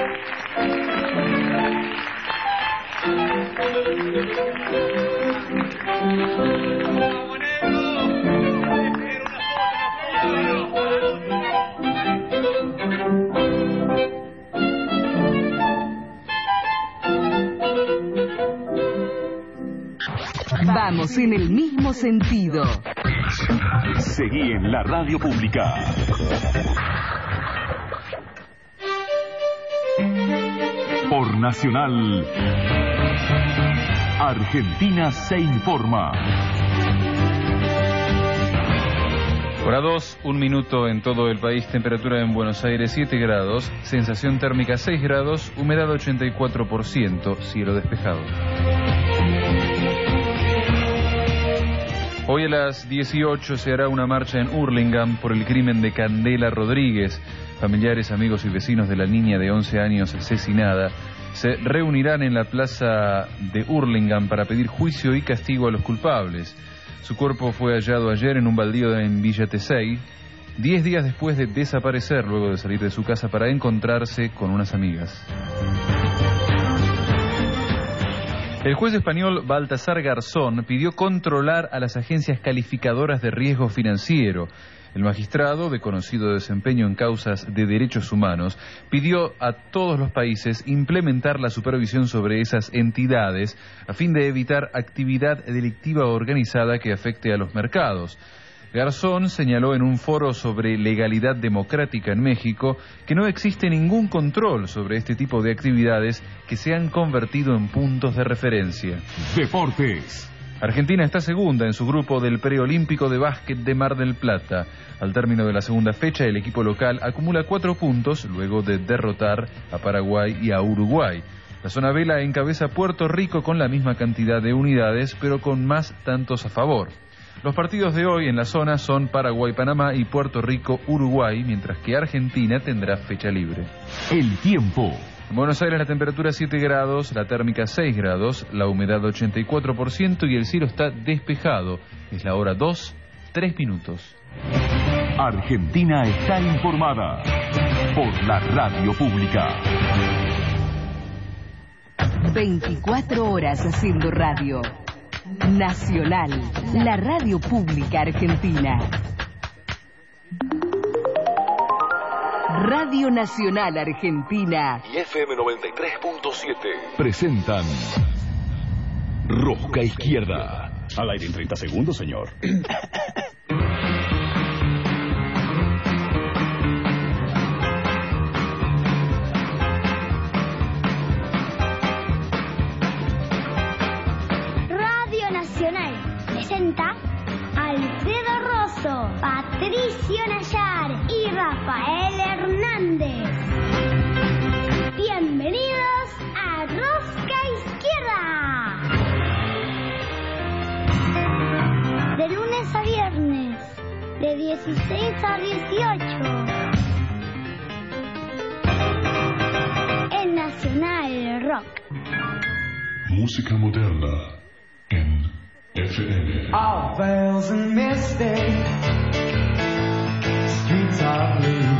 Vamos en el mismo sentido. Seguí en la radio pública. Por Nacional, Argentina se informa. Hora dos, un minuto en todo el país, temperatura en Buenos Aires siete grados, sensación térmica seis grados, humedad ochenta y cuatro por ciento, cielo despejado. Hoy a las dieciocho se hará una marcha en Hurlingham por el crimen de Candela Rodríguez. Familiares, amigos y vecinos de la niña de once años asesinada se reunirán en la plaza de Hurlingham para pedir juicio y castigo a los culpables. Su cuerpo fue hallado ayer en un baldío en Villa Tesey, diez días después de desaparecer luego de salir de su casa para encontrarse con unas amigas. El juez español Baltasar Garzón pidió controlar a las agencias calificadoras de riesgo financiero. El magistrado, de conocido desempeño en causas de derechos humanos, pidió a todos los países implementar la supervisión sobre esas entidades a fin de evitar actividad delictiva organizada que afecte a los mercados. Garzón señaló en un foro sobre legalidad democrática en México que no existe ningún control sobre este tipo de actividades que se han convertido en puntos de referencia. Deportes. Argentina está segunda en su grupo del preolímpico de básquet de Mar del Plata. Al término de la segunda fecha, el equipo local acumula cuatro puntos luego de derrotar a Paraguay y a Uruguay. La zona B la encabeza Puerto Rico con la misma cantidad de unidades, pero con más tantos a favor. Los partidos de hoy en la zona son Paraguay-Panamá y Puerto Rico-Uruguay, mientras que Argentina tendrá fecha libre. El tiempo. En Buenos Aires la temperatura siete grados, la térmica seis grados, la humedad ochenta y cuatro por ciento y el cielo está despejado. Es la hora dos, tres minutos. Argentina está informada por la radio pública. veinticuatro horas haciendo radio. Nacional, la radio pública argentina. Radio Nacional Argentina Y F M noventa y tres punto siete presentan Rosca Izquierda. Al aire en treinta segundos, señor. Nacional presenta Alfredo Rosso, Patricio Nayar y Rafael Hernández. Bienvenidos a Rosca Izquierda. De lunes a viernes, de dieciséis a dieciocho. En Nacional Rock. Música moderna en F M. All veils and misty streets are blue.